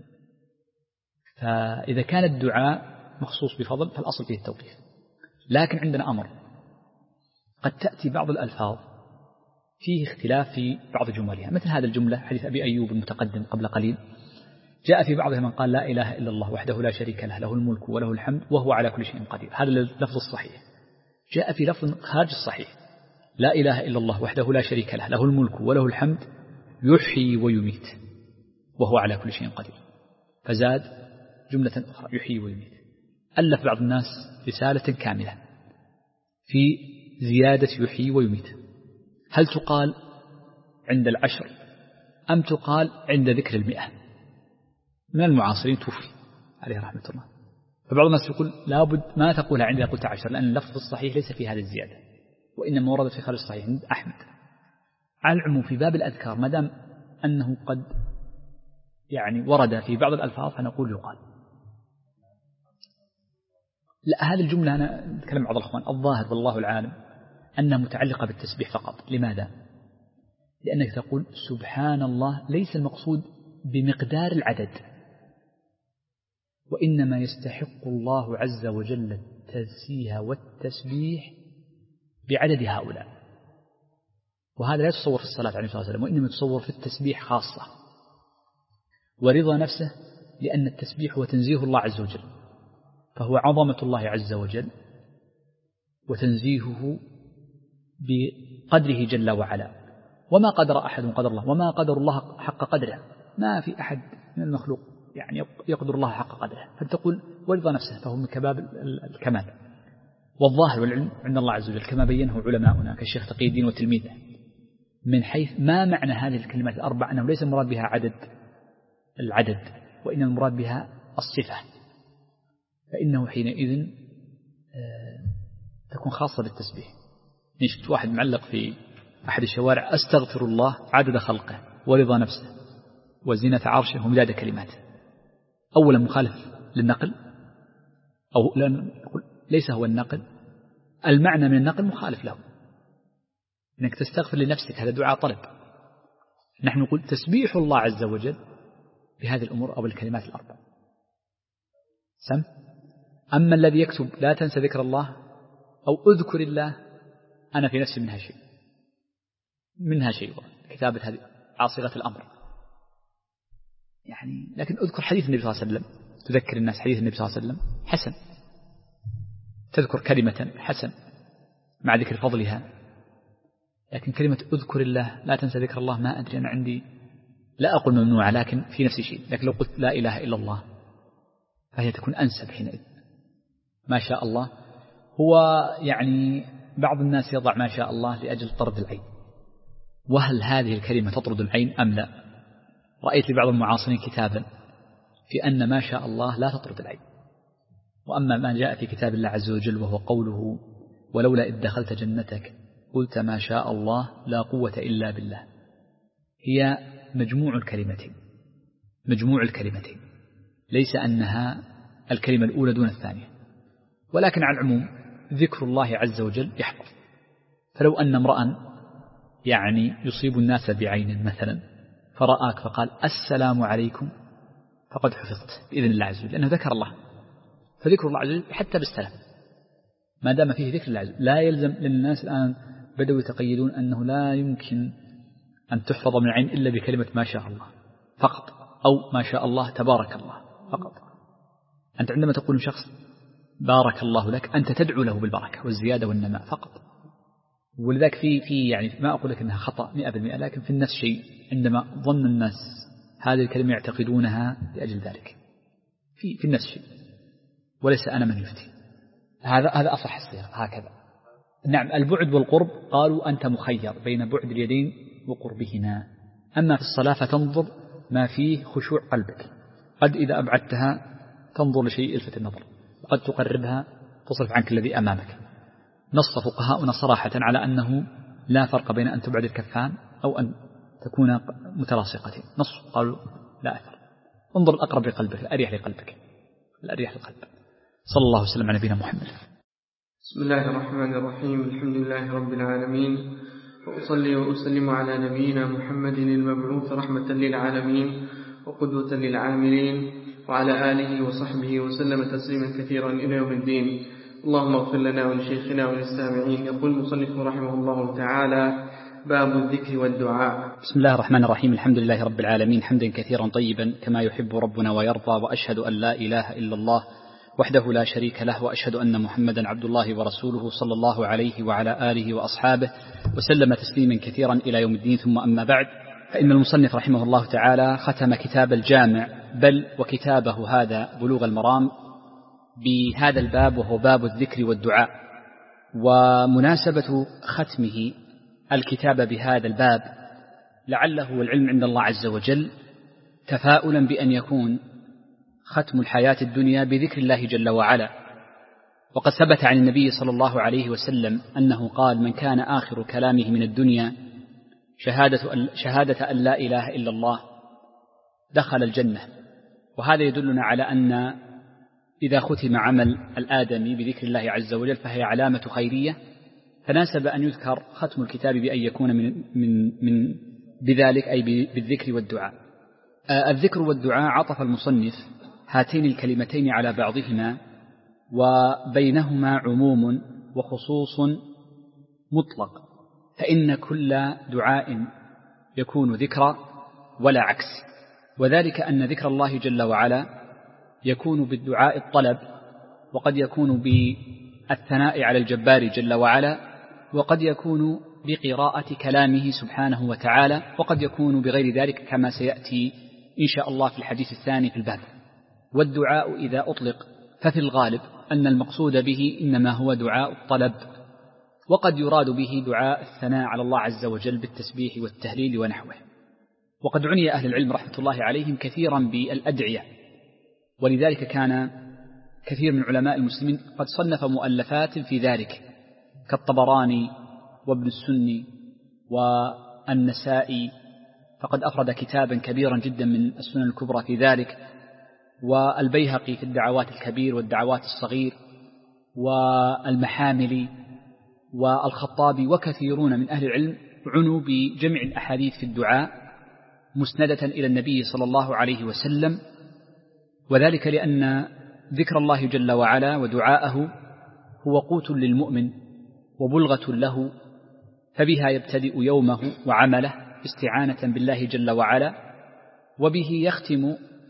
فإذا كان الدعاء مخصوص بفضل فالأصل فيه التوقيف. لكن عندنا أمر، قد تأتي بعض الألفاظ فيه اختلاف في بعض جملها، مثل هذا الجملة حديث أبي أيوب المتقدم قبل قليل، جاء في بعضها من قال لا إله إلا الله وحده لا شريك له، له الملك وله الحمد وهو على كل شيء قدير. هذا اللفظ الصحيح. جاء في لفظ خارج الصحيح: لا إله إلا الله وحده لا شريك له، له الملك وله الحمد يحيي ويميت وهو على كل شيء قدير. فزاد جملة أخرى: يحيي ويميت. ألف بعض الناس رسالة كاملة في زيادة يحيي ويميت. هل تقال عند 10 أم تقال عند ذكر 100؟ من المعاصرين توفي عليه رحمة الله، فبعض الناس يقول لابد ما تقولها عندما قلت 10، لأن اللفظ الصحيح ليس في هذه الزيادة، وإنما وردت في خارج الصحيح عند أحمد. على العموم في باب الأذكار ما دام أنه قد ورد في بعض الألفاظ فنقول يقال. لا، هذه الجملة أنا أتكلم مع بعض الأخوان، الظاهر والله العالم أنها متعلقة بالتسبيح فقط. لماذا؟ لأنك تقول سبحان الله ليس المقصود بمقدار العدد، وإنما يستحق الله عز وجل التنزيه والتسبيح بعدد هؤلاء. وهذا لا يتصور في الصلاة عليه الصلاة والسلام، وإنما يتصور في التسبيح خاصة. ورضا نفسه، لأن التسبيح هو تنزيه الله عز وجل، فهو عظمة الله عز وجل وتنزيهه بقدره جل وعلا. وما قدر أحد قدر الله، وما قدر الله حق قدره. ما في أحد من المخلوق يقدر الله حق قدره. فتقول ورضا نفسه، فهو من كباب الكمال. والظاهر والعلم عند الله عز وجل كما بينه علماؤنا كالشيخ تقي الدين وتلميذه، من حيث ما معنى هذه الكلمات الأربع، أنه ليس المراد بها العدد، وإن المراد بها الصفة، فإنه حينئذ تكون خاصة بالتسبيح. شفت واحد معلق في أحد الشوارع: أستغفر الله عدد خلقه ورضا نفسه وزينة عرشه ومداد كلماته. أولا مخالف للنقل، أو ليس هو النقل، المعنى من النقل مخالف له. إنك تستغفر لنفسك هذا دعاء طلب. نحن نقول تسبيح الله عز وجل بهذه الأمور أو الكلمات الأربع سم. أما الذي يكتب لا تنسى ذكر الله أو أذكر الله، أنا في نفسي منها شيء كتابة هذه عاصرة الأمر، لكن أذكر حديث النبي صلى الله عليه وسلم، تذكر الناس حديث النبي صلى الله عليه وسلم حسن، تذكر كلمة حسن مع ذكر فضلها. لكن كلمة أذكر الله لا تنسى ذكر الله، ما أدري، أنا عندي لا أقول ممنوعة، لكن في نفسي شيء. لكن لو قلت لا إله إلا الله فهي تكون أنسب حينئذ. ما شاء الله هو بعض الناس يضع ما شاء الله لأجل طرد العين، وهل هذه الكلمة تطرد العين أم لا؟ رأيت لبعض المعاصرين كتابا في أن ما شاء الله لا تطرد العين. وأما ما جاء في كتاب الله عز وجل وهو قوله: ولولا إذ دخلت جنتك قلت ما شاء الله لا قوة إلا بالله، هي مجموع الكلمتين، ليس أنها الكلمة الأولى دون الثانية. ولكن على العموم ذكر الله عز وجل يحفظ. فلو أن امرأ يصيب الناس بعين مثلا فرآك فقال السلام عليكم، فقد حفظت بإذن الله عز وجل، لأنه ذكر الله. فذكر الله عز وجل حتى بالسلام ما دام فيه ذكر الله عز وجل. لا يلزم للناس الآن بدأوا يتقيدون أنه لا يمكن أن تحفظ من العين إلا بكلمة ما شاء الله فقط، أو ما شاء الله تبارك الله فقط. أنت عندما تقول شخص بارك الله لك، أنت تدعو له بالبركة والزيادة والنماء فقط. ولذلك في ما أقول لك أنها خطأ 100%، لكن في النفس شيء عندما ظن الناس هذه الكلمة يعتقدونها لأجل ذلك، في النفس شيء، وليس أنا من يفتي. هذا أصح الصيغة هكذا. نعم، البعد والقرب قالوا أنت مخير بين بعد اليدين وقربهما. أما في الصلاة فتنظر ما فيه خشوع قلبك، قد إذا أبعدتها تنظر لشيء يلفت النظر، وقد تقربها تصرف عنك الذي أمامك. نص فقهاؤنا صراحة على أنه لا فرق بين أن تبعد الكفان أو أن تكون متلاصقتين. نص قالوا لا أثر، انظر الأقرب لقلبك، الأريح لقلبك، الأريح للقلب. صلى الله وسلم على نبينا محمد. بسم الله الرحمن الرحيم. الحمد لله رب العالمين، وأصلي وأسلم على نبينا محمد المبعوث رحمة للعالمين وقدوة للعاملين، وعلى آله وصحبه وسلم تسليما كثيرا إلى يوم الدين. اللهم اغفر لنا ولشيخنا وللسامعين. يقول المصنف رحمه الله تعالى: باب الذكر والدعاء. بسم الله الرحمن الرحيم. الحمد لله رب العالمين، حمدا كثيرا طيبا كما يحب ربنا ويرضى، وأشهد أن لا إله إلا الله وحده لا شريك له، وأشهد أن محمدا عبد الله ورسوله صلى الله عليه وعلى آله وأصحابه وسلم تسليما كثيرا إلى يوم الدين. ثم أما بعد، فإن المصنف رحمه الله تعالى ختم كتاب الجامع بل وكتابه هذا بلوغ المرام بهذا الباب، وهو باب الذكر والدعاء. ومناسبة ختمه الكتاب بهذا الباب لعله والعلم عند الله عز وجل تفاؤلا بأن يكون ختم الحياة الدنيا بذكر الله جل وعلا. وقد ثبت عن النبي صلى الله عليه وسلم أنه قال: من كان آخر كلامه من الدنيا شهادة أن لا إله إلا الله دخل الجنة. وهذا يدلنا على أن إذا ختم عمل الآدمي بذكر الله عز وجل فهي علامة خيرية، فناسب أن يذكر ختم الكتاب بأن يكون من بذلك، أي بالذكر والدعاء. الذكر والدعاء عطف المصنف هاتين الكلمتين على بعضهما، وبينهما عموم وخصوص مطلق، فإن كل دعاء يكون ذكرا ولا عكس. وذلك أن ذكر الله جل وعلا يكون بالدعاء الطلب، وقد يكون بالثناء على الجبار جل وعلا، وقد يكون بقراءة كلامه سبحانه وتعالى، وقد يكون بغير ذلك كما سيأتي إن شاء الله في الحديث الثاني في الباب. والدعاء إذا أطلق ففي الغالب أن المقصود به إنما هو دعاء الطلب، وقد يراد به دعاء الثناء على الله عز وجل بالتسبيح والتهليل ونحوه. وقد عني أهل العلم رحمة الله عليهم كثيرا بالأدعية، ولذلك كان كثير من علماء المسلمين قد صنف مؤلفات في ذلك، كالطبراني وابن السني والنسائي، فقد أفرد كتابا كبيرا جدا من السنن الكبرى في ذلك، والبيهقي في الدعوات الكبير والدعوات الصغير، والمحاملي والخطابي، وكثيرون من أهل العلم عنوا بجمع الأحاديث في الدعاء مسندة إلى النبي صلى الله عليه وسلم. وذلك لأن ذكر الله جل وعلا ودعاءه هو قوت للمؤمن وبلغة له، فبها يبتدئ يومه وعمله استعانة بالله جل وعلا، وبه يختم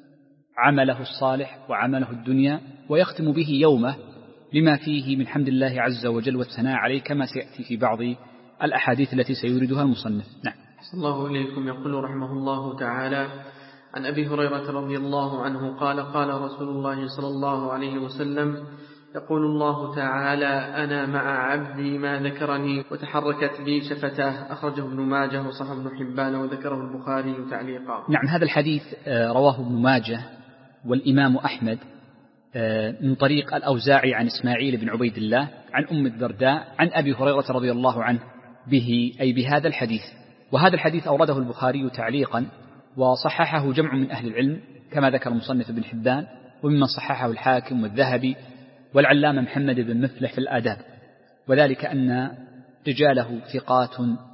عمله الصالح وعمله الدنيا، ويختم به يومه لما فيه من حمد الله عز وجل والثناء عليه، كما سيأتي في بعض الأحاديث التي سيوردها المصنف. نعم. صلى الله إليكم. يقول رحمه الله تعالى: عن أبي هريرة رضي الله عنه قال: قال رسول الله صلى الله عليه وسلم: يقول الله تعالى: أنا مع عبدي ما ذكرني وتحركت بي شفتاه. أخرجه ابن ماجه وصححه ابن حبان وذكره البخاري تعليقا. نعم، هذا الحديث رواه ابن ماجه والإمام أحمد من طريق الأوزاعي عن إسماعيل بن عبيد الله عن أم الدرداء عن أبي هريرة رضي الله عنه به، أي بهذا الحديث. وهذا الحديث أورده البخاري تعليقا، وصححه جمع من أهل العلم كما ذكر المصنف ابن حبان، وممن صححه الحاكم والذهبي والعلامة محمد بن مفلح في الآداب، وذلك أن رجاله ثقات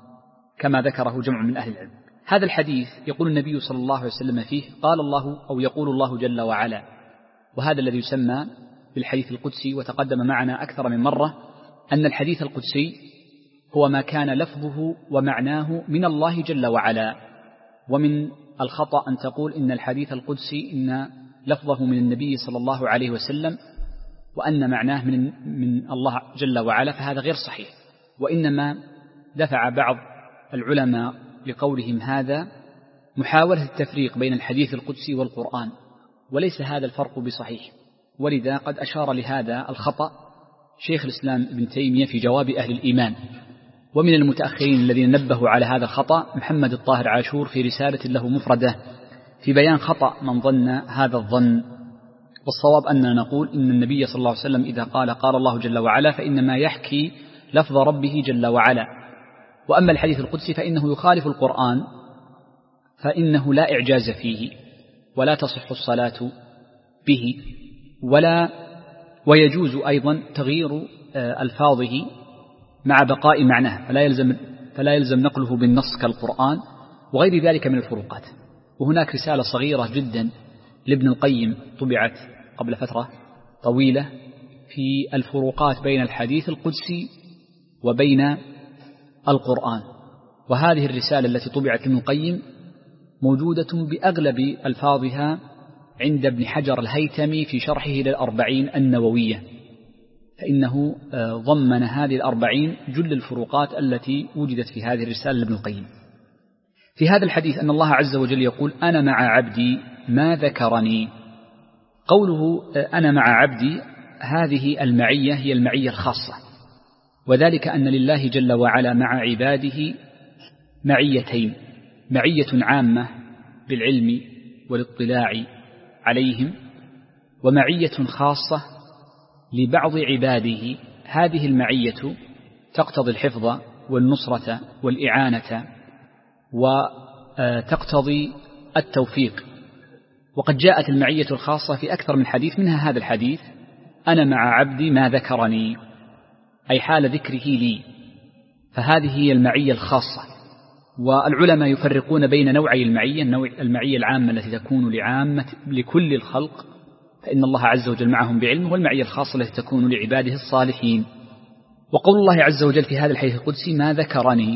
كما ذكره جمع من أهل العلم. هذا الحديث يقول النبي صلى الله عليه وسلم فيه: قال الله، أو يقول الله جل وعلا، وهذا الذي يسمى بالحديث القدسي. وتقدم معنا أكثر من مرة أن الحديث القدسي هو ما كان لفظه ومعناه من الله جل وعلا، ومن الخطأ أن تقول إن الحديث القدسي إن لفظه من النبي صلى الله عليه وسلم وأن معناه من الله جل وعلا، فهذا غير صحيح. وإنما دفع بعض العلماء لقولهم هذا محاولة التفريق بين الحديث القدسي والقرآن، وليس هذا الفرق بصحيح. ولذا قد أشار لهذا الخطأ شيخ الإسلام ابن تيمية في جواب أهل الإيمان. ومن المتأخرين الذين نبهوا على هذا الخطأ محمد الطاهر عاشور في رسالة له مفردة في بيان خطأ من ظن هذا الظن. والصواب أننا نقول إن النبي صلى الله عليه وسلم إذا قال الله جل وعلا فإنما يحكي لفظ ربه جل وعلا. وأما الحديث القدسي فإنه يخالف القرآن، فإنه لا إعجاز فيه ولا تصح الصلاة به، ويجوز أيضا تغيير ألفاظه مع بقاء معناه، فلا يلزم نقله بالنص كالقرآن وغير ذلك من الفروقات. وهناك رسالة صغيرة جدا لابن القيم طبعت قبل فترة طويلة في الفروقات بين الحديث القدسي وبين القرآن، وهذه الرسالة التي طبعت لابن القيم موجودة بأغلب ألفاظها عند ابن حجر الهيثمي في شرحه للأربعين النووية، فإنه ضمن هذه الأربعين جل الفروقات التي وجدت في هذه الرسالة لابن القيم. في هذا الحديث أن الله عز وجل يقول: أنا مع عبدي ما ذكرني. قوله أنا مع عبدي هذه المعية هي المعية الخاصة، وذلك أن لله جل وعلا مع عباده معيتين: معية عامة بالعلم والاطلاع عليهم، ومعية خاصة لبعض عباده. هذه المعية تقتضي الحفظ والنصرة والإعانة وتقتضي التوفيق. وقد جاءت المعية الخاصة في أكثر من حديث، منها هذا الحديث: أنا مع عبدي ما ذكرني، أي حال ذكره لي. فهذه هي المعية الخاصة. والعلماء يفرقون بين نوعي المعية: المعية العامة التي تكون لكل الخلق فإن الله عز وجل معهم بعلمه، والمعية الخاصة التي تكون لعباده الصالحين. وقول الله عز وجل في هذا الحديث القدسي: ما ذكرني،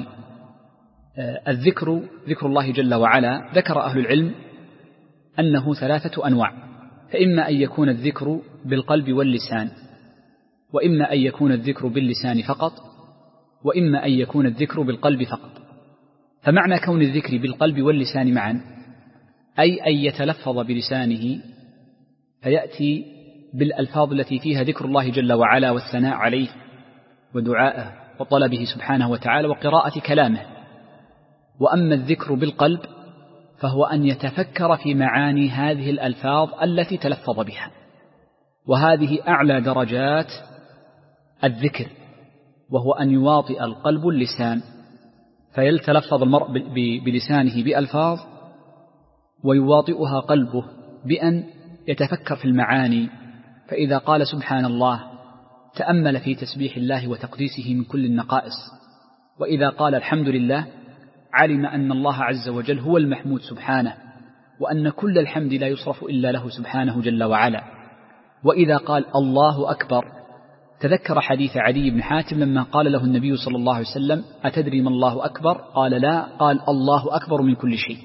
الذكر ذكر الله جل وعلا. ذكر أهل العلم أنه 3 أنواع: فإما أن يكون الذكر بالقلب واللسان، وإما أن يكون الذكر باللسان فقط، وإما أن يكون الذكر بالقلب فقط. فمعنى كون الذكر بالقلب واللسان معا أي أن يتلفظ بلسانه فيأتي بالألفاظ التي فيها ذكر الله جل وعلا والثناء عليه ودعائه وطلبه سبحانه وتعالى وقراءة كلامه. وأما الذكر بالقلب فهو أن يتفكر في معاني هذه الألفاظ التي تلفظ بها، وهذه أعلى درجات الذكر، وهو أن يواطئ القلب اللسان، فيتلفظ المرء بلسانه بألفاظ ويواطئها قلبه بأن يتفكر في المعاني. فإذا قال سبحان الله تأمل في تسبيح الله وتقديسه من كل النقائص، وإذا قال الحمد لله علم أن الله عز وجل هو المحمود سبحانه، وأن كل الحمد لا يصرف إلا له سبحانه جل وعلا. وإذا قال الله أكبر تذكر حديث علي بن حاتم لما قال له النبي صلى الله عليه وسلم: أتدري ما الله أكبر؟ قال لا. قال: الله أكبر من كل شيء.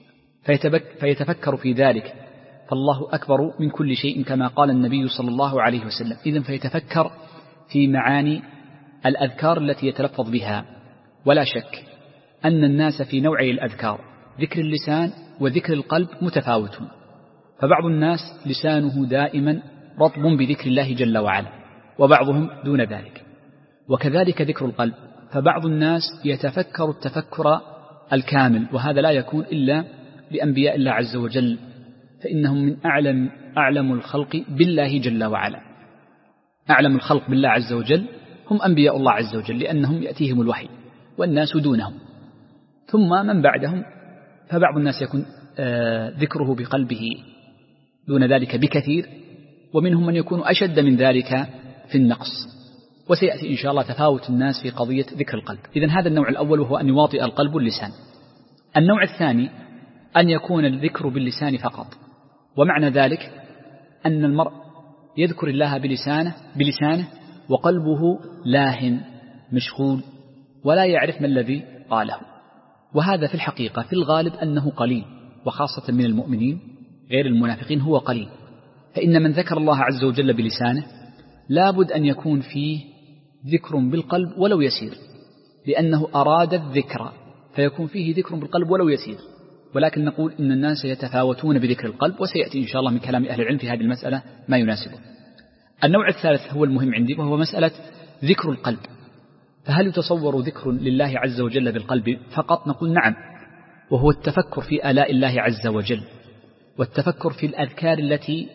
فيتفكر في ذلك، فالله أكبر من كل شيء كما قال النبي صلى الله عليه وسلم. إذن فيتفكر في معاني الأذكار التي يتلفظ بها. ولا شك أن الناس في نوعي الأذكار ذكر اللسان وذكر القلب متفاوتون، فبعض الناس لسانه دائما رطب بذكر الله جل وعلا، وبعضهم دون ذلك. وكذلك ذكر القلب، فبعض الناس يتفكر التفكر الكامل، وهذا لا يكون إلا لأنبياء الله عز وجل، فإنهم من أعلم الخلق بالله جل وعلا. أعلم الخلق بالله عز وجل هم أنبياء الله عز وجل، لأنهم يأتيهم الوحي والناس دونهم. ثم من بعدهم فبعض الناس يكون ذكره بقلبه دون ذلك بكثير، ومنهم من يكون أشد من ذلك في النقص. وسيأتي إن شاء الله تفاوت الناس في قضية ذكر القلب. إذن هذا النوع الأول، وهو أن يواطئ القلب واللسان. النوع الثاني أن يكون الذكر باللسان فقط، ومعنى ذلك أن المرء يذكر الله بلسانه وقلبه لاهٍ مشغول ولا يعرف ما الذي قاله. وهذا في الحقيقة في الغالب أنه قليل، وخاصة من المؤمنين غير المنافقين هو قليل. فإن من ذكر الله عز وجل بلسانه لابد أن يكون فيه ذكر بالقلب ولو يسير، لأنه أراد الذكر، فيكون فيه ذكر بالقلب ولو يسير. ولكن نقول إن الناس يتفاوتون بذكر القلب، وسيأتي إن شاء الله من كلام أهل العلم في هذه المسألة ما يناسبه. النوع الثالث هو المهم عندي، وهو مسألة ذكر القلب. فهل يتصور ذكر لله عز وجل بالقلب فقط؟ نقول نعم، وهو التفكر في آلاء الله عز وجل، والتفكر في الأذكار التي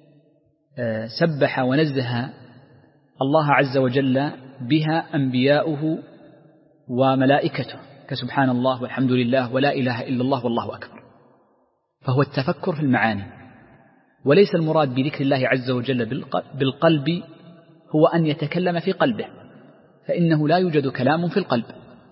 سبح ونزه الله عز وجل بها أنبياؤه وملائكته، كسبحان الله والحمد لله ولا إله إلا الله والله أكبر. فهو التفكر في المعاني، وليس المراد بذكر الله عز وجل بالقلب هو أن يتكلم في قلبه، فإنه لا يوجد كلام في القلب.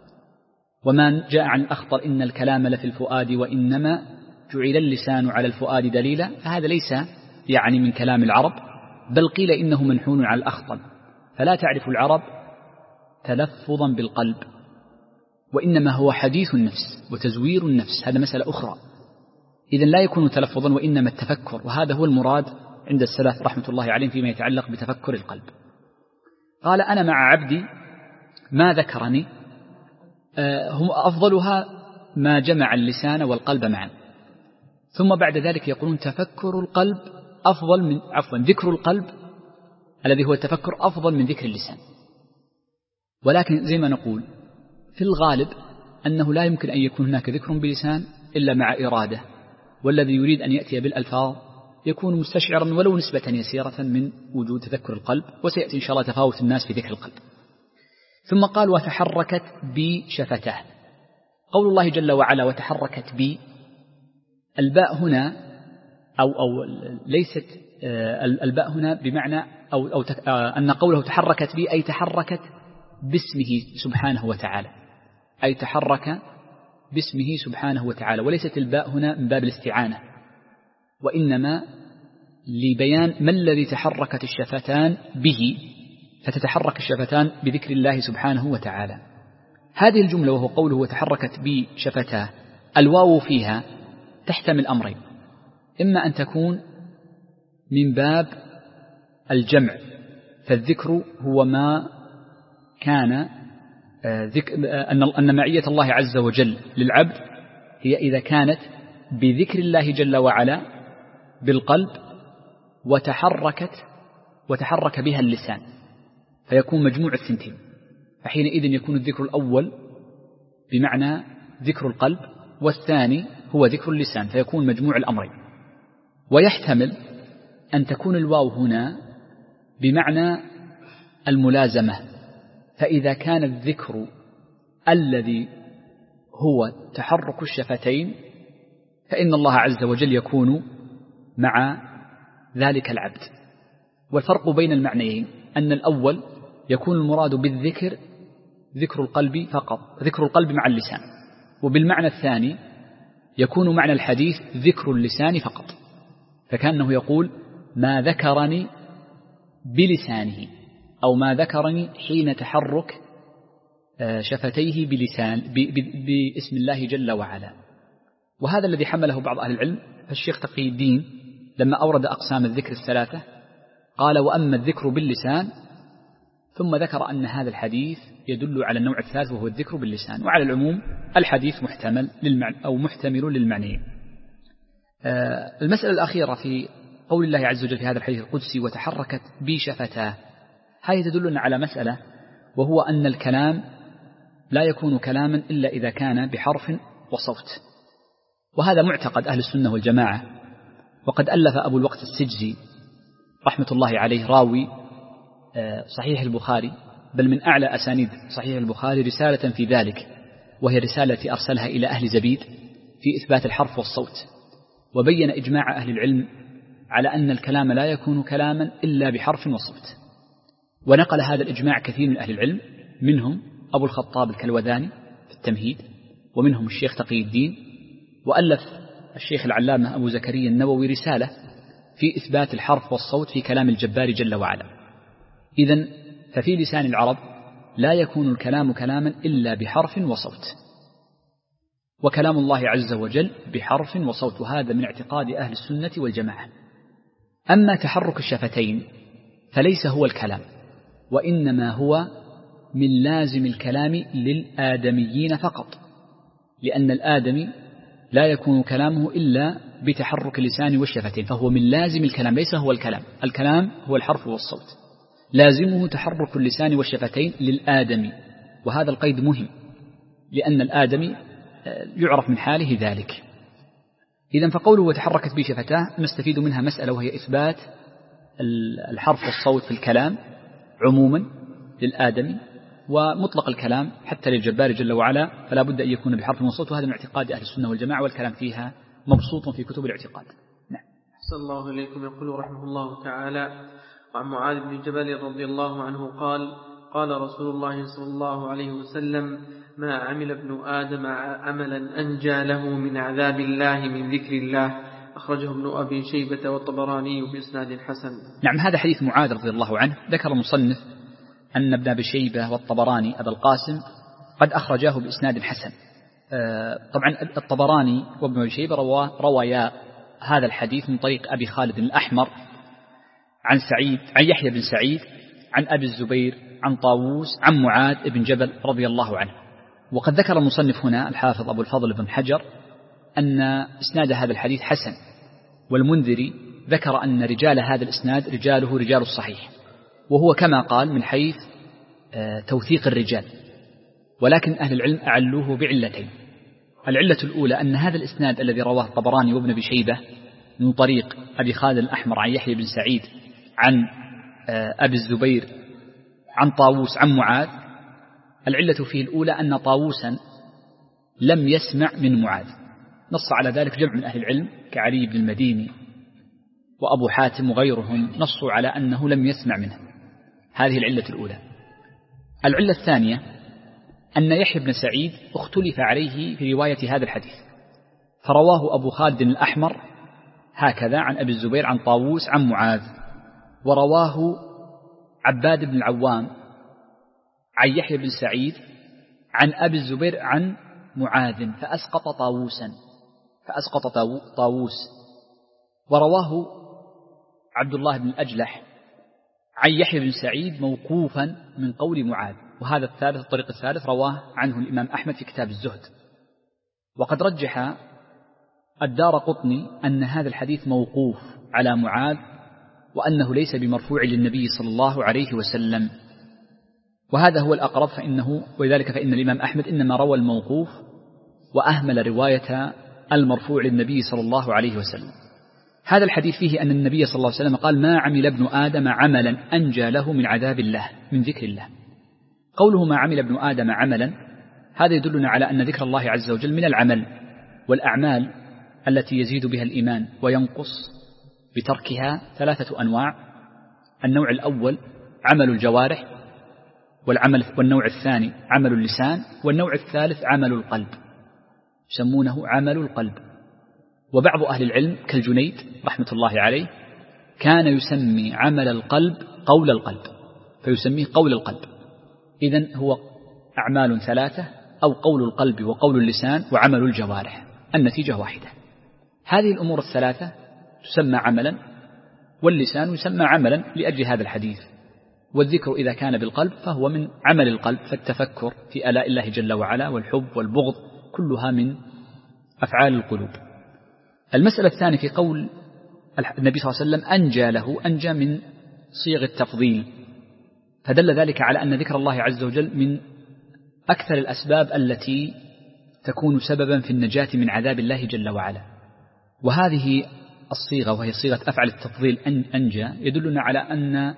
وما جاء عن الأخطر إن الكلام لفي الفؤاد وإنما جعل اللسان على الفؤاد دليلا، فهذا ليس يعني من كلام العرب، بل قيل إنه منحون على الأخطل، فلا تعرف العرب تلفظا بالقلب، وإنما هو حديث النفس وتزوير النفس، هذا مسألة أخرى. إذن لا يكون تلفظا وإنما التفكر، وهذا هو المراد عند السلف رحمة الله عليهم فيما يتعلق بتفكر القلب. قال أنا مع عبدي ما ذكرني، هم أفضلها ما جمع اللسان والقلب معا. ثم بعد ذلك يقولون تفكر القلب أفضل من ذكر القلب الذي هو التفكر أفضل من ذكر اللسان. ولكن زي ما نقول في الغالب أنه لا يمكن أن يكون هناك ذكر بلسان إلا مع إرادة، والذي يريد أن يأتي بالألفاظ يكون مستشعرا ولو نسبة يسيرة من وجود تذكر القلب، وسيأتي إن شاء الله تفاوت الناس في ذكر القلب. ثم قال وتحركت بي شفتاه. قول الله جل وعلا وتحركت بي، الباء هنا أو ليست الباء هنا بمعنى أو أن قوله تحركت بي أي تحركت باسمه سبحانه وتعالى، أي تحرك باسمه سبحانه وتعالى، وليست الباء هنا من باب الاستعانة، وإنما لبيان ما الذي تحركت الشفتان به، فتتحرك الشفتان بذكر الله سبحانه وتعالى. هذه الجملة وهو قوله وتحركت بي شفتاه، الواو فيها تحتمل أمرين، إما أن تكون من باب الجمع، فالذكر هو ما كان أن معية الله عز وجل للعبد هي إذا كانت بذكر الله جل وعلا بالقلب وتحرك بها اللسان، فيكون مجموع الثنتين، فحينئذ يكون الذكر الأول بمعنى ذكر القلب، والثاني هو ذكر اللسان، فيكون مجموع الأمرين. ويحتمل أن تكون الواو هنا بمعنى الملازمة، فإذا كان الذكر الذي هو تحرك الشفتين فإن الله عز وجل يكون مع ذلك العبد. والفرق بين المعنيين أن الأول يكون المراد بالذكر ذكر القلب فقط، ذكر القلب مع اللسان، وبالمعنى الثاني يكون معنى الحديث ذكر اللسان فقط، فكأنه يقول ما ذكرني بلسانه، أو ما ذكرني حين تحرك شفتيه باسم الله جل وعلا. وهذا الذي حمله بعض أهل العلم، فالشيخ تقي الدين لما أورد أقسام الذكر الثلاثة قال وأما الذكر باللسان، ثم ذكر أن هذا الحديث يدل على النوع الثالث وهو الذكر باللسان. وعلى العموم الحديث محتمل للمعنيين. المسألة الأخيرة في قول الله عز وجل في هذا الحديث القدسي وتحركت بي شفتاه، هذه تدلنا على مسألة، وهو أن الكلام لا يكون كلاما إلا إذا كان بحرف وصوت، وهذا معتقد أهل السنة والجماعة. وقد ألف أبو الوقت السجزي رحمة الله عليه راوي صحيح البخاري، بل من أعلى أسانيد صحيح البخاري، رسالة في ذلك، وهي رسالة أرسلها إلى أهل زبيد في إثبات الحرف والصوت، وبين إجماع أهل العلم على أن الكلام لا يكون كلاما إلا بحرف وصوت. ونقل هذا الإجماع كثير من أهل العلم، منهم أبو الخطاب الكلوذاني في التمهيد، ومنهم الشيخ تقي الدين، وألف الشيخ العلامة أبو زكريا النووي رسالة في إثبات الحرف والصوت في كلام الجبار جل وعلا. إذن ففي لسان العرب لا يكون الكلام كلاما إلا بحرف وصوت، وكلام الله عز وجل بحرف وصوت، وهذا من اعتقاد أهل السنة والجماعة. أما تحرك الشفتين فليس هو الكلام، وإنما هو من لازم الكلام للآدميين فقط، لأن الآدمي لا يكون كلامه إلا بتحرك اللسان والشفتين، فهو من لازم الكلام، ليس هو الكلام. الكلام هو الحرف والصوت، لازمه تحرك اللسان والشفتين للآدمي، وهذا القيد مهم، لأن الآدمي يعرف من حاله ذلك. إذن فقوله وتحركت بي شفتاه نستفيد منها مسألة، وهي إثبات الحرف والصوت في الكلام عموما للآدمي، ومطلق الكلام حتى للجبار جل وعلا فلا بد أن يكون بحرف وصوت، وهذا من اعتقاد أهل السنة والجماعة، والكلام فيها مبسوط في كتب الاعتقاد. نعم. أحسن الله إليكم. يقول رحمه الله تعالى وعن معاذ بن جبل رضي الله عنه قال قال رسول الله صلى الله عليه وسلم ما عمل ابن آدم عملا أنجى له من عذاب الله من ذكر الله، أخرجه ابن أبي شيبة والطبراني بإسناد حسن. نعم، هذا حديث معاذ رضي الله عنه. ذكر المصنف أن ابن أبي شيبة والطبراني أبا القاسم قد أخرجاه بإسناد حسن. طبعا الطبراني وابن أبي شيبة روايا هذا الحديث من طريق أبي خالد الأحمر عن يحيى بن سعيد عن أبي الزبير عن طاووس عن معاذ بن جبل رضي الله عنه. وقد ذكر المصنف هنا الحافظ أبو الفضل بن حجر أن إسناد هذا الحديث حسن، والمنذري ذكر أن رجال هذا الإسناد رجاله رجال الصحيح، وهو كما قال من حيث توثيق الرجال، ولكن أهل العلم أعلوه بعلتين. العلة الأولى أن هذا الإسناد الذي رواه الطبراني وابن أبي شيبة من طريق أبي خالد الأحمر عن يحيى بن سعيد عن أبي الزبير عن طاووس عن معاذ، العلة فيه الأولى أن طاووسا لم يسمع من معاذ، نص على ذلك جمع من أهل العلم كعلي بن المديني وأبو حاتم وغيرهم، نصوا على أنه لم يسمع منه. هذه العلة الأولى. العلة الثانية أن يحيى بن سعيد اختلف عليه في رواية هذا الحديث، فرواه أبو خالد الأحمر هكذا عن أبي الزبير عن طاووس عن معاذ، ورواه عباد بن العوام عن يحيى بن سعيد عن أبي الزبير عن معاذ فأسقط طاووس. ورواه عبد الله بن الأجلح عن يحيى بن سعيد موقوفا من قول معاذ، وهذا الطريق الثالث رواه عنه الإمام أحمد في كتاب الزهد. وقد رجح الدارقطني أن هذا الحديث موقوف على معاذ، وأنه ليس بمرفوع للنبي صلى الله عليه وسلم، وهذا هو الأقرب، ولذلك فإن الإمام أحمد إنما روى الموقوف وأهمل رواية المرفوع للنبي صلى الله عليه وسلم. هذا الحديث فيه أن النبي صلى الله عليه وسلم قال: ما عمل ابن آدم عملا أنجى له من عذاب الله من ذكر الله. قوله ما عمل ابن آدم عملا، هذا يدلنا على أن ذكر الله عز وجل من العمل والأعمال التي يزيد بها الإيمان وينقص بتركها 3 أنواع. النوع الأول عمل الجوارح، والنوع الثاني عمل اللسان، والنوع الثالث عمل القلب، يسمونه عمل القلب. وبعض أهل العلم كالجنيد رحمة الله عليه كان يسمي عمل القلب قول القلب، فيسميه قول القلب. إذن هو أعمال 3، أو قول القلب وقول اللسان وعمل الجوارح، النتيجة واحدة. هذه الأمور 3 تسمى عملا، واللسان يسمى عملا لأجل هذا الحديث. والذكر إذا كان بالقلب فهو من عمل القلب، فالتفكر في آلاء الله جل وعلا والحب والبغض كلها من أفعال القلوب. المسألة الثانية في قول النبي صلى الله عليه وسلم أنجى له، أنجى من صيغ التفضيل، فدل ذلك على أن ذكر الله عز وجل من أكثر الأسباب التي تكون سببا في النجاة من عذاب الله جل وعلا. وهذه الصيغة وهي صيغة أفعل التفضيل أنجى يدلنا على أن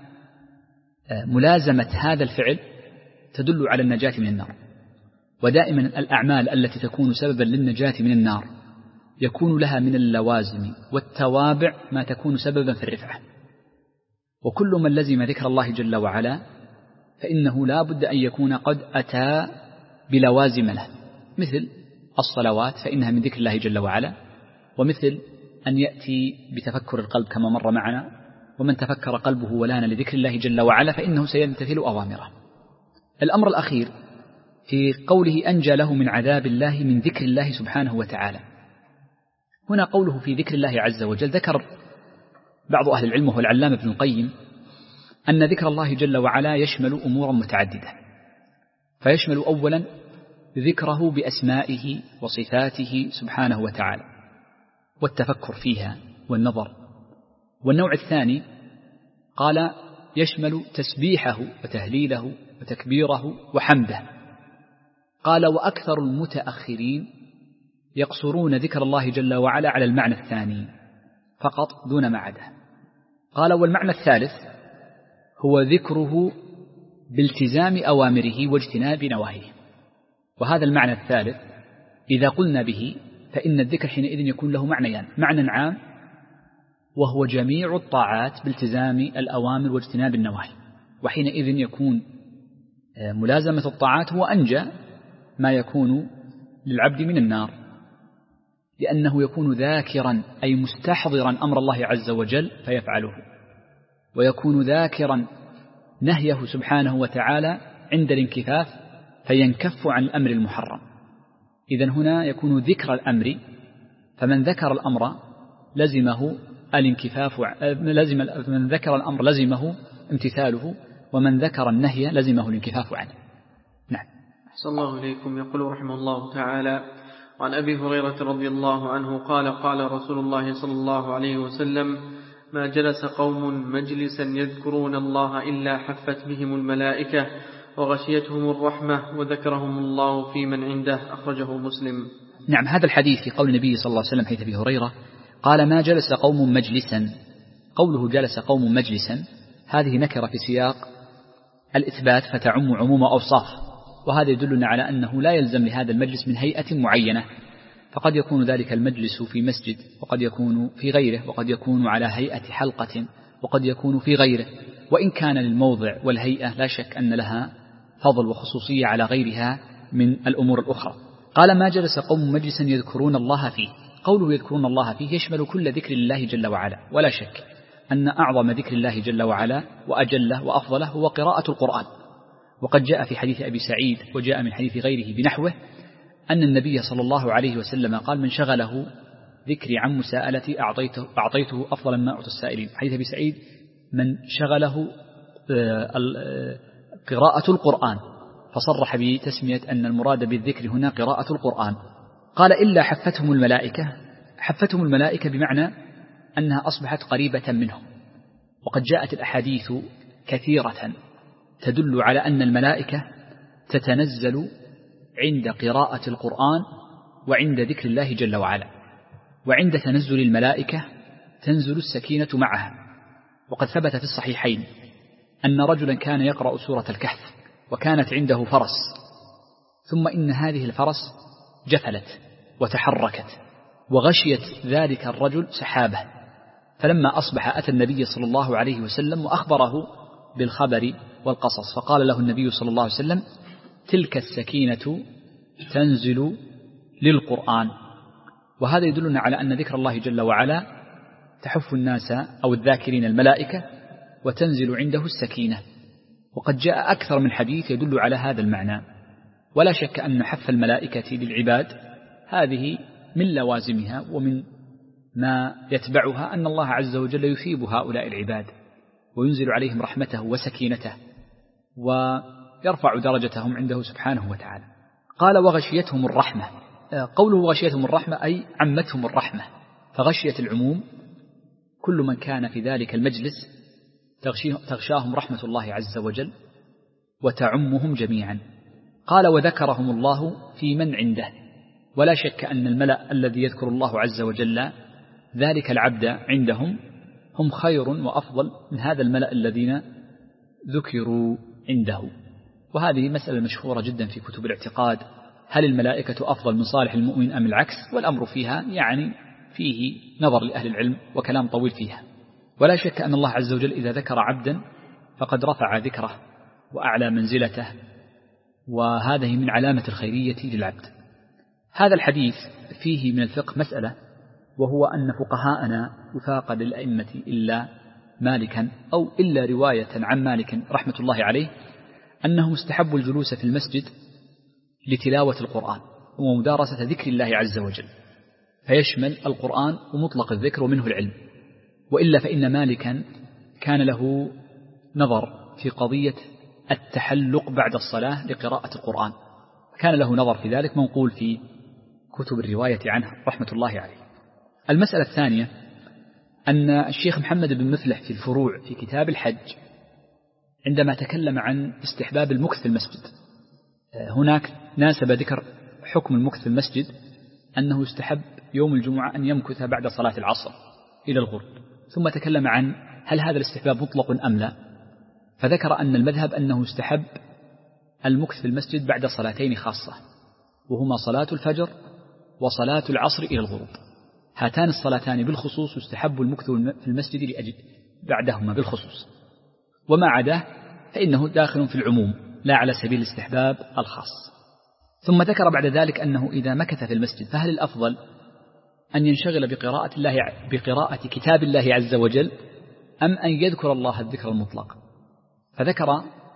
ملازمة هذا الفعل تدل على النجاة من النار. ودائما الأعمال التي تكون سببا للنجاة من النار يكون لها من اللوازم والتوابع ما تكون سببا في الرفعة. وكل من لزم ذكر الله جل وعلا فإنه لا بد أن يكون قد أتى بلوازم له، مثل الصلوات فإنها من ذكر الله جل وعلا، ومثل أن يأتي بتفكر القلب كما مر معنا، ومن تفكر قلبه ولان لذكر الله جل وعلا فإنه سيمتثل أوامره. الأمر الأخير في قوله أنجى له من عذاب الله من ذكر الله سبحانه وتعالى، هنا قوله في ذكر الله عز وجل ذكر بعض أهل العلم وهو العلامة ابن القيم أن ذكر الله جل وعلا يشمل أمورا متعددة، فيشمل أولا ذكره بأسمائه وصفاته سبحانه وتعالى والتفكر فيها والنظر. والنوع الثاني قال يشمل تسبيحه وتهليله وتكبيره وحمده. قال وأكثر المتأخرين يقصرون ذكر الله جل وعلا على المعنى الثاني فقط دون ما عدا. قال والمعنى الثالث هو ذكره بالتزام أوامره واجتناب نواهيه. وهذا المعنى الثالث إذا قلنا به فإن الذكر حينئذ يكون له معنيان: معنى عام وهو جميع الطاعات بالتزام الأوامر واجتناب النواهي، وحينئذ يكون ملازمة الطاعات هو أنجى ما يكون للعبد من النار، لأنه يكون ذاكرا أي مستحضرا أمر الله عز وجل فيفعله، ويكون ذاكرا نهيه سبحانه وتعالى عند الانكفاف فينكف عن الأمر المحرم. إذن هنا يكون ذكر الأمر، فمن ذكر الأمر لزمه الانكفاف، من ذكر الأمر لزمه امتثاله، ومن ذكر النهي لزمه الانكفاف عنه. نعم. أحسن الله إليكم. يقول رحمه الله تعالى: وعن أبي هريرة رضي الله عنه قال: قال رسول الله صلى الله عليه وسلم: ما جلس قوم مجلسا يذكرون الله إلا حفت بهم الملائكة وغشيتهم الرحمة وذكرهم الله في من عنده. أخرجه مسلم. نعم، هذا الحديث في قول النبي صلى الله عليه وسلم حيث أبي هريرة قال: ما جلس قوم مجلسا. قوله جلس قوم مجلسا هذه نكرة في سياق الإثبات فتعم عموم أوصاف، وهذا يدلنا على أنه لا يلزم لهذا المجلس من هيئة معينة، فقد يكون ذلك المجلس في مسجد، وقد يكون في غيره، وقد يكون على هيئة حلقة، وقد يكون في غيره، وإن كان للموضع والهيئة لا شك أن لها فضل وخصوصية على غيرها من الأمور الأخرى. قال: ما جلس قوم مجلسا يذكرون الله فيه. قوله يذكرون الله فيه يشمل كل ذكر لله جل وعلا، ولا شك أن أعظم ذكر الله جل وعلا وأجله وأفضله هو قراءة القرآن. وقد جاء في حديث أبي سعيد وجاء من حديث غيره بنحوه أن النبي صلى الله عليه وسلم قال: من شغله ذكري عن مساءلتي أعطيته أفضل ما أعطى السائلين. حديث أبي سعيد: من شغله قراءة القرآن، فصرح بتسمية أن المراد بالذكر هنا قراءة القرآن. قال: إلا حفتهم الملائكة. حفتهم الملائكة بمعنى أنها أصبحت قريبة منهم، وقد جاءت الأحاديث كثيرة تدل على أن الملائكة تتنزل عند قراءة القرآن وعند ذكر الله جل وعلا، وعند تنزل الملائكة تنزل السكينة معها. وقد ثبت في الصحيحين أن رجلا كان يقرأ سورة الكهف وكانت عنده فرس، ثم إن هذه الفرس جفلت وتحركت وغشيت ذلك الرجل سحابة، فلما أصبح أتى النبي صلى الله عليه وسلم وأخبره بالخبر والقصص، فقال له النبي صلى الله عليه وسلم: تلك السكينة تنزل للقرآن. وهذا يدلنا على أن ذكر الله جل وعلا تحف الناس أو الذاكرين الملائكة وتنزل عنده السكينة، وقد جاء أكثر من حديث يدل على هذا المعنى. ولا شك أن حف الملائكة للعباد هذه من لوازمها ومن ما يتبعها أن الله عز وجل يثيب هؤلاء العباد وينزل عليهم رحمته وسكينته ويرفع درجتهم عنده سبحانه وتعالى. قال: وغشيتهم الرحمة. قوله غشيتهم الرحمة أي عمتهم الرحمة، فغشية العموم كل من كان في ذلك المجلس تغشاهم رحمة الله عز وجل وتعمهم جميعا. قال: وذكرهم الله في من عنده. ولا شك أن الملأ الذي يذكر الله عز وجل ذلك العبد عندهم هم خير وأفضل من هذا الملأ الذين ذكروا عنده. وهذه مسألة مشهورة جدا في كتب الاعتقاد: هل الملائكة أفضل من صالح المؤمن أم العكس؟ والأمر فيها يعني فيه نظر لأهل العلم وكلام طويل فيها. ولا شك أن الله عز وجل إذا ذكر عبدا فقد رفع ذكره وأعلى منزلته، وهذه من علامة الخيرية للعبد. هذا الحديث فيه من الفقه مسألة، وهو أن فقهاءنا يفاقد الأئمة إلا مالكا أو إلا رواية عن مالك رحمة الله عليه أنه مستحب الجلوس في المسجد لتلاوة القرآن ومدارسة ذكر الله عز وجل، فيشمل القرآن ومطلق الذكر ومنه العلم. وإلا فإن مالكا كان له نظر في قضية التحلق بعد الصلاة لقراءة القرآن، كان له نظر في ذلك منقول في كتب الرواية عنه رحمة الله عليه. المسألة الثانية أن الشيخ محمد بن مفلح في الفروع في كتاب الحج عندما تكلم عن استحباب المكث في المسجد، هناك ناسب ذكر حكم المكث في المسجد أنه يستحب يوم الجمعة أن يمكث بعد صلاة العصر إلى الغروب، ثم تكلم عن هل هذا الاستحباب مطلق أم لا، فذكر أن المذهب أنه يستحب المكث في المسجد بعد صلاتين خاصة، وهما صلاة الفجر وصلاة العصر إلى الغروب. هاتان الصلاتان بالخصوص يستحب المكث في المسجد لأجل بعدهما بالخصوص، وما عداه فإنه داخل في العموم لا على سبيل الاستحباب الخاص. ثم ذكر بعد ذلك أنه إذا مكث في المسجد فهل الأفضل أن ينشغل بقراءة كتاب الله عز وجل أم أن يذكر الله الذكر المطلق؟ فذكر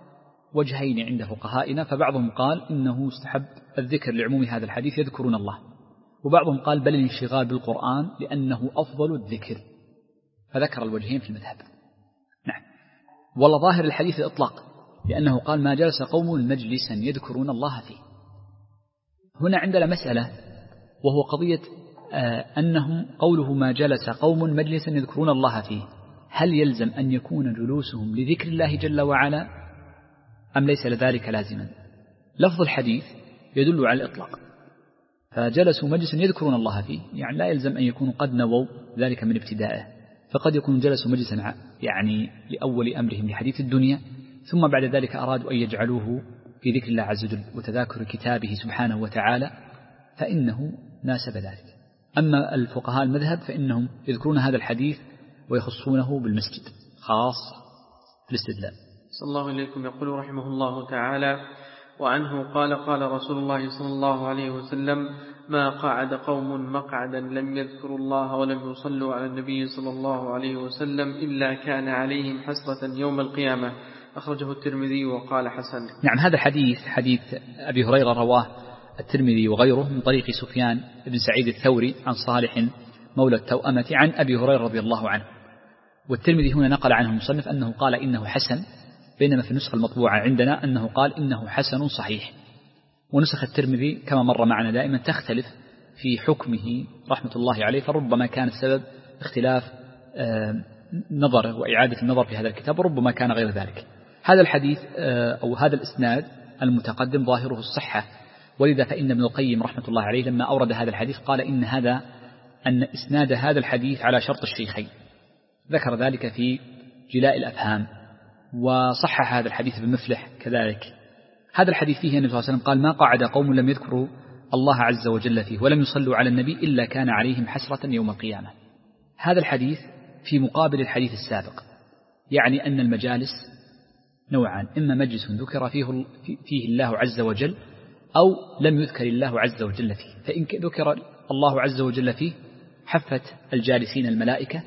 وجهين عند فقهائنا، فبعضهم قال إنه يستحب الذكر لعموم هذا الحديث يذكرون الله، وبعضهم قال بل الانشغال بالقرآن لأنه أفضل الذكر، فذكر الوجهين في المذهب. نعم. والله ظاهر الحديث الإطلاق، لأنه قال ما جلس قوم مجلسا يذكرون الله فيه. هنا عندنا مسألة، وهو قضية أنهم قوله ما جلس قوم مجلسا يذكرون الله فيه، هل يلزم أن يكون جلوسهم لذكر الله جل وعلا أم ليس لذلك لازما؟ لفظ الحديث يدل على الإطلاق، فجلسوا مجلسا يذكرون الله فيه، يعني لا يلزم أن يكونوا قد نووا ذلك من ابتدائه، فقد يكون جلسوا مجلسا يعني لأول أمرهم لحديث الدنيا، ثم بعد ذلك أرادوا أن يجعلوه في ذكر الله عز وجل وتذاكر كتابه سبحانه وتعالى، فإنه ناسب ذلك. أما الفقهاء المذهب فإنهم يذكرون هذا الحديث ويخصونه بالمسجد خاصة في الاستدلال. صلى الله عليكم. يقول رحمه الله تعالى: وعنه قال قال رسول الله صلى الله عليه وسلم: ما قعد قوم مقعدا لم يذكروا الله ولم يصلوا على النبي صلى الله عليه وسلم إلا كان عليهم حسرة يوم القيامة. أخرجه الترمذي وقال حسن. نعم، هذا حديث أبي هريرة رواه الترمذي وغيره من طريق سفيان بن سعيد الثوري عن صالح مولى التوأمة عن أبي هريرة رضي الله عنه، والترمذي هنا نقل عنه المصنف أنه قال إنه حسن، بينما في النسخة المطبوعة عندنا أنه قال إنه حسن صحيح. ونسخ الترمذي كما مر معنا دائما تختلف في حكمه رحمة الله عليه، فربما كان السبب اختلاف نظره وإعادة النظر في هذا الكتاب، وربما كان غير ذلك. هذا الحديث أو هذا الإسناد المتقدم ظاهره الصحة، ولذا فإن ابن القيم رحمة الله عليه لما أورد هذا الحديث قال أن إسناد هذا الحديث على شرط الشيخين، ذكر ذلك في جلاء الأفهام، وصحح هذا الحديث بمفلح كذلك. هذا الحديث فيه النبي صلى الله عليه وسلم قال: ما قعد قوم لم يذكروا الله عز وجل فيه ولم يصلوا على النبي إلا كان عليهم حسرة يوم القيامة. هذا الحديث في مقابل الحديث السابق، يعني أن المجالس نوعان: إما مجلس ذكر فيه الله عز وجل، أو لم يذكر الله عز وجل فيه. فإن ذكر الله عز وجل فيه حفت الجالسين الملائكة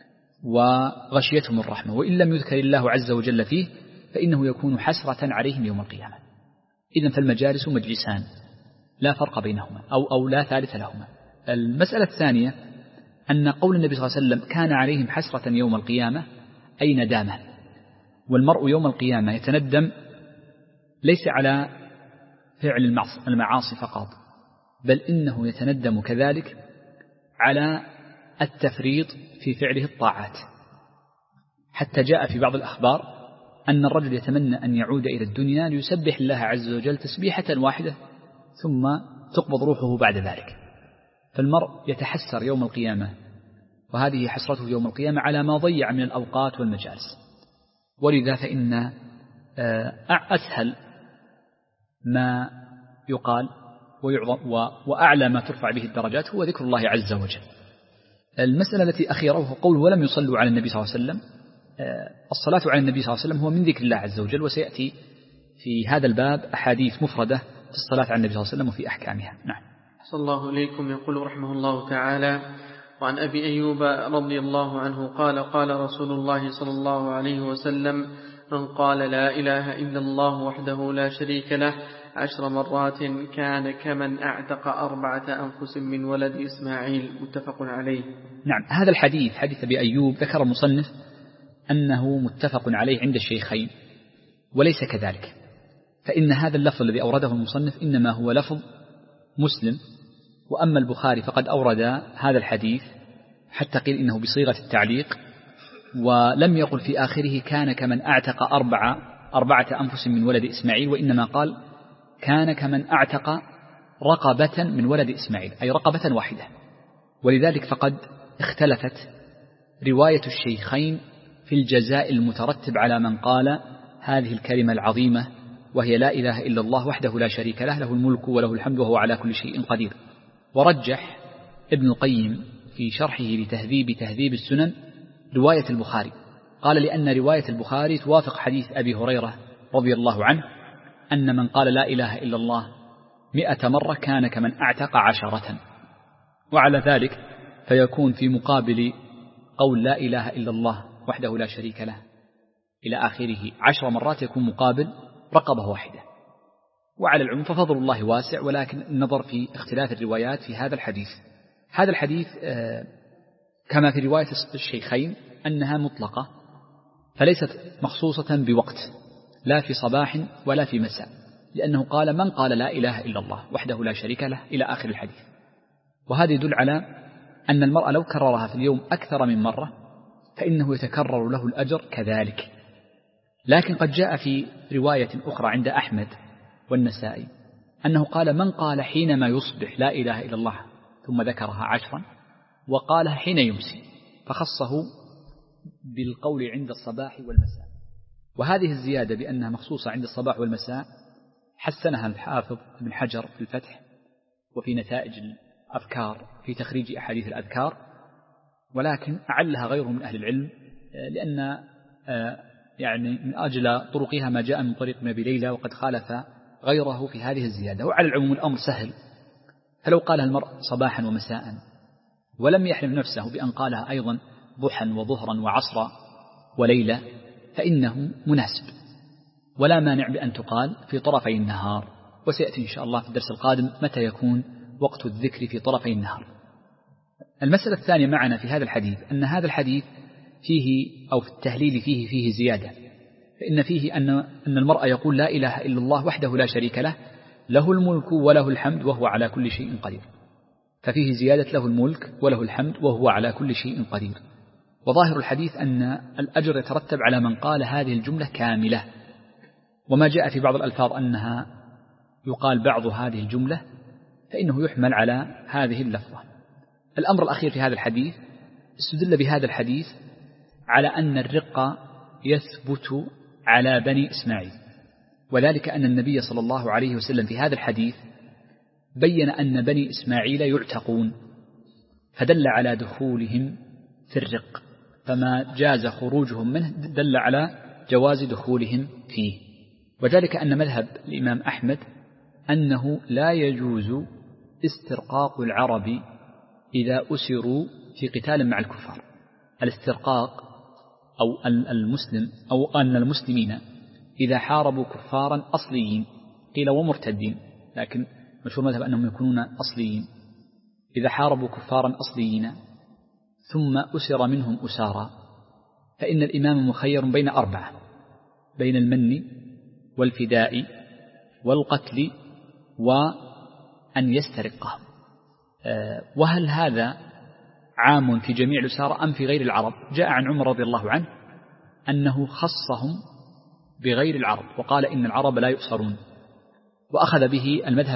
وغشيتهم الرحمة، وإن لم يذكر الله عز وجل فيه فإنه يكون حسرة عليهم يوم القيامة. إذن فالمجالس مجلسان لا فرق بينهما أو لا ثالث لهما. المسألة الثانية أن قول النبي صلى الله عليه وسلم كان عليهم حسرة يوم القيامة أي ندامة، والمرء يوم القيامة يتندم ليس على فعل المعاصي فقط، بل إنه يتندم كذلك على التفريط في فعله الطاعات، حتى جاء في بعض الأخبار أن الرجل يتمنى أن يعود إلى الدنيا ليسبح الله عز وجل تسبيحة واحدة ثم تقبض روحه بعد ذلك. فالمرء يتحسر يوم القيامة، وهذه حسرته يوم القيامة على ما ضيع من الأوقات والمجالس. ولذا فإن أسهل ما يقال وأعلى ما ترفع به الدرجات هو ذكر الله عز وجل. المسألة التي أخيره قول ولم يصلوا على النبي صلى الله عليه وسلم. الصلاة على النبي صلى الله عليه وسلم هو من ذكر الله عز وجل، وسيأتي في هذا الباب أحاديث مفردة في الصلاة على النبي صلى الله عليه وسلم وفي أحكامها. نعم. صلى الله عليكم. يقول رحمه الله تعالى: وعن أبي أيوب رضي الله عنه قال قال رسول الله صلى الله عليه وسلم: من قال لا إله إلا الله وحده لا شريك له 10 مرات كان كمن أعتق 4 أنفس من ولد إسماعيل. متفق عليه. نعم، هذا الحديث حديث أبي أيوب ذكر المصنف أنه متفق عليه عند الشيخين، وليس كذلك، فإن هذا اللفظ الذي أورده المصنف إنما هو لفظ مسلم، وأما البخاري فقد أورد هذا الحديث حتى قيل إنه بصيغة التعليق، ولم يقل في آخره كان كمن أعتق 4 أنفس من ولد إسماعيل، وإنما قال كان كمن أعتق رقبة من ولد إسماعيل، أي رقبة واحدة. ولذلك فقد اختلفت رواية الشيخين في الجزاء المترتب على من قال هذه الكلمة العظيمة وهي لا إله إلا الله وحده لا شريك له، له الملك وله الحمد وهو على كل شيء قدير. ورجح ابن القيم في شرحه لتهذيب السنن رواية البخاري، قال لأن رواية البخاري توافق حديث أبي هريرة رضي الله عنه أن من قال لا إله إلا الله 100 مرة كان كمن أعتق 10. وعلى ذلك فيكون في مقابل قول لا إله إلا الله وحده لا شريك له إلى آخره 10 مرات، يكون مقابل رقبة واحدة. وعلى العموم ففضل الله واسع، ولكن النظر في اختلاف الروايات في هذا الحديث. هذا الحديث كما في رواية الشيخين أنها مطلقة، فليست مخصوصة بوقت لا في صباح ولا في مساء، لأنه قال من قال لا إله إلا الله وحده لا شريك له إلى آخر الحديث. وهذا يدل على أن المرء لو كررها في اليوم أكثر من مرة فإنه يتكرر له الأجر كذلك. لكن قد جاء في رواية أخرى عند أحمد والنسائي أنه قال من قال حينما يصبح لا إله إلا الله ثم ذكرها 10 وقالها حين يمسي، فخصه بالقول عند الصباح والمساء. وهذه الزيادة بأنها مخصوصة عند الصباح والمساء حسنها الحافظ ابن حجر في الفتح وفي نتائج الأذكار في تخريج أحاديث الأذكار، ولكن أعلها غيره من أهل العلم، لأن يعني من أجل طرقها ما جاء من طريق ابن أبي ليلى، وقد خالف غيره في هذه الزيادة. وعلى العموم الأمر سهل، فلو قالها المرء صباحا ومساء ولم يحرم نفسه بأن قالها أيضا ضحا وظهرا وعصرا وليلة فإنه مناسب، ولا مانع بأن تقال في طرفي النهار. وسيأتي إن شاء الله في الدرس القادم متى يكون وقت الذكر في طرفي النهار. المسألة الثانية معنا في هذا الحديث أن هذا الحديث فيه أو في التهليل فيه زيادة، فإن فيه أن المرء يقول لا إله إلا الله وحده لا شريك له، له الملك وله الحمد وهو على كل شيء قدير. ففيه زيادة له الملك وله الحمد وهو على كل شيء قدير. وظاهر الحديث أن الأجر يترتب على من قال هذه الجملة كاملة. وما جاء في بعض الألفاظ أنها يقال بعض هذه الجملة فإنه يحمل على هذه اللفظة. الأمر الأخير في هذا الحديث استدل بهذا الحديث على أن الرق يثبت على بني إسماعيل، وذلك أن النبي صلى الله عليه وسلم في هذا الحديث بين أن بني إسماعيل يعتقون، فدل على دخولهم في الرق، فما جاز خروجهم منه دل على جواز دخولهم فيه. وذلك أن مذهب الإمام أحمد أنه لا يجوز استرقاق العرب إذا أسروا في قتال مع الكفار. الاسترقاق أو المسلم أو أن المسلمين إذا حاربوا كفارا أصليين، قيل ومرتدين، لكن مشهور مذهب أنهم يكونون أصليين، إذا حاربوا كفارا أصليين ثم أسر منهم أسارا، فإن الإمام مخير بين 4، بين المن والفداء والقتل وأن يسترقهم. وهل هذا عام في جميع الأسارى أم في غير العرب؟ جاء عن عمر رضي الله عنه أنه خصهم بغير العرب وقال إن العرب لا يؤسرون، وأخذ به المذهب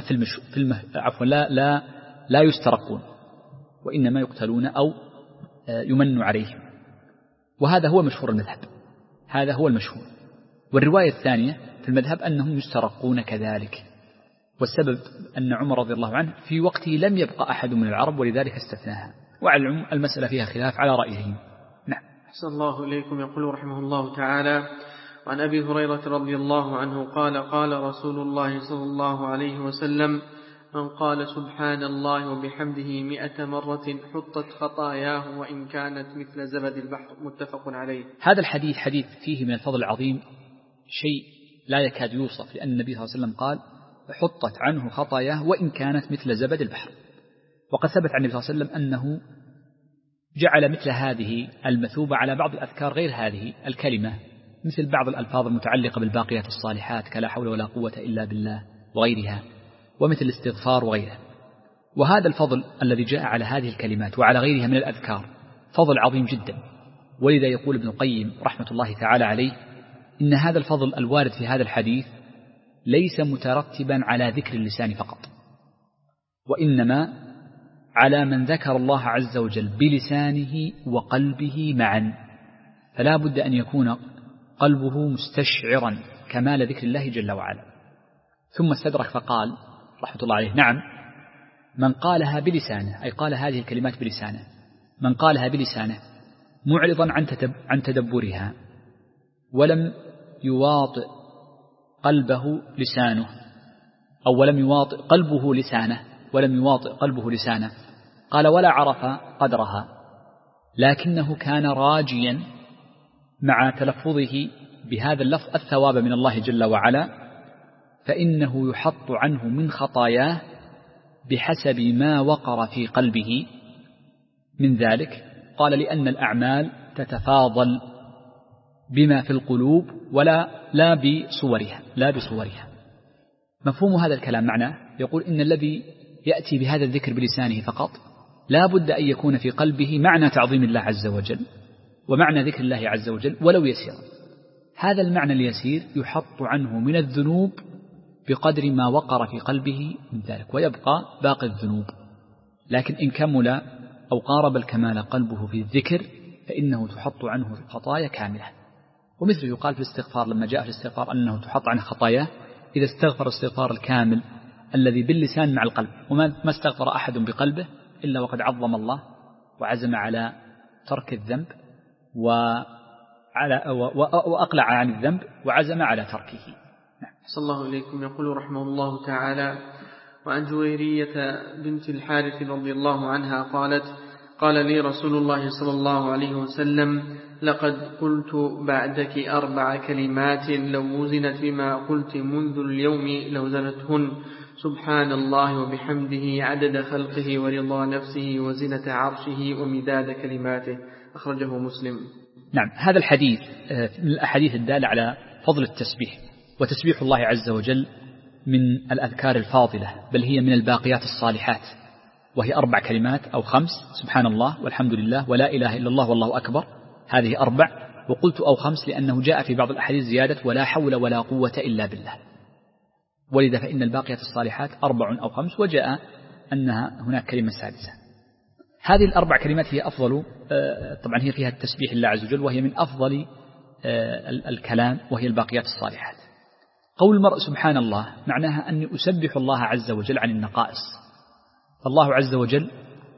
لا يسترقون وإنما يقتلون أو يمن عليهم. وهذا هو مشهور المذهب، هذا هو المشهور. والرواية الثانية في المذهب أنهم يسترقون كذلك، والسبب أن عمر رضي الله عنه في وقته لم يبقى أحد من العرب ولذلك استثناها. وعلى العموم المسألة فيها خلاف على رأيهم. نعم. أحسن الله إليكم. يقول رحمه الله تعالى: وعن أبي هريرة رضي الله عنه قال: قال رسول الله صلى الله عليه وسلم: من قال سبحان الله وبحمده 100 مرة حطت خطاياه وإن كانت مثل زبد البحر. متفق عليه. هذا الحديث حديث فيه من الفضل العظيم شيء لا يكاد يوصف، لأن النبي صلى الله عليه وسلم قال: حطت عنه خطاياه وإن كانت مثل زبد البحر. وقد ثبت عن النبي صلى الله عليه وسلم أنه جعل مثل هذه المثوبة على بعض الأذكار غير هذه الكلمة، مثل بعض الألفاظ المتعلقة بالباقيات الصالحات كلا حول ولا قوة إلا بالله وغيرها، ومثل الاستغفار وغيره. وهذا الفضل الذي جاء على هذه الكلمات وعلى غيرها من الأذكار فضل عظيم جدا. ولذا يقول ابن القيم رحمة الله تعالى عليه: إن هذا الفضل الوارد في هذا الحديث ليس مترتبا على ذكر اللسان فقط، وإنما على من ذكر الله عز وجل بلسانه وقلبه معا، فلا بد أن يكون قلبه مستشعرا كمال ذكر الله جل وعلا. ثم استدرك فقال رحمة الله عليه: نعم، من قالها بلسانه، أي قال هذه الكلمات بلسانه، من قالها بلسانه معرضا عن تدبرها ولم يواطئ قلبه لسانه، أو ولم يواطئ قلبه لسانه ولم يواطئ قلبه لسانه، قال: ولا عرف قدرها، لكنه كان راجيا مع تلفظه بهذا اللفظ الثواب من الله جل وعلا فإنه يحط عنه من خطاياه بحسب ما وقر في قلبه من ذلك. قال لأن الأعمال تتفاضل بما في القلوب لا بصورها. مفهوم هذا الكلام معناه يقول إن الذي يأتي بهذا الذكر بلسانه فقط لا بد أن يكون في قلبه معنى تعظيم الله عز وجل ومعنى ذكر الله عز وجل ولو يسيرا. هذا المعنى اليسير يحط عنه من الذنوب بقدر ما وقر في قلبه من ذلك، ويبقى باقي الذنوب. لكن إن كمل أو قارب الكمال قلبه في الذكر فإنه تحط عنه الخطايا كاملة. ومثل يقال في الاستغفار لما جاء في الاستغفار أنه تحط عنه خطاياه إذا استغفر الاستغفار الكامل الذي باللسان مع القلب، وما استغفر أحد بقلبه إلا وقد عظم الله وعزم على ترك الذنب وأقلع عن الذنب وعزم على تركه. صلى الله إليكم. يقول رحمه الله تعالى: وعن جويرية بنت الحارث رضي الله عنها قالت: قال لي رسول الله صلى الله عليه وسلم: لقد قلت بعدك 4 كلمات لو وزنت بما قلت منذ اليوم لوزنتهن: سبحان الله وبحمده عدد خلقه ورضا نفسه وزنة عرشه ومداد كلماته. أخرجه مسلم. نعم، هذا الحديث من الأحاديث الدالة على فضل التسبيح، وتسبيح الله عز وجل من الأذكار الفاضلة، بل هي من الباقيات الصالحات، وهي 4 كلمات أو 5: سبحان الله والحمد لله ولا إله إلا الله والله أكبر. هذه 4، وقلت أو 5 لأنه جاء في بعض الأحاديث زيادة ولا حول ولا قوة إلا بالله، ولذا فإن الباقيات الصالحات 4 أو 5، وجاء أنها هناك كلمة سادسة. هذه ال4 كلمات هي أفضل، طبعا هي فيها التسبيح لله عز وجل، وهي من أفضل الكلام، وهي الباقيات الصالحات. قول المرء سبحان الله معناها أني أسبح الله عز وجل عن النقائص، فالله عز وجل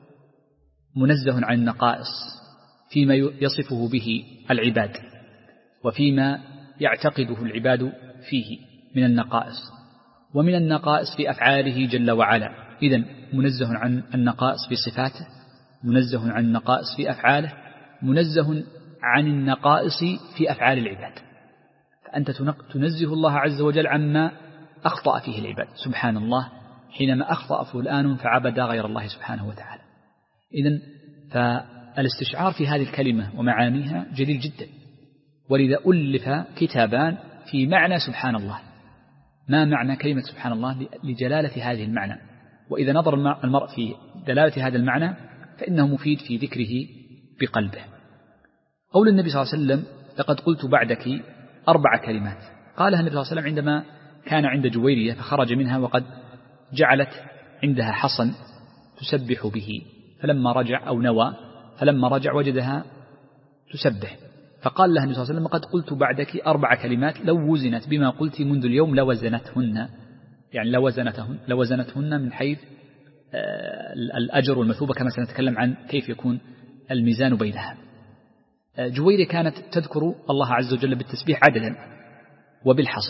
منزه عن النقائص فيما يصفه به العباد وفيما يعتقده العباد فيه من النقائص، ومن النقائص في أفعاله جل وعلا. إذن منزه عن النقائص في صفاته، منزه عن النقائص في أفعاله، منزه عن النقائص في أفعال العباد. فأنت تنزه الله عز وجل عما أخطأ فيه العباد. سبحان الله حينما أخطأ فلان فعبد غير الله سبحانه وتعالى. إذن فالاستشعار في هذه الكلمة ومعانيها جليل جدا، ولذا ألف كتابان في معنى سبحان الله. ما معنى كلمة سبحان الله؟ لجلالة هذه المعنى، وإذا نظر المرء في دلالة هذا المعنى فإنه مفيد في ذكره بقلبه. قول النبي صلى الله عليه وسلم: لقد قلت بعدك 4 كلمات، قالها النبي صلى الله عليه وسلم عندما كان عند جويرية فخرج منها وقد جعلت عندها حصن تسبح به، فلما رجع أو نوى فلما رجع وجدها تسبح، فقال لها النبي صلى الله عليه وسلم: قد قلت بعدك 4 كلمات لو وزنت بما قلت منذ اليوم لوزنتهن، يعني لوزنتهن من حيث الأجر والمثوبة، كما سنتكلم عن كيف يكون الميزان بينها. جويرية كانت تذكر الله عز وجل بالتسبيح عددا وبالحصى.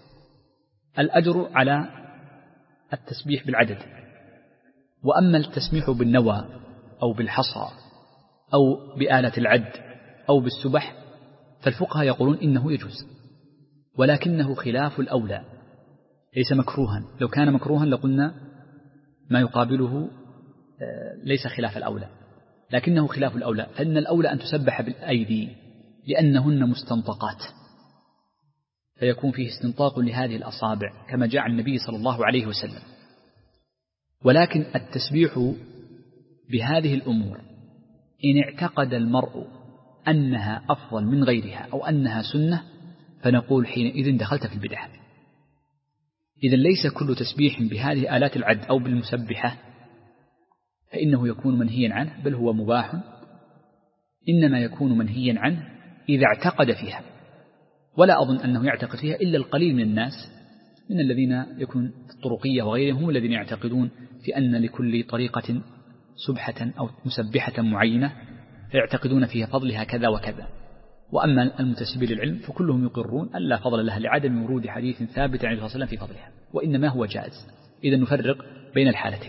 الأجر على التسبيح بالعدد، وأما التسبيح بالنوى أو بالحصى أو بآلة العد أو بالسبح فالفقهاء يقولون إنه يجوز، ولكنه خلاف الأولى، ليس مكروها. لو كان مكروها لقلنا ما يقابله ليس خلاف الأولى، لكنه خلاف الأولى، فإن الأولى أن تسبح بالأيدي لأنهن مستنطقات، فيكون فيه استنطاق لهذه الأصابع كما جاء عن النبي صلى الله عليه وسلم. ولكن التسبيح بهذه الأمور إن اعتقد المرء أنها أفضل من غيرها أو أنها سنة فنقول حينئذ دخلت في البدعة. إذن ليس كل تسبيح بهذه آلات العد أو بالمسبحة فإنه يكون منهيا عنه، بل هو مباح، إنما يكون منهيا عنه إذا اعتقد فيها، ولا أظن أنه يعتقد فيها إلا القليل من الناس من الذين يكون في الطرقية وغيرهم، هم الذين يعتقدون في أن لكل طريقة سبحة أو مسبحة معينة فيعتقدون فيها فضلها كذا وكذا. وأما المنتسبين للعلم فكلهم يقرون أن لا فضل لها لعدم ورود حديث ثابت عن النبي صلى الله عليه وسلم في فضلها، وإنما هو جائز. إذا نفرق بين الحالتين.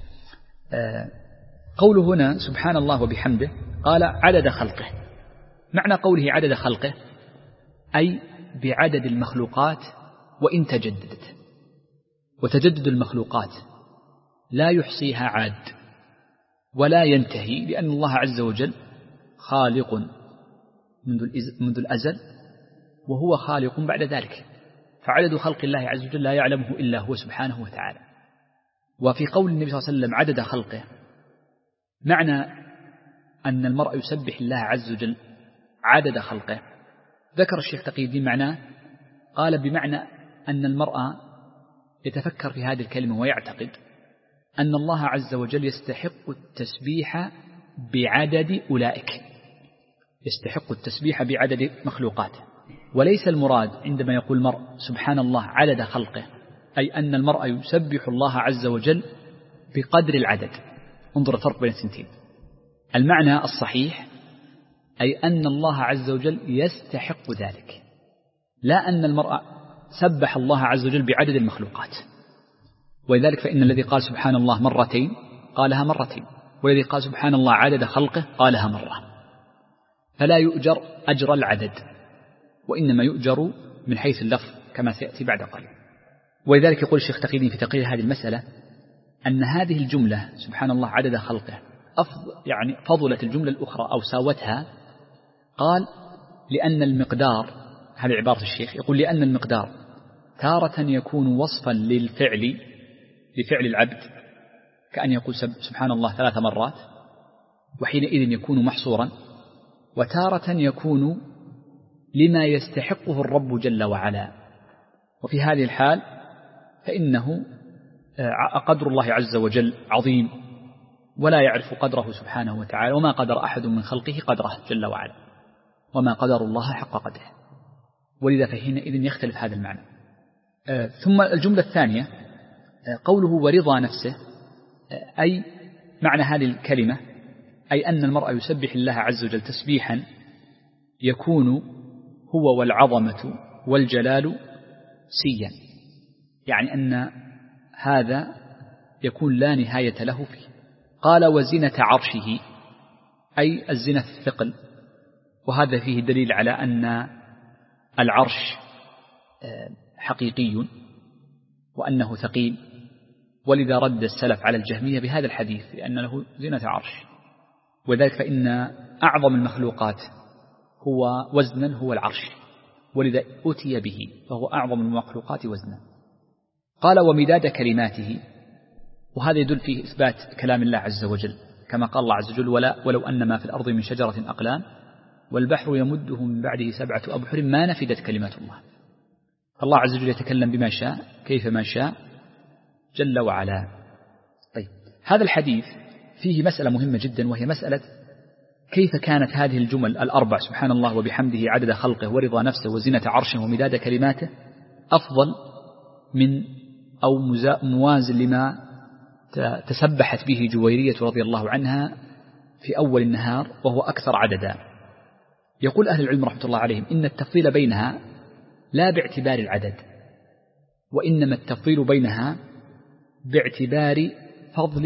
قوله هنا سبحان الله وبحمده قال عدد خلقه. معنى قوله عدد خلقه أي بعدد المخلوقات وإن تجددت، وتجدد المخلوقات لا يحصيها عاد ولا ينتهي، لأن الله عز وجل خالق منذ الأزل، وهو خالق بعد ذلك، فعدد خلق الله عز وجل لا يعلمه إلا هو سبحانه وتعالى. وفي قول النبي صلى الله عليه وسلم عدد خلقه، معنى أن المرء يسبح الله عز وجل عدد خلقه، ذكر الشيخ تقي الدين معناه، قال بمعنى أن المرء يتفكر في هذه الكلمة ويعتقد أن الله عز وجل يستحق التسبيح بعدد أولئك، يستحق التسبيح بعدد مخلوقاته، وليس المراد عندما يقول المرء سبحان الله عدد خلقه أي أن المرء يسبح الله عز وجل بقدر العدد. انظر الفرق بين الثنتين. المعنى الصحيح أي أن الله عز وجل يستحق ذلك، لا أن المرء سبح الله عز وجل بعدد المخلوقات. ولذلك فإن الذي قال سبحان الله مرتين قالها مرتين، والذي قال سبحان الله عدد خلقه قالها مرة، فلا يؤجر أجر العدد، وإنما يؤجر من حيث اللفظ كما سيأتي بعد قليل. ولذلك يقول الشيخ تقي الدين في تقرير هذه المسألة أن هذه الجملة سبحان الله عدد خلقه يعني فضلت الجملة الأخرى أو ساوتها. قال لأن المقدار، هذه عبارة الشيخ، يقول لأن المقدار تارة يكون وصفا لفعل العبد، كأن يقول سبحان الله 3 مرات، وحينئذ يكون محصورا، وتارة يكون لما يستحقه الرب جل وعلا، وفي هذه الحال فإنه قدر الله عز وجل عظيم ولا يعرف قدره سبحانه وتعالى، وما قدر أحد من خلقه قدره جل وعلا، وما قدر الله حق قدره، ولذا فحينئذ يختلف هذا المعنى. ثم الجملة الثانية قوله ورضا نفسه، أي معنى هذه الكلمة أي أن المرء يسبح الله عز وجل تسبيحا يكون هو والعظمة والجلال سيا، يعني أن هذا يكون لا نهاية له فيه. قال وزنة عرشه، أي الزنة الثقل، وهذا فيه دليل على أن العرش حقيقي وأنه ثقيل، ولذا رد السلف على الجهمية بهذا الحديث لأن له زنة عرش. وذلك فإن أعظم المخلوقات هو وزنا هو العرش، ولذا أتي به فهو أعظم المخلوقات وزنا. قال ومداد كلماته، وهذا يدل فيه إثبات كلام الله عز وجل، كما قال الله عز وجل ولو أن ما في الأرض من شجرة أقلام والبحر يمده من بعده 7 أبحر ما نفدت كلمات الله. الله عز وجل يتكلم بما شاء كيف ما شاء جل وعلا. طيب، هذا الحديث فيه مسألة مهمة جدا، وهي مسألة كيف كانت هذه الجمل الأربع سبحان الله وبحمده عدد خلقه ورضا نفسه وزنة عرشه ومداد كلماته أفضل من أو موازن لما تسبحت به جويرية رضي الله عنها في أول النهار وهو أكثر عددا. يقول أهل العلم رحمة الله عليهم إن التفضيل بينها لا باعتبار العدد، وإنما التفضيل بينها باعتبار فضل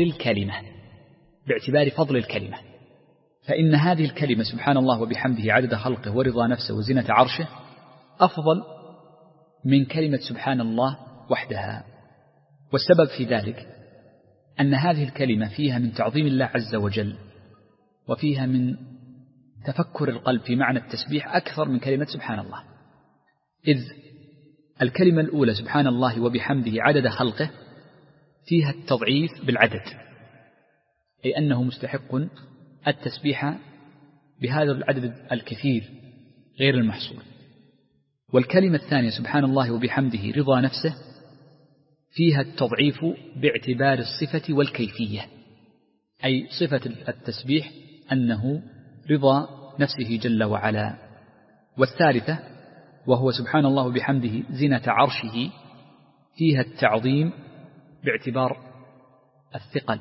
الكلمة، فإن هذه الكلمة سبحان الله وبحمده عدد خلقه ورضا نفسه وزنة عرشه أفضل من كلمة سبحان الله وحدها. والسبب في ذلك أن هذه الكلمة فيها من تعظيم الله عز وجل، وفيها من تفكر القلب في معنى التسبيح أكثر من كلمة سبحان الله، إذ الكلمة الأولى سبحان الله وبحمده عدد خلقه فيها التضعيف بالعدد، أي أنه مستحق التسبيح بهذا العدد الكثير غير المحصور. والكلمة الثانية سبحان الله وبحمده رضا نفسه فيها التضعيف باعتبار الصفة والكيفية، أي صفة التسبيح أنه رضا نفسه جل وعلا. والثالثة وهو سبحان الله وبحمده زنة عرشه فيها التعظيم باعتبار الثقل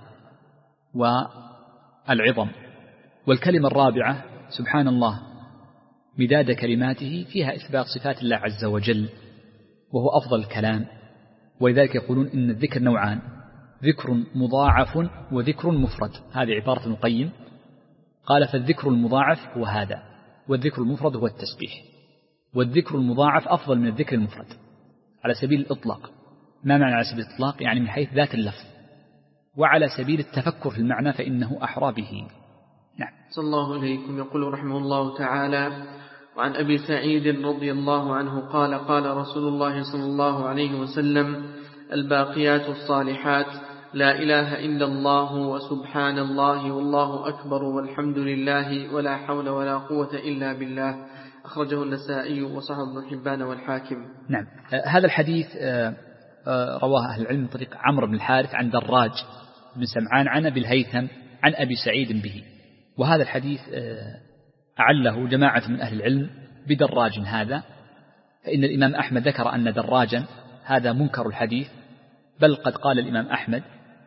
والعظم. والكلمة الرابعة سبحان الله مداد كلماته فيها إثبات صفات الله عز وجل، وهو أفضل الكلام. ولذلك يقولون إن الذكر نوعان، ذكر مضاعف وذكر مفرد. هذه عبارة ابن القيم، قال فالذكر المضاعف هو هذا، والذكر المفرد هو التسبيح. والذكر المضاعف أفضل من الذكر المفرد على سبيل الإطلاق، ما معنى على سبيل الإطلاق؟ يعني من حيث ذات اللفظ، وعلى سبيل التفكر في المعنى فإنه أحرى به. نعم. صلى الله عليكم. يقول رحمه الله تعالى: وعن أبي سعيد رضي الله عنه قال: قال رسول الله صلى الله عليه وسلم: الباقيات الصالحات لا إله إلا الله وسبحان الله والله أكبر والحمد لله ولا حول ولا قوة إلا بالله. أخرجه النسائي وصححه ابن حبان والحاكم. نعم. هذا الحديث رواه أهل العلم من طريق عمرو بن الحارث عن دراج بن سمعان عن أبي الهيثم عن أبي سعيد به. وهذا الحديث أعله جماعة من أهل العلم بدراج هذا، فإن الإمام أحمد ذكر أن دراجا هذا منكر الحديث، بل قد قال الإمام أحمد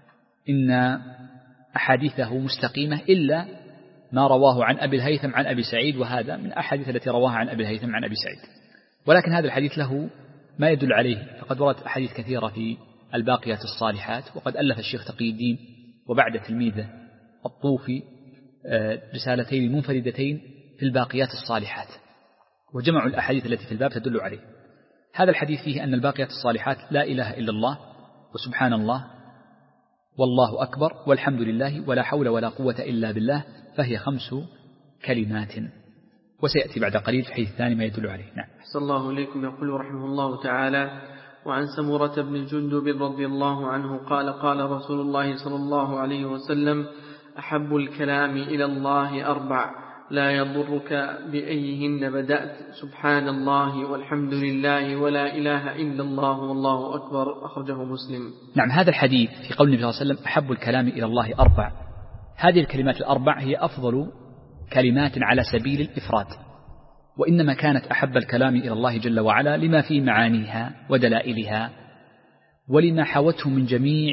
إن أحاديثه مستقيمة إلا ما رواه عن أبي الهيثم عن أبي سعيد، وهذا من أحاديث التي رواها عن أبي الهيثم عن أبي سعيد. ولكن هذا الحديث له ما يدل عليه، فقد وردت أحاديث كثيرة في الباقيات الصالحات، وقد ألف الشيخ تقي الدين وبعد تلميذه الطوفي رسالتين منفردتين في الباقيات الصالحات، وجمعوا الأحاديث التي في الباب تدل عليه. هذا الحديث فيه أن الباقيات الصالحات لا إله إلا الله وسبحان الله والله أكبر والحمد لله ولا حول ولا قوة إلا بالله، فهي 5 كلمات، وسيأتي بعد قليل في الحديث الثاني ما يدل عليه. نعم. أحسن الله إليكم. يقول رحمه الله تعالى: وعن سمرة بن جندب رضي الله عنه قال: قال رسول الله صلى الله عليه وسلم: أحب الكلام إلى الله 4 لا يضرك بأيهن بدأت، سبحان الله والحمد لله ولا إله إلا الله والله أكبر. أخرجه مسلم. نعم. هذا الحديث في قول النبي صلى الله عليه وسلم: أحب الكلام إلى الله 4، هذه الكلمات 4 هي أفضل كلمات على سبيل الإفراد، وإنما كانت أحب الكلام إلى الله جل وعلا لما في معانيها ودلائلها، ولما حوته من جميع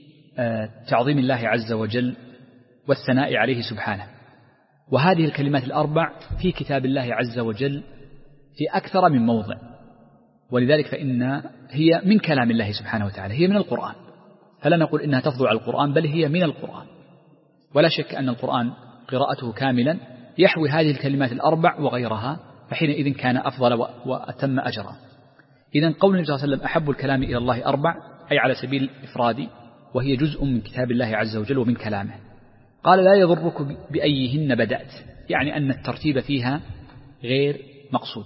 تعظيم الله عز وجل والثناء عليه سبحانه. وهذه الكلمات 4 في كتاب الله عز وجل في أكثر من موضع، ولذلك فإن هي من كلام الله سبحانه وتعالى، هي من القرآن، فلا نقول إنها تفضل على القرآن، بل هي من القرآن. ولا شك أن القرآن قراءته كاملا يحوي هذه الكلمات 4 وغيرها، فحينئذ كان أفضل وأتم أجرا. إذن قول النبي صلى الله عليه وسلم: أحب الكلام إلى الله 4، أي على سبيل الإفراد، وهي جزء من كتاب الله عز وجل ومن كلامه. قال: لا يضرك بأيهن بدأت، يعني أن الترتيب فيها غير مقصود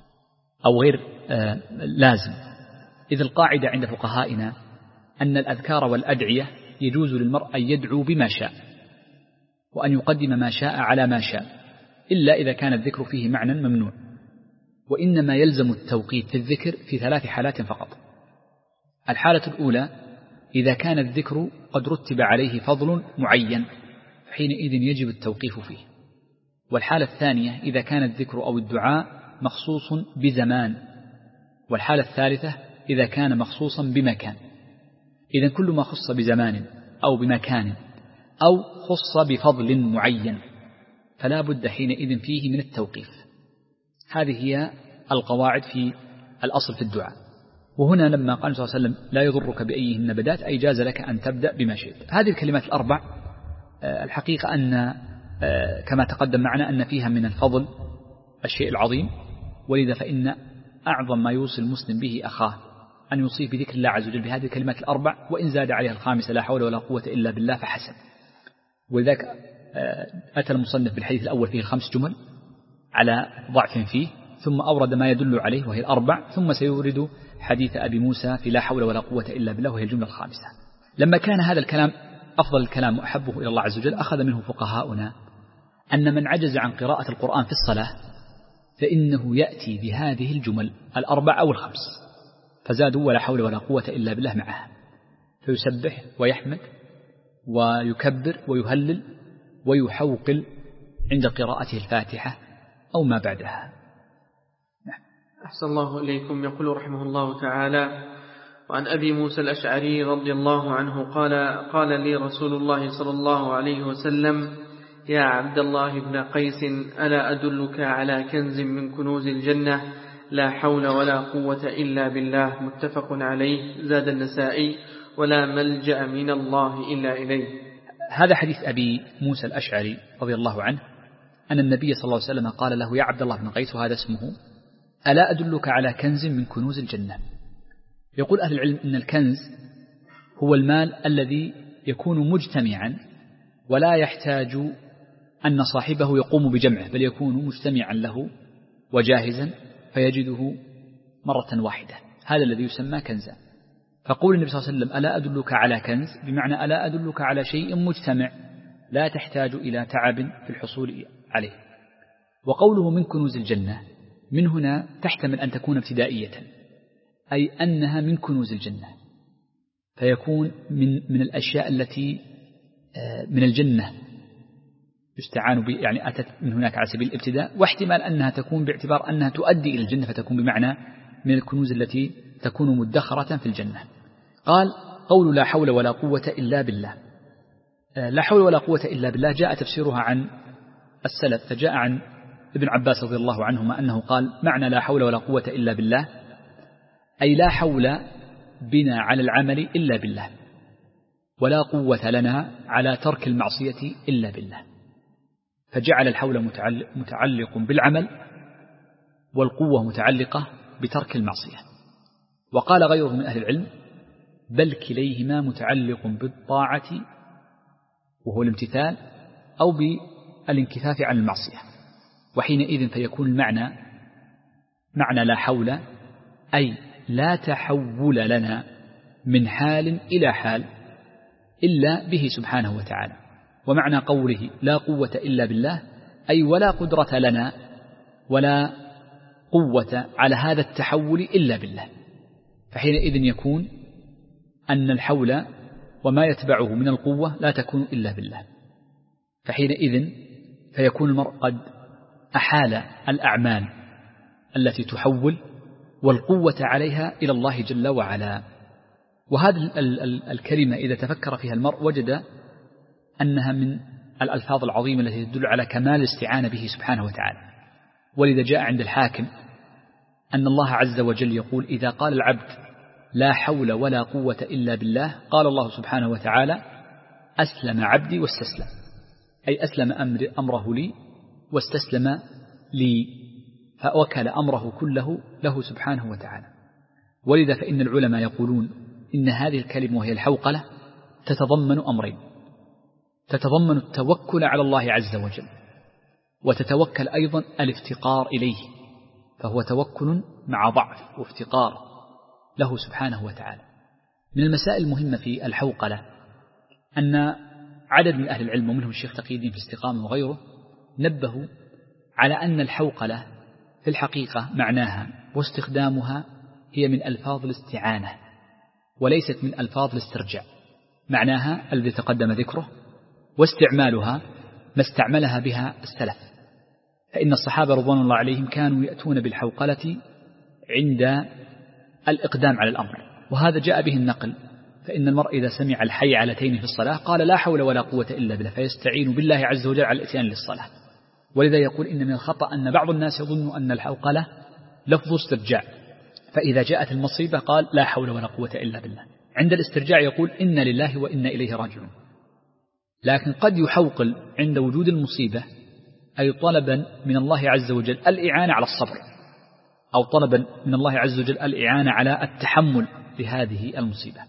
أو غير لازم، إذ القاعدة عند فقهائنا أن الأذكار والأدعية يجوز للمرء أن يدعو بما شاء، وأن يقدم ما شاء على ما شاء، إلا إذا كان الذكر فيه معنى ممنوع. وإنما يلزم التوقيت في الذكر في 3 حالات فقط. الحالة الأولى إذا كان الذكر قد رتب عليه فضل معين، حينئذ يجب التوقيف فيه. والحالة الثانية إذا كان الذكر أو الدعاء مخصوص بزمان. والحالة الثالثة إذا كان مخصوصا بمكان. إذن كل ما خص بزمان أو بمكان أو خص بفضل معين فلا بد حينئذ فيه من التوقيف. هذه هي القواعد في الأصل في الدعاء. وهنا لما قال صلى الله عليه وسلم: لا يضرك بأيهن بدأت، أي جاز لك أن تبدأ بما شئت. هذه الكلمات 4 الحقيقة أن كما تقدم معنا أن فيها من الفضل الشيء العظيم، ولذا فإن أعظم ما يوصي المسلم به أخاه أن يوصيه بذكر الله عز وجل بهذه الكلمات 4، وإن زاد عليها الخامسة لا حول ولا قوة إلا بالله فحسن. ولذلك أتى المصنف بالحديث الأول فيه 5 جمل على ضعف فيه، ثم أورد ما يدل عليه وهي 4، ثم سيورد حديث أبي موسى في لا حول ولا قوة إلا بالله وهي الجملة الخامسة. لما كان هذا الكلام أفضل الكلام وأحبه إلى الله عز وجل، أخذ منه فقهاؤنا أن من عجز عن قراءة القرآن في الصلاة فإنه يأتي بهذه الجمل 4 أو 5، فزادوا ولا حول ولا قوة إلا بالله معها، فيسبح ويحمد ويكبر ويهلل ويحوقل عند قراءته الفاتحة أو ما بعدها. أحسن الله إليكم. يقول رحمه الله تعالى: وعن أبي موسى الأشعري رضي الله عنه قال لي رسول الله صلى الله عليه وسلم: يا عبد الله بن قيس، ألا أدلك على كنز من كنوز الجنة لا حول ولا قوة إلا بالله. متفق عليه. زاد النسائي: ولا ملجأ من الله إلا إليه. هذا حديث أبي موسى الأشعري رضي الله عنه أن النبي صلى الله عليه وسلم قال له: يا عبد الله بن قيس، وهذا اسمه: ألا أدلك على كنز من كنوز الجنة. يقول أهل العلم إن الكنز هو المال الذي يكون مجتمعا ولا يحتاج أن صاحبه يقوم بجمعه، بل يكون مجتمعا له وجاهزا فيجده مرة واحدة. هذا الذي يسمى كنزا. فقول النبي صلى الله عليه وسلم: ألا أدلك على كنز؟ بمعنى ألا أدلك على شيء مجتمع لا تحتاج إلى تعب في الحصول عليه. وقوله من كنوز الجنة، من هنا تحتمل أن تكون ابتدائية، أي أنها من كنوز الجنة، فيكون من الأشياء التي من الجنة يستعان به، يعني أتت من هناك على سبيل الابتداء، واحتمال أنها تكون باعتبار أنها تؤدي إلى الجنة فتكون بمعنى من الكنوز التي تكون مدخرة في الجنة. قال: قول لا حول ولا قوة إلا بالله. لا حول ولا قوة إلا بالله جاء تفسيرها عن السلف، فجاء عن ابن عباس رضي الله عنهما أنه قال: معنى لا حول ولا قوة إلا بالله أي لا حول بنا على العمل إلا بالله، ولا قوة لنا على ترك المعصية إلا بالله، فجعل الحول متعلق بالعمل والقوة متعلقة بترك المعصية. وقال غيره من أهل العلم: بل كليهما متعلق بالطاعة وهو الامتثال أو بالانكفاف عن المعصية. وحينئذ فيكون المعنى معنى لا حول أي لا تحول لنا من حال إلى حال إلا به سبحانه وتعالى. ومعنى قوله لا قوة إلا بالله أي ولا قدرة لنا ولا قوة على هذا التحول إلا بالله، فحينئذ يكون أن الحول وما يتبعه من القوة لا تكون إلا بالله، فحينئذ فيكون المرء قد أحال الأعمال التي تحول والقوة عليها إلى الله جل وعلا. وهذه الكلمة إذا تفكر فيها المرء وجد أنها من الألفاظ العظيمة التي تدل على كمال الاستعانة به سبحانه وتعالى. ولذا جاء عند الحاكم أن الله عز وجل يقول: إذا قال العبد لا حول ولا قوة إلا بالله قال الله سبحانه وتعالى: أسلم عبدي واستسلم، أي أسلم أمره لي واستسلم لي، فوكل أمره كله له سبحانه وتعالى. ولذا فإن العلماء يقولون إن هذه الكلمة وهي الحوقلة تتضمن أمرين: تتضمن التوكل على الله عز وجل، وتتوكل أيضا الافتقار إليه، فهو توكل مع ضعف وافتقار له سبحانه وتعالى. من المسائل المهمة في الحوقلة أن عدد من أهل العلم ومنهم الشيخ تقي الدين في الاستقامة وغيره نبهوا على أن الحوقلة في الحقيقة معناها واستخدامها هي من ألفاظ الاستعانة وليست من ألفاظ الاسترجاع. معناها الذي تقدم ذكره، واستعمالها ما استعملها بها السلف، فإن الصحابة رضوان الله عليهم كانوا يأتون بالحوقلة عند الإقدام على الأمر، وهذا جاء به النقل. فإن المرء إذا سمع الحيعلتين في الصلاة قال لا حول ولا قوة إلا بالله، فيستعين بالله عز وجل على الإتيان للصلاة. ولذا يقول إن من الخطأ أن بعض الناس يظن أن الحوقلة لفظ استرجاع، فإذا جاءت المصيبة قال لا حول ولا قوة إلا بالله. عند الاسترجاع يقول إنا لله وإنا إليه راجعون. لكن قد يحوقل عند وجود المصيبة، أي طلبا من الله عز وجل الإعانة على الصبر، أو طلبا من الله عز وجل الإعانة على التحمل لهذه المصيبة.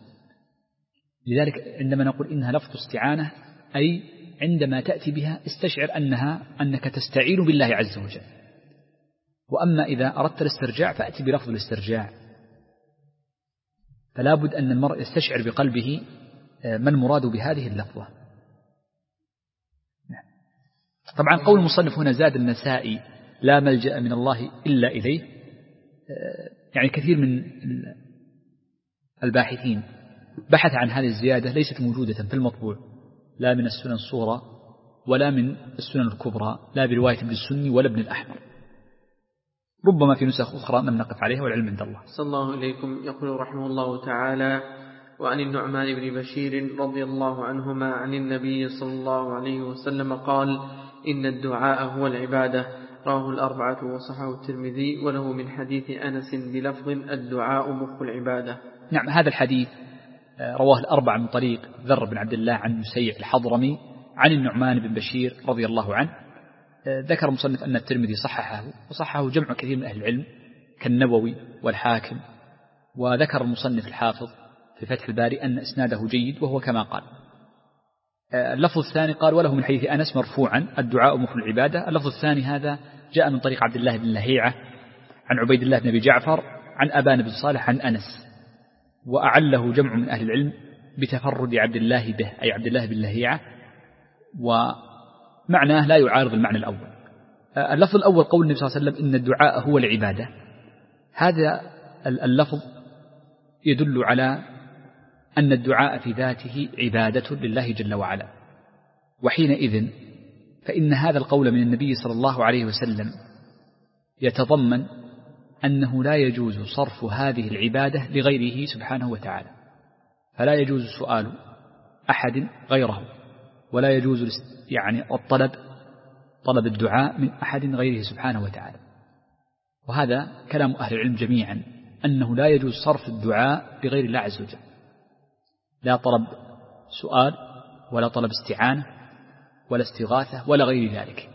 لذلك عندما نقول إنها لفظ استعانة، أي عندما تأتي بها استشعر أنك تستعين بالله عز وجل. وأما إذا أردت الاسترجاع فأتي بلفظ الاسترجاع، فلا بد أن المرء يستشعر بقلبه ما المراد بهذه اللفظة. طبعا قول المصنف هنا زاد النسائي لا ملجأ من الله إلا إليه، يعني كثير من الباحثين بحث عن هذه الزيادة، ليست موجودة في المطبوع لا من السنن الصغرى ولا من السنن الكبرى، لا برواية ابن السني ولا ابن الأحمر، ربما في نسخ أخرى لم نقف عليها والعلم عند الله. صلى الله عليكم. يقول رحمه الله تعالى: وعن النعمان بن بشير رضي الله عنهما عن النبي صلى الله عليه وسلم قال: إن الدعاء هو العبادة، رواه الأربعة وصححه الترمذي، وله من حديث أنس بلفظ الدعاء مخ العبادة. نعم، هذا الحديث رواه الأربعة من طريق ذر بن عبد الله عن مسيع الحضرمي عن النعمان بن بشير رضي الله عنه. ذكر المصنف أن الترمذي صححه، وصححه جمع كثير من أهل العلم كالنووي والحاكم وذكر المصنف الحافظ في فتح الباري أن إسناده جيد وهو كما قال. اللفظ الثاني قال وله من حديث أنس مرفوعا الدعاء مخ العبادة. اللفظ الثاني هذا جاء من طريق عبد الله بن لهيعة عن عبيد الله بن أبي جعفر عن أبان بن صالح عن أنس، وأعله جمع من أهل العلم بتفرد عبد الله به، أي عبد الله بن لهيعة، ومعناه لا يعارض المعنى الأول. اللفظ الأول قول النبي صلى الله عليه وسلم إن الدعاء هو العبادة، هذا اللفظ يدل على أن الدعاء في ذاته عبادة لله جل وعلا، وحينئذ فإن هذا القول من النبي صلى الله عليه وسلم يتضمن أنه لا يجوز صرف هذه العبادة لغيره سبحانه وتعالى، فلا يجوز سؤال أحد غيره، ولا يجوز طلب الدعاء من أحد غيره سبحانه وتعالى. وهذا كلام أهل العلم جميعا أنه لا يجوز صرف الدعاء لغير الله عز وجل، لا طلب سؤال ولا طلب استعانة ولا استغاثة ولا غير ذلك.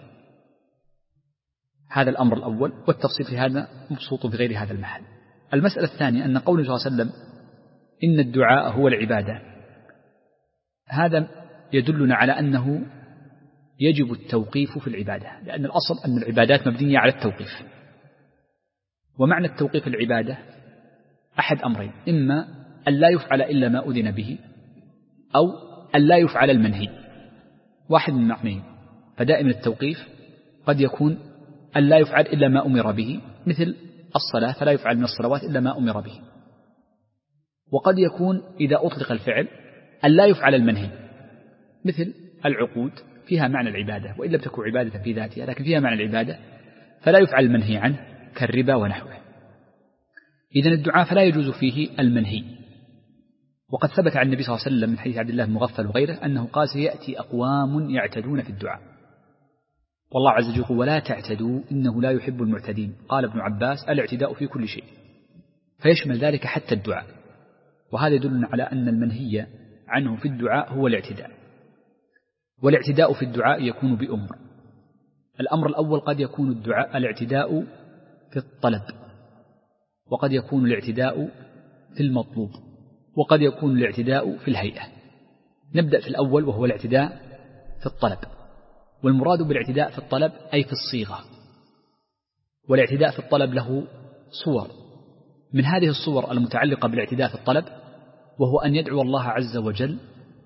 هذا الأمر الأول، والتفصيل في هذا مبسوط في غير هذا المحل. المسألة الثانية أن قوله صلى الله عليه وسلم إن الدعاء هو العبادة، هذا يدلنا على أنه يجب التوقيف في العبادة، لأن الأصل أن العبادات مبنية على التوقيف. ومعنى التوقيف العبادة أحد أمرين، إما أن لا يفعل إلا ما أذن به، أو أن لا يفعل المنهي، واحد من معنيين. فدائما التوقيف قد يكون أن لا يفعل إلا ما أمر به، مثل الصلاة فلا يفعل من الصلوات إلا ما أمر به. وقد يكون إذا أطلق الفعل أن لا يفعل المنهي، مثل العقود فيها معنى العبادة وإن لم تكن عبادة في ذاتها لكن فيها معنى العبادة، فلا يفعل المنهي عنه كالربا ونحوه. إذن الدعاء فلا يجوز فيه المنهي. وقد ثبت عن النبي صلى الله عليه وسلم من حديث عبد الله بن مغفل وغيره أنه قال سيأتي أقوام يعتدون في الدعاء، والله عز وجل يقول ولا تعتدوا إنه لا يحب المعتدين. قال ابن عباس الاعتداء في كل شيء، فيشمل ذلك حتى الدعاء. وهذا يدلنا على أن المنهي عنه في الدعاء هو الاعتداء. والاعتداء في الدعاء يكون بأمر. الأمر الأول قد يكون الاعتداء في الطلب، وقد يكون الاعتداء في المطلوب، وقد يكون الاعتداء في الهيئة. نبدأ في الأول وهو الاعتداء في الطلب. والمراد بالاعتداء في الطلب أي في الصيغة. والاعتداء في الطلب له صور، من هذه الصور المتعلقة بالاعتداء في الطلب وهو أن يدعو الله عز وجل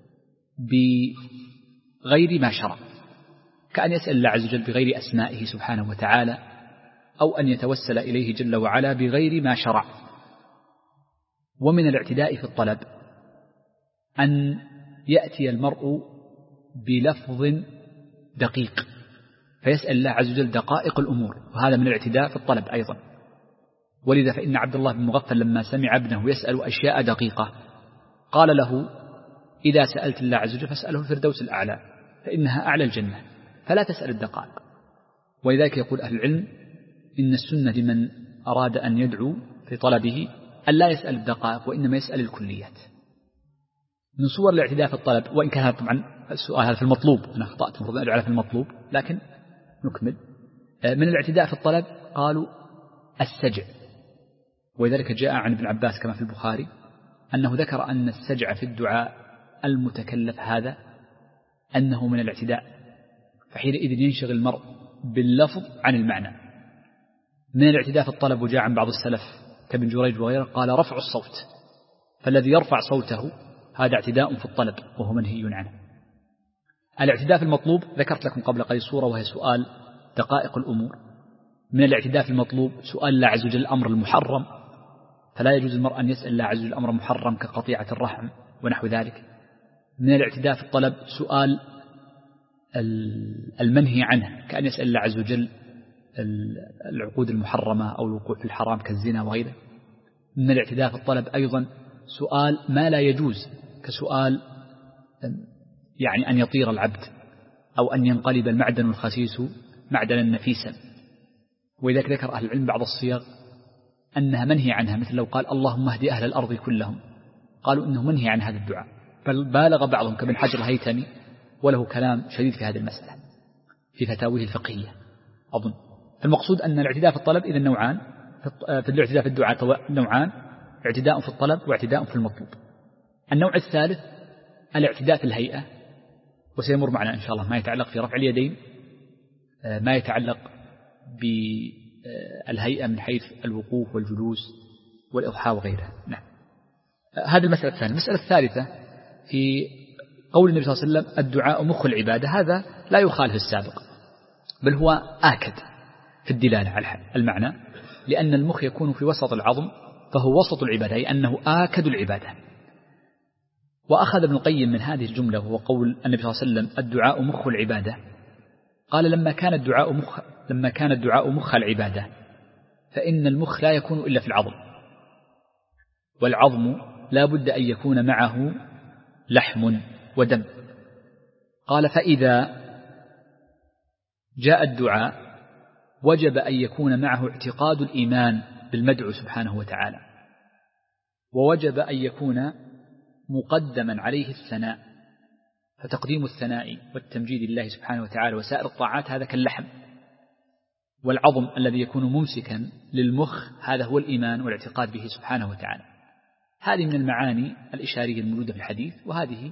بغير ما شرع، كأن يسأل الله عز وجل بغير أسمائه سبحانه وتعالى، أو أن يتوسل إليه جل وعلا بغير ما شرع. ومن الاعتداء في الطلب أن يأتي المرء بلفظ دقيق فيسأل الله عز وجل دقائق الأمور، وهذا من الاعتداء في الطلب أيضا. ولذا فإن عبد الله بن مغفل لما سمع ابنه يسأل أشياء دقيقة قال له إذا سألت الله عز وجل فاسأله الفردوس الأعلى فإنها أعلى الجنة، فلا تسأل الدقائق. ولذلك يقول أهل العلم إن السنة لمن أراد أن يدعو في طلبه أن لا يسأل الدقائق وإنما يسأل الكليات. من صور الاعتداء في الطلب، وإن كان طبعا السؤال هذا في المطلوب، أنا أخطأت المفروض أن أدعو في المطلوب، لكن نكمل. من الاعتداء في الطلب قالوا السجع، ولذلك جاء عن ابن عباس كما في البخاري أنه ذكر أن السجع في الدعاء المتكلف هذا أنه من الاعتداء، فحينئذ ينشغل المرء باللفظ عن المعنى. من الاعتداء في الطلب وجاء عن بعض السلف كابن جريج وغيره قال رفع الصوت، فالذي يرفع صوته هذا اعتداء في الطلب وهو منهي عنه. الاعتداء في المطلوب ذكرت لكم قبل قليل صورة وهي سؤال دقائق الأمور. من الاعتداء في المطلوب سؤال الله عز وجل الأمر المحرم، فلا يجوز المرء أن يسأل الله عز وجل أمر محرم كقطيعة الرحم ونحو ذلك. من الاعتداء في الطلب سؤال المنهي عنه، كأن يسأل الله عز وجل العقود المحرمة أو الوقوع في الحرام كالزنا وغيره. من الاعتداء في الطلب أيضا سؤال ما لا يجوز، كسؤال يعني أن يطير العبد أو أن ينقلب المعدن الخسيس معدنا نفيسا. ولذلك ذكر أهل العلم بعض الصيغ أنها منهي عنها، مثل لو قال اللهم اهد أهل الأرض كلهم، قالوا إنه منهي عن هذا الدعاء، بل بالغ بعضهم كابن حجر الهيثمي وله كلام شديد في هذه المسألة في فتاويه الفقهية أظن. المقصود أن الاعتداء في الطلب إذا نوعان، في الاعتداء في الدعاء نوعان، اعتداء في الطلب واعتداء في المطلوب. النوع الثالث الاعتداء في الهيئة، وسيمر معنا إن شاء الله ما يتعلق في رفع اليدين، ما يتعلق بالهيئة من حيث الوقوف والجلوس والإضحى وغيرها. نعم. هذه المسألة الثانية. المسألة الثالثة في قول النبي صلى الله عليه وسلم الدعاء مخ العبادة، هذا لا يخالف السابق، بل هو آكد في الدلالة على المعنى، لأن المخ يكون في وسط العظم فهو وسط العبادة، أي أنه آكد العبادة. وأخذ ابن القيم من هذه الجملة وهو قول النبي صلى الله عليه وسلم الدعاء مخ العبادة، قال لما كان الدعاء مخ العبادة فإن المخ لا يكون إلا في العظم، والعظم لا بد أن يكون معه لحم ودم. قال فإذا جاء الدعاء وجب أن يكون معه اعتقاد الإيمان بالمدعو سبحانه وتعالى، ووجب أن يكون مقدما عليه الثناء، فتقديم الثناء والتمجيد لله سبحانه وتعالى وسائر الطاعات هذا كاللحم، والعظم الذي يكون ممسكا للمخ هذا هو الإيمان والاعتقاد به سبحانه وتعالى. هذه من المعاني الإشارية الموجودة في الحديث، وهذه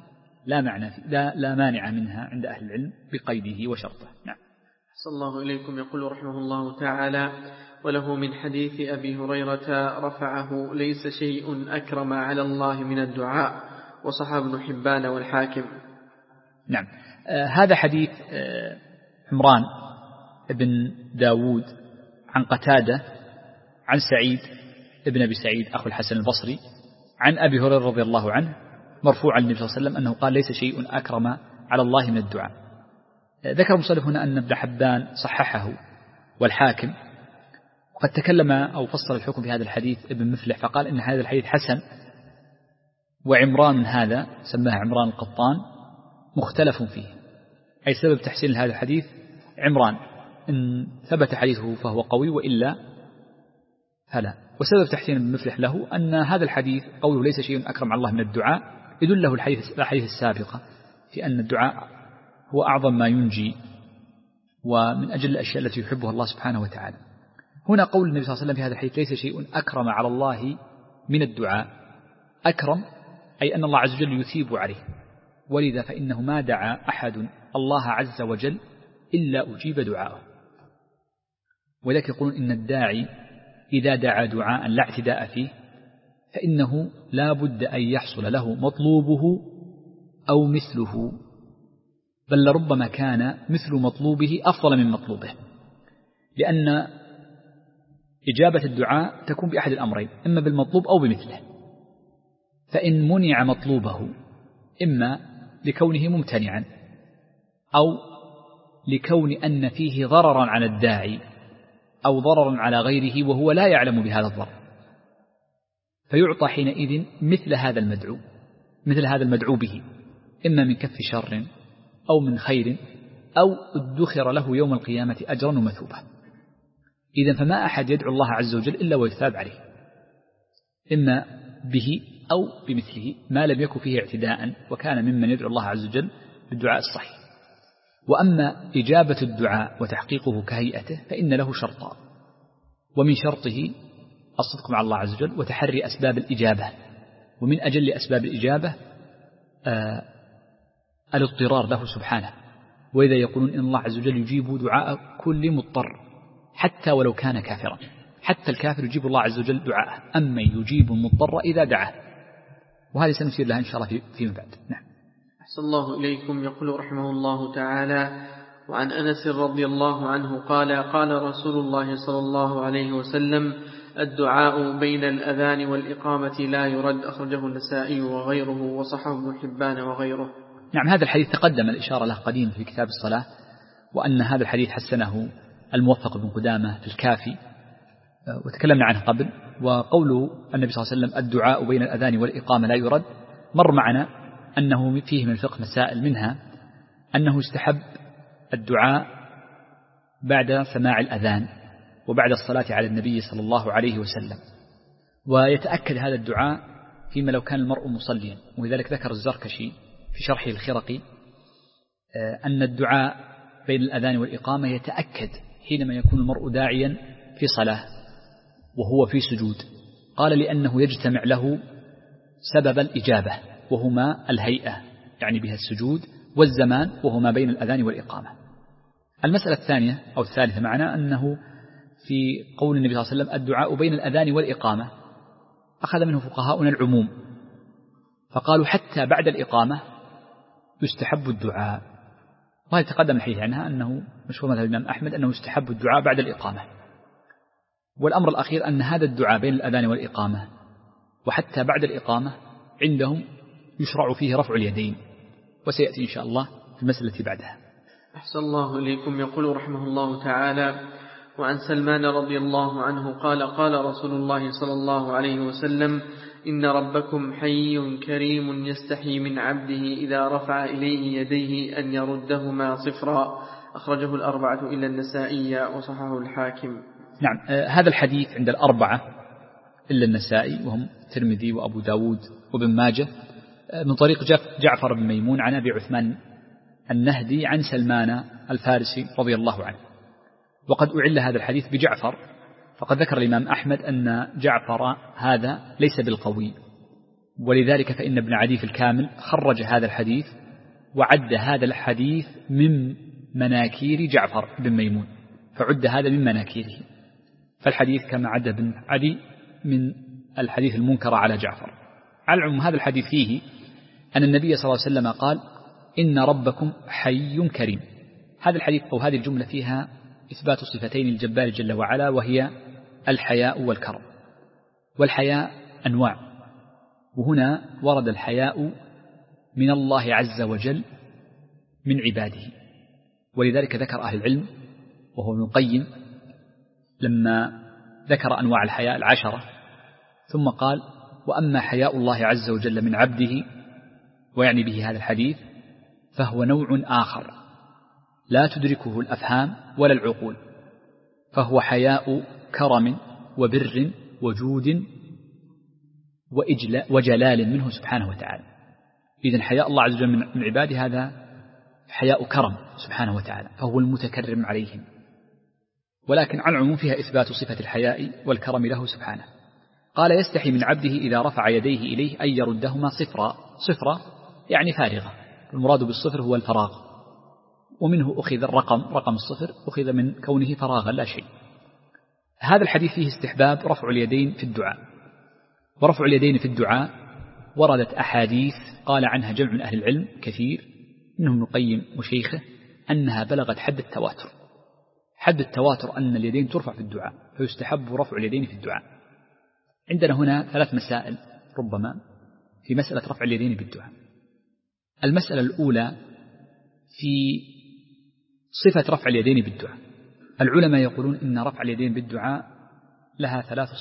لا مانع منها عند أهل العلم بقيده وشرطه. نعم. أحسن الله إليكم. يقول رحمه الله تعالى: وله من حديث أبي هريرة رفعه: ليس شيء أكرم على الله من الدعاء، وصححه ابن حبان والحاكم. نعم. هذا حديث عمران بن داود عن قتادة عن سعيد ابن أبي سعيد أخو الحسن البصري عن أبي هريرة رضي الله عنه مرفوعا للنبي صلى الله عليه وسلم أنه قال: ليس شيء أكرم على الله من الدعاء. ذكر المصنف هنا أن ابن حبان صححه والحاكم، وقد تكلم أو فصل الحكم في هذا الحديث ابن مفلح فقال إن هذا الحديث حسن، وعمران هذا سماه عمران القطان مختلف فيه، أي سبب تحسين هذا الحديث عمران، إن ثبت حديثه فهو قوي وإلا فلا. وسبب تحسين ابن مفلح له أن هذا الحديث قوله ليس شيء أكرم على الله من الدعاء يدله الحديث السابقة في أن الدعاء هو أعظم ما ينجي ومن أجل الأشياء التي يحبها الله سبحانه وتعالى. هنا قول النبي صلى الله عليه وسلم في هذا الحديث: ليس شيء أكرم على الله من الدعاء. أكرم أي أن الله عز وجل يثيب عليه، ولذا فإنه ما دعا أحد الله عز وجل إلا أجيب دعاءه. ولذلك يقولون إن الداعي إذا دعا دعاء لا اعتداء فيه فإنه لا بد أن يحصل له مطلوبه أو مثله، بل لربما كان مثل مطلوبه أفضل من مطلوبه، لأن إجابة الدعاء تكون بأحد الأمرين: إما بالمطلوب أو بمثله. فإن منع مطلوبه إما لكونه ممتنعا أو لكون أن فيه ضررا على الداعي أو ضررا على غيره وهو لا يعلم بهذا الضرر، فيعطى حينئذ مثل هذا المدعو به، إما من كف شر أو من خير أو ادخر له يوم القيامة أجرا ومثوبة. إذن فما أحد يدعو الله عز وجل إلا ويثاب عليه، إما به أو بمثله، ما لم يكن فيه اعتداء وكان ممن يدعو الله عز وجل بالدعاء الصحيح. وأما إجابة الدعاء وتحقيقه كهيئته فإن له شرطا، ومن شرطه الصدق مع الله عز وجل وتحري أسباب الإجابة، ومن أجل أسباب الإجابة الاضطرار له سبحانه. وإذا يقولون إن الله عز وجل يجيب دعاء كل مضطر حتى ولو كان كافرا، حتى الكافر يجيب الله عز وجل دعاءه، أما يجيب المضطر إذا دعاه، وهذه سنسير لها إن شاء الله فيما بعد. نعم. أحسن الله إليكم. يقول رحمه الله تعالى: وعن أنس رضي الله عنه قال: قال رسول الله صلى الله عليه وسلم: الدعاء بين الأذان والإقامة لا يرد. أخرجه النسائي وغيره، وصححه ابن حبان وغيره. نعم. هذا الحديث تقدم الإشارة له قديم في كتاب الصلاة، وأن هذا الحديث حسنه الموفق بن قدامة في الكافي، وتكلمنا عنه قبل. وقول النبي صلى الله عليه وسلم: الدعاء بين الأذان والإقامة لا يرد، مر معنا أنه فيه من الفقه مسائل، منها أنه استحب الدعاء بعد سماع الأذان وبعد الصلاة على النبي صلى الله عليه وسلم، ويتأكد هذا الدعاء فيما لو كان المرء مصليا. ولذلك ذكر الزركشي في شرحه الخرقي أن الدعاء بين الأذان والإقامة يتأكد حينما يكون المرء داعيا في صلاة وهو في سجود قال لأنه يجتمع له سبب الإجابة وهما الهيئة يعني بها السجود والزمان وهو ما بين الأذان والإقامة. المسألة الثانية أو الثالثة معنا أنه في قول النبي صلى الله عليه وسلم الدعاء بين الأذان والإقامة أخذ منه فقهاؤنا العموم، فقالوا حتى بعد الإقامة يستحب الدعاء، وهذا تقدم الحديث عنها أنه مشهور مذهب الإمام أحمد أنه يستحب الدعاء بعد الإقامة. والأمر الأخير أن هذا الدعاء بين الأذان والإقامة وحتى بعد الإقامة عندهم يشرع فيه رفع اليدين، وسيأتي إن شاء الله في المسألة التي بعدها. أحسن الله إليكم. يقول رحمه الله تعالى: وعن سلمان رضي الله عنه قال: قال رسول الله صلى الله عليه وسلم: إن ربكم حي كريم يستحي من عبده إذا رفع إليه يديه أن يردهما صفرا. أخرجه الأربعة إلا النسائي وصححه الحاكم. نعم، هذا الحديث عند الأربعة إلا النسائي وهم الترمذي وأبو داود وابن ماجه من طريق جعفر بن ميمون عن أبي عثمان النهدي عن سلمان الفارسي رضي الله عنه. وقد أعل هذا الحديث بجعفر، فقد ذكر الإمام أحمد أن جعفر هذا ليس بالقوي، ولذلك فإن ابن عدي في الكامل خرج هذا الحديث وعد هذا الحديث من مناكير جعفر بن ميمون، فعد هذا من مناكيره، فالحديث كما عد ابن عدي من الحديث المنكر على جعفر. على العموم هذا الحديث فيه أن النبي صلى الله عليه وسلم قال: إن ربكم حي كريم. هذا الحديث أو هذه الجملة فيها إثبات صفتين الجبار جل وعلا، وهي الحياء والكرم. والحياء أنواع، وهنا ورد الحياء من الله عز وجل من عباده، ولذلك ذكر أهل العلم وهو ابن القيم لما ذكر أنواع الحياء 10 ثم قال: وأما حياء الله عز وجل من عبده، ويعني به هذا الحديث، فهو نوع آخر لا تدركه الأفهام ولا العقول، فهو حياء كرم وبر وجود وجلال منه سبحانه وتعالى. إذن حياء الله عز وجل من عباده هذا حياء كرم سبحانه وتعالى، فهو المتكرم عليهم. ولكن على العموم فيها إثبات صفة الحياء والكرم له سبحانه. قال: يستحي من عبده إذا رفع يديه إليه أن يردهما صفرا. صفرا يعني فارغة، المراد بالصفر هو الفراغ، ومنه أخذ رقم الصفر أخذ من كونه فراغا لا شيء. هذا الحديث فيه استحباب رفع اليدين في الدعاء. ورفع اليدين في الدعاء وردت أحاديث قال عنها جمع من أهل العلم كثير منهم ابن القيم وشيخه أنها بلغت حد التواتر. حد التواتر أن اليدين ترفع في الدعاء، فيستحب رفع اليدين في الدعاء. عندنا هنا 3 مسائل ربما في مسألة رفع اليدين بالدعاء. المسألة الأولى في صفة رفع اليدين بالدعاء. العلماء يقولون إن رفع اليدين بالدعاء لها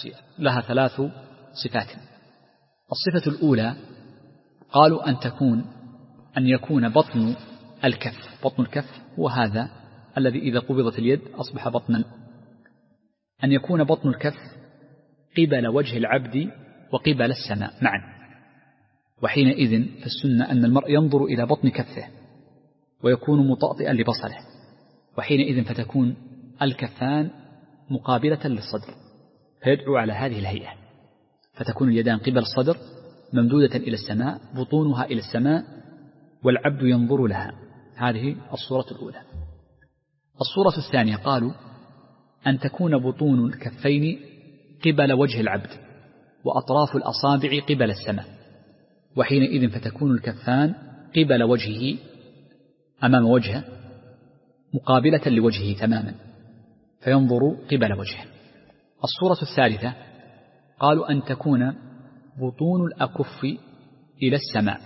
3 صفات. الصفة الأولى قالوا أن يكون بطن الكف هو هذا الذي إذا قبضت اليد أصبح بطنا، أن يكون بطن الكف قبل وجه العبد وقبل السماء معا. وحينئذ فالسنة أن المرء ينظر إلى بطن كفه ويكون مطأطئا لبصره، وحينئذ فتكون الكفان مقابلة للصدر، فيدعو على هذه الهيئة، فتكون اليدان قبل الصدر ممدودة إلى السماء، بطونها إلى السماء والعبد ينظر لها. هذه الصورة الأولى. الصورة الثانية قالوا أن تكون بطون الكفين قبل وجه العبد وأطراف الأصابع قبل السماء، وحينئذ فتكون الكفان قبل وجهه أمام وجهه مقابلة لوجهه تماما، فينظر قبل وجهه. الصورة الثالثة قالوا أن تكون بطون الأكف إلى السماء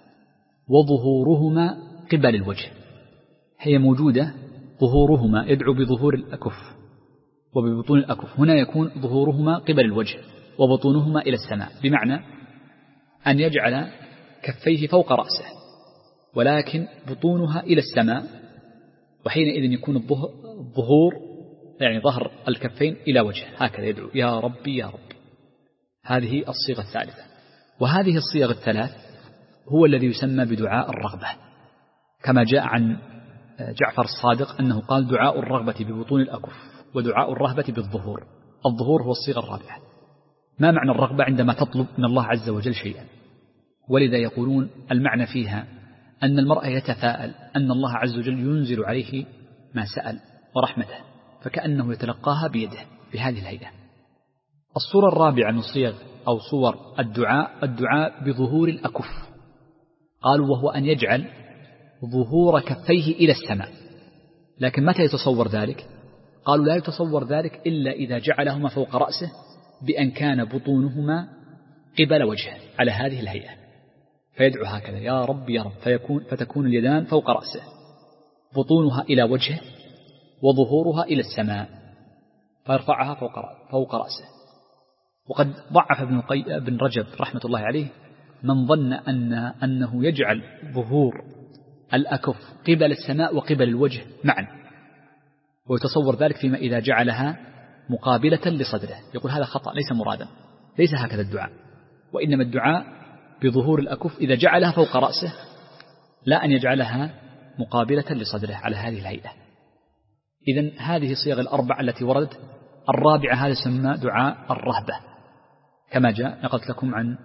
وظهورهما قبل الوجه، هي موجودة ظهورهما يدعو بظهور الأكف وببطون الأكف، هنا يكون ظهورهما قبل الوجه وبطونهما إلى السماء، بمعنى أن يجعل كفيه فوق رأسه ولكن بطونها إلى السماء، وحينئذ يكون الظهور يعني ظهر الكفين إلى وجهه، هكذا يدعو يا ربي يا ربي. هذه الصيغة الثالثة. وهذه الصيغ الثلاث هو الذي يسمى بدعاء الرغبة، كما جاء عن جعفر الصادق أنه قال: دعاء الرغبة ببطون الأكف ودعاء الرهبة بالظهور. الظهور هو الصيغة الرابعة، ما معنى الرغبة عندما تطلب من الله عز وجل شيئا؟ ولذا يقولون المعنى فيها أن المرء يتفاءل أن الله عز وجل ينزل عليه ما سأل ورحمته، فكأنه يتلقاها بيده بهذه الهيئة. الصورة الرابعة من صيغ أو صور الدعاء بظهور الأكف. قالوا وهو أن يجعل ظهور كفيه إلى السماء. لكن متى يتصور ذلك؟ قالوا لا يتصور ذلك إلا إذا جعلهما فوق رأسه بأن كان بطونهما قبل وجهه على هذه الهيئة، فيدعو هكذا يا رب يا رب، فتكون اليدان فوق رأسه، بطونها إلى وجهه وظهورها إلى السماء، فيرفعها فوق رأسه. وقد ضعف ابن رجب رحمة الله عليه من ظن أنه يجعل ظهور الأكف قبل السماء وقبل الوجه معا، ويتصور ذلك فيما إذا جعلها مقابلة لصدره. يقول هذا خطأ، ليس مرادا، ليس هكذا الدعاء، وإنما الدعاء بظهور الأكف إذا جعلها فوق رأسه، لا أن يجعلها مقابلة لصدره على هذه الهيئة. إذن هذه الصيغ الأربع التي وردت. الرابعة هذا سمى دعاء الرهبة، كما جاء نقلت لكم عن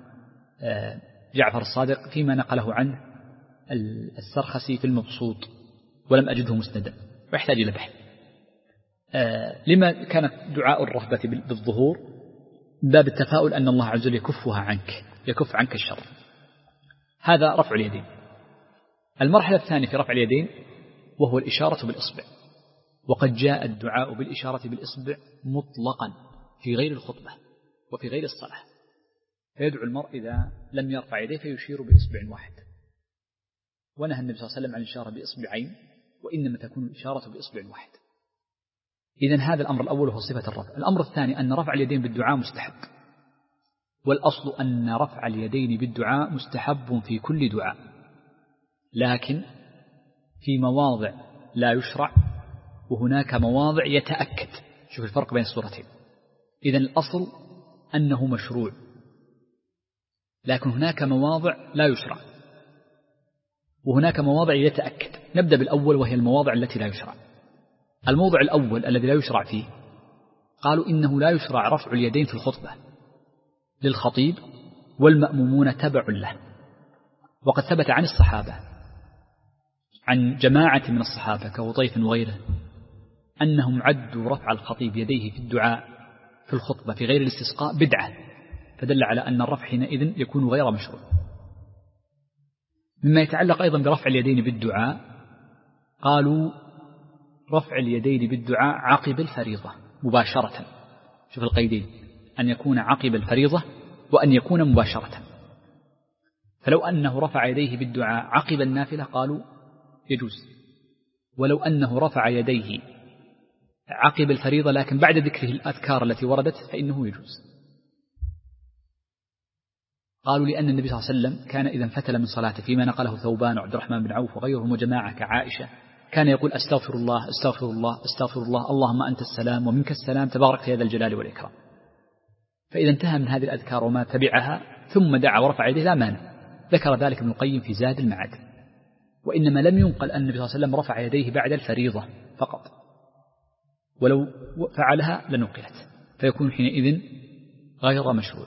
جعفر الصادق فيما نقله عنه السرخسي في المبسوط، ولم أجده مسندا ويحتاج إلى بحث. لما كانت دعاء الرهبة بالظهور؟ باب التفاؤل أن الله عز وجل يكفها عنك، يكف عنك الشر. هذا رفع اليدين. المرحلة الثانية في رفع اليدين وهو الإشارة بالإصبع، وقد جاء الدعاء بالإشارة بالإصبع مطلقا في غير الخطبة وفي غير الصلاة، فيدعو المرء إذا لم يرفع يديه فيشير بإصبع واحد، ونهى النبي صلى الله عليه وسلم عن الإشارة بإصبعين، وإنما تكون الإشارة بإصبع واحد. إذن هذا الأمر الأول هو صفة الرفع. الأمر الثاني أن رفع اليدين بالدعاء مستحب، والأصل أن رفع اليدين بالدعاء مستحب في كل دعاء، لكن في مواضع لا يشرع، وهناك مواضع يتأكد. شوف الفرق بين الصورتين. إذن الأصل أنه مشروع، لكن هناك مواضع لا يشرع، وهناك مواضع يتأكد. نبدأ بالأول وهي المواضع التي لا يشرع. الموضع الأول الذي لا يشرع فيه، قالوا إنه لا يشرع رفع اليدين في الخطبة للخطيب والمأمومون تبع له. وقد ثبت عن الصحابة، عن جماعة من الصحابة كهطيف وغيره، أنهم عدوا رفع الخطيب يديه في الدعاء في الخطبة في غير الاستسقاء بدعة، فدل على أن الرفع حينئذ يكون غير مشروع. مما يتعلق أيضا برفع اليدين بالدعاء، قالوا رفع اليدين بالدعاء عقب الفريضة مباشرة. شوف القيدين، أن يكون عقب الفريضة وأن يكون مباشرة. فلو أنه رفع يديه بالدعاء عقب النافلة قالوا يجوز، ولو أنه رفع يديه عقب الفريضة لكن بعد ذكره الأذكار التي وردت فإنه يجوز. قالوا لأن النبي صلى الله عليه وسلم كان إذا انفتل من صلاته، فيما نقله ثوبان وعبد الرحمن بن عوف وغيرهم وجماعة كعائشة، كان يقول أستغفر الله أستغفر الله أستغفر الله، اللهم أنت السلام ومنك السلام تبارك يا ذا الجلال والإكرام. فإذا انتهى من هذه الأذكار وما تبعها ثم دعا ورفع يديه لا مانع. ذكر ذلك ابن القيم في زاد المعاد. وإنما لم ينقل أن النبي صلى الله عليه وسلم رفع يديه بعد الفريضة فقط، ولو فعلها لنقلت، فيكون حينئذ غير مشروع.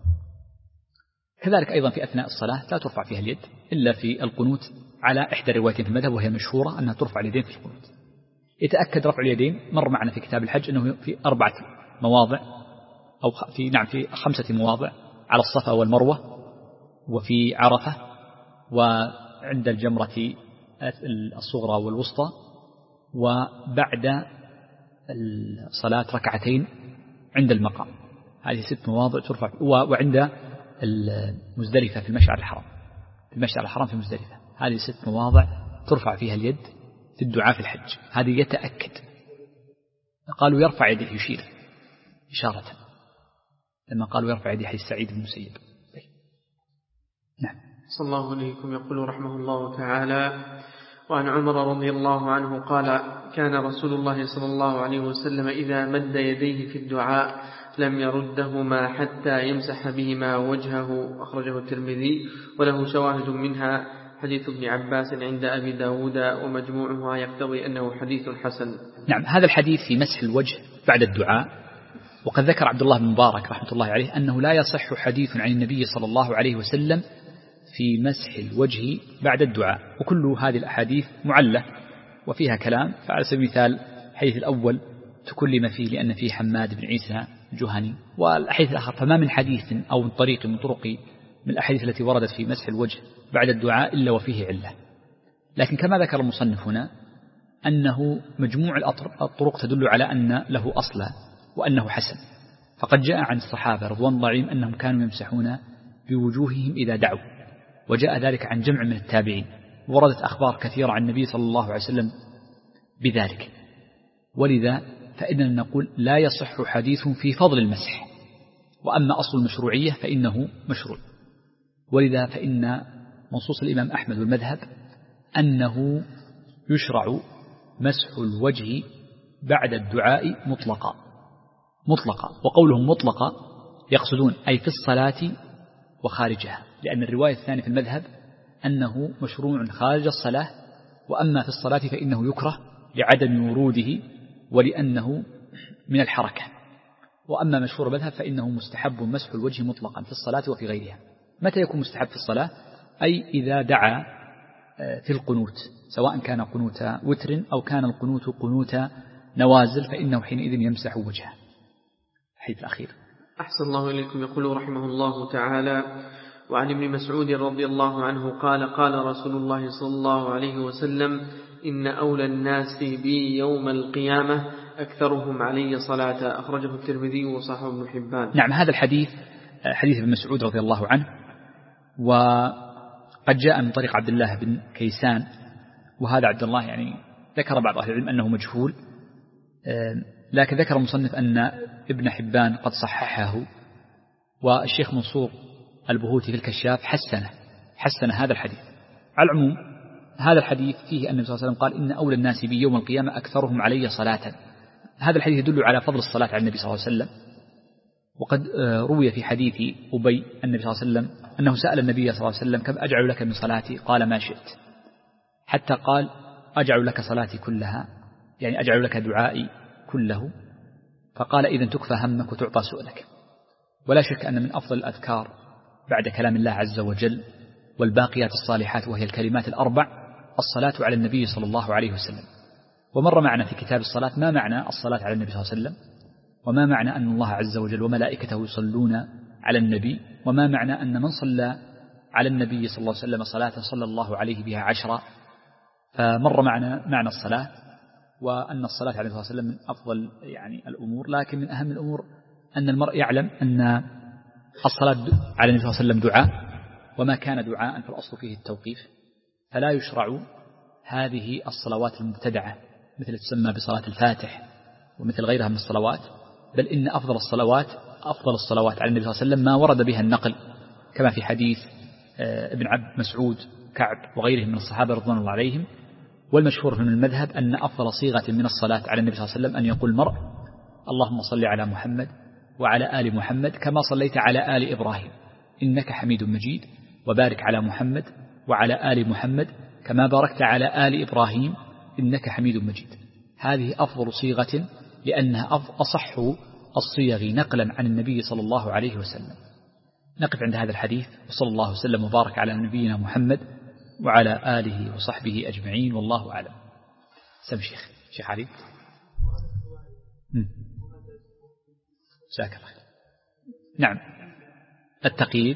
كذلك أيضا في أثناء الصلاة لا ترفع فيها اليد إلا في القنوت، على إحدى الروايتين في المذهب وهي مشهورة أنها ترفع اليدين في القنوت. يتأكد رفع اليدين، مر معنا في كتاب الحج أنه في 4 مواضع أو في 5 مواضع، على الصفا والمروة وفي عرفة وعند الجمرة الصغرى والوسطى، وبعد الصلاة ركعتين عند المقام. هذه 6 مواضع ترفع، وعند المزدلفة في المشعر الحرام، في المشعر الحرام في مزدلفة، هذه 6 مواضع ترفع فيها اليد في الدعاء في الحج. هذه يتأكد. قالوا يرفع يده يشير إشارة، لما قالوا يرفع يده حديث سعيد بن المسيب. نعم. صلى الله عليكم. يقول رحمه الله تعالى: وعن عمر رضي الله عنه قال: كان رسول الله صلى الله عليه وسلم إذا مد يديه في الدعاء لم يردهما حتى يمسح بهما وجهه. أخرجه الترمذي وله شواهد منها حديث ابن عباس عند أبي داود، ومجموعها يقتضي أنه حديث حسن. نعم، هذا الحديث في مسح الوجه بعد الدعاء وقد ذكر عبد الله بن مبارك رحمة الله عليه أنه لا يصح حديث عن النبي صلى الله عليه وسلم في مسح الوجه بعد الدعاء، وكل هذه الأحاديث معلة وفيها كلام. فعلى سبيل المثال الحديث الأول تكلم فيه لأن فيه حماد بن عيسى الجهني، والحديث الآخر فما من حديث أو طريق من طرق من الأحاديث التي وردت في مسح الوجه بعد الدعاء إلا وفيه علة. لكن كما ذكر المصنف هنا أنه مجموع الطرق تدل على أن له أصلا وأنه حسن، فقد جاء عن الصحابة رضوان الله عليهم أنهم كانوا يمسحون بوجوههم إذا دعوا، وجاء ذلك عن جمع من التابعين، وردت أخبار كثيرة عن النبي صلى الله عليه وسلم بذلك. ولذا فإننا نقول لا يصح حديث في فضل المسح، وأما أصل المشروعية فإنه مشروع. ولذا فإن منصوص الإمام أحمد والمذهب أنه يشرع مسح الوجه بعد الدعاء مطلقا. وقولهم مطلقا يقصدون أي في الصلاة وخارجها، لأن الرواية الثانية في المذهب أنه مشروع خارج الصلاة، وأما في الصلاة فإنه يكره لعدم وروده ولأنه من الحركة. وأما مشهور المذهب فإنه مستحب مسح الوجه مطلقا في الصلاة وفي غيرها. متى يكون مستحب في الصلاة؟ أي إذا دعا في القنوت، سواء كان قنوت وتر أو كان القنوت قنوت نوازل، فإنه حينئذ يمسح وجهه. الحديث الأخير. أحسن الله إليكم. يقول رحمه الله تعالى: وعن ابن مسعود رضي الله عنه قال: قال رسول الله صلى الله عليه وسلم: إن أولى الناس بي يوم القيامة أكثرهم علي صلاة. أخرجه الترمذي وصححه ابن حبان. نعم، هذا الحديث حديث ابن مسعود رضي الله عنه، وقد جاء من طريق عبد الله بن كيسان، وهذا عبد الله يعني ذكر بعض أهل العلم أنه مجهول، لكن ذكر المصنف أن ابن حبان قد صححه، والشيخ منصور البهوتي في الكشاف حسن هذا الحديث. على العموم هذا الحديث فيه أن النبي صلى الله عليه وسلم قال: إن أولى الناس بي يوم القيامة أكثرهم علي صلاة. هذا الحديث يدل على فضل الصلاة على النبي صلى الله عليه وسلم. وقد روي في حديث أبي النبي صلى الله عليه وسلم أنه سأل النبي صلى الله عليه وسلم: كم أجعل لك من صلاتي؟ قال: ما شئت، حتى قال: أجعل لك صلاتي كلها، يعني أجعل لك دعائي كله. فقال: إذن تكفى همك وتعطى سؤلك. ولا شك أن من أفضل الأذكار بعد كلام الله عز وجل والباقيات الصالحات، وهي الكلمات الأربع، الصلاة على النبي صلى الله عليه وسلم. ومر معنا في كتاب الصلاة ما معنى الصلاة على النبي صلى الله عليه وسلم، وما معنى أن الله عز وجل وملائكته يصلون على النبي، وما معنى أن من صلى على النبي صلى الله عليه وسلم صلاة صلى الله عليه بها 10. فمر معنا معنى الصلاة، وأن الصلاة عليه الصلاة والسلام من أفضل يعني الأمور. لكن من أهم الأمور أن المرء يعلم أن الصلاة على النبي صلى الله عليه وسلم دعاء، وما كان دعاء فالأصل فيه التوقيف، فلا يشرع هذه الصلوات المبتدعة مثل تسمى بصلاة الفاتح ومثل غيرها من الصلوات، بل إن أفضل الصلوات على النبي صلى الله عليه وسلم ما ورد بها النقل، كما في حديث ابن عبد مسعود كعب وغيرهم من الصحابة رضوان الله عليهم. والمشهور من المذهب أن أفضل صيغة من الصلاة على النبي صلى الله عليه وسلم أن يقول المرء: اللهم صل على محمد وعلى آل محمد كما صليت على آل إبراهيم إنك حميد مجيد، وبارك على محمد وعلى آل محمد كما باركت على آل إبراهيم إنك حميد مجيد. هذه أفضل صيغة لأنها أصح الصيغ نقلا عن النبي صلى الله عليه وسلم. نقف عند هذا الحديث، وصلى الله وسلم وبارك على نبينا محمد وعلى آله وصحبه أجمعين، والله أعلم. سم شيخ علي. شاكر. نعم، التقييد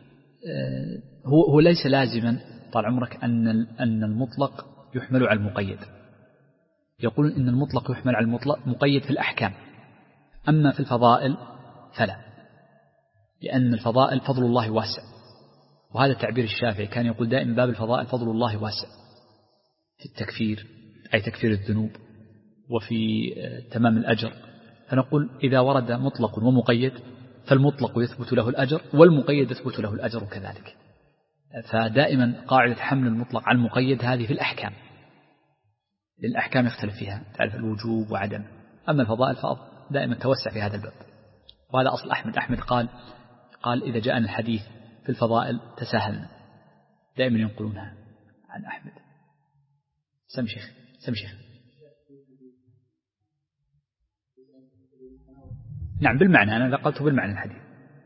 هو ليس لازما طال عمرك أن المطلق يحمل على المقيد. يقولون إن المطلق يحمل على المقيد في الأحكام، أما في الفضائل فلا، لأن الفضائل فضل الله واسع. وهذا التعبير الشافعي كان يقول دائما: باب الفضائل فضل الله واسع، في التكفير أي تكفير الذنوب، وفي تمام الأجر. فنقول إذا ورد مطلق ومقيد فالمطلق يثبت له الأجر، والمقيد يثبت له الأجر كذلك. فدائما قاعدة حمل المطلق على المقيد هذه في الأحكام، للأحكام يختلف فيها، تعرف الوجوب وعدم. أما الفضائل فدائما توسع في هذا الباب. وهذا أصل أحمد قال إذا جاءنا الحديث في الفضائل تساهلنا، دائما ينقلونها عن أحمد. سم شيخ. نعم بالمعنى، أنا نقلته بالمعنى الحديث.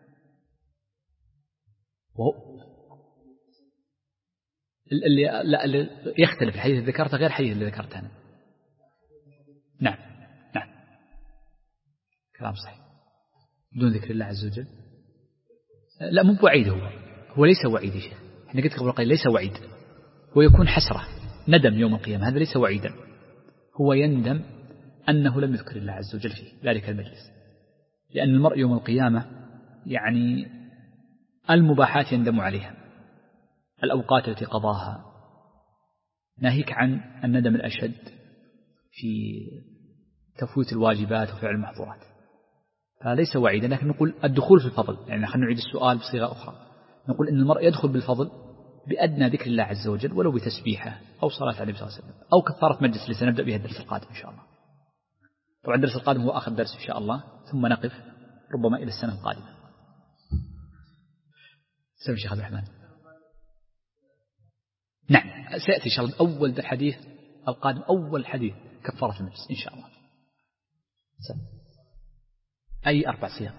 اللي يختلف الحديث اللي ذكرته غير الحديث اللي ذكرته أنا. نعم نعم كلام صحيح بدون ذكر الله عز وجل. لا مو بوعيد، هو ليس وعيد يا شيخ، احنا قلت قبل قليل ليس وعيد، ويكون حسرة ندم يوم القيامة، هذا ليس وعيدا، هو يندم أنه لم يذكر الله عز وجل في ذلك المجلس، لأن المرء يوم القيامة يعني المباحات يندم عليها، الأوقات التي قضاها، ناهيك عن الندم الأشد في تفويت الواجبات وفعل المحظورات، فليس وعيدا، لكن نقول الدخول في الفضل، يعني خلينا نعيد السؤال بصيغة أخرى، نقول إن المرء يدخل بالفضل بأدنى ذكر الله عز وجل ولو بتسبيحه أو صلاة عليه صلى الله عليه وسلم أو كفارة مجلس اللي سنبدأ بها الدرس القادم إن شاء الله. طبعا الدرس القادم هو آخر درس إن شاء الله، ثم نقف ربما إلى السنة القادمة. سمع الشيخ عبد الرحمن. نعم سيأتي إن شاء الله أول الحديث القادم، أول حديث كفارة المجلس إن شاء الله. أي 4 صيغ.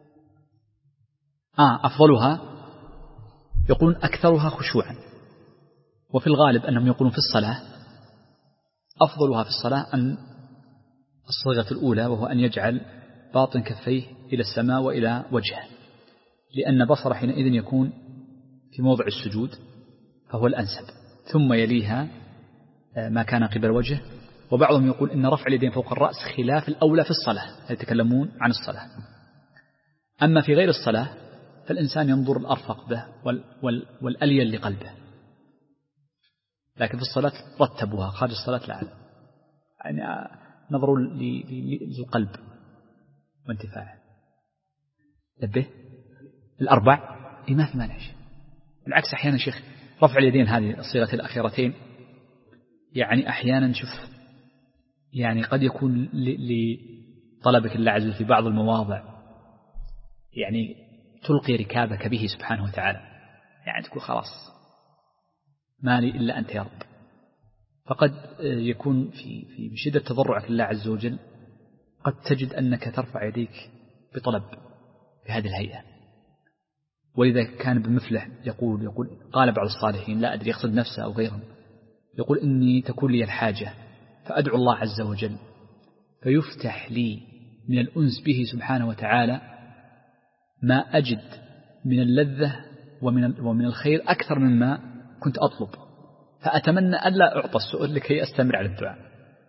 أفضلها يقولون أكثرها خشوعا، وفي الغالب أنهم يقولون في الصلاة أفضلها في الصلاة أن الصيغة الأولى، وهو أن يجعل باطن كفيه إلى السماء وإلى وجهه، لأن بصره حينئذ يكون في موضع السجود فهو الأنسب، ثم يليها ما كان قبل وجهه. وبعضهم يقول إن رفع اليدين فوق الرأس خلاف الأولى في الصلاة، يتكلمون عن الصلاة. أما في غير الصلاة فالإنسان ينظر الأرفق به والألين لقلبه، لكن في الصلاة رتبوها، خارج الصلاة لا، يعني نظروا للقلب وانتفاعه. نبه 4 ما في مانع، بالعكس أحيانا شيخ رفع اليدين هذه الصيغة الأخيرتين يعني أحيانا شوف يعني قد يكون لطلبك الله عز وجل في بعض المواضع يعني تلقي ركابك به سبحانه وتعالى، يعني تقول خلاص ما لي إلا أنت يا رب، فقد يكون في شدة تضرعك لله عز وجل قد تجد أنك ترفع يديك بطلب بهذه الهيئة. ولذا كان ابن مفلح يقول قال بعض الصالحين لا أدري يقصد نفسه أو غيرهم، يقول إني تكون لي الحاجة فأدعو الله عز وجل فيفتح لي من الأنس به سبحانه وتعالى ما أجد من اللذة ومن الخير أكثر مما كنت أطلب، فأتمنى ألا أعطى السؤال لكي أستمر على الدعاء.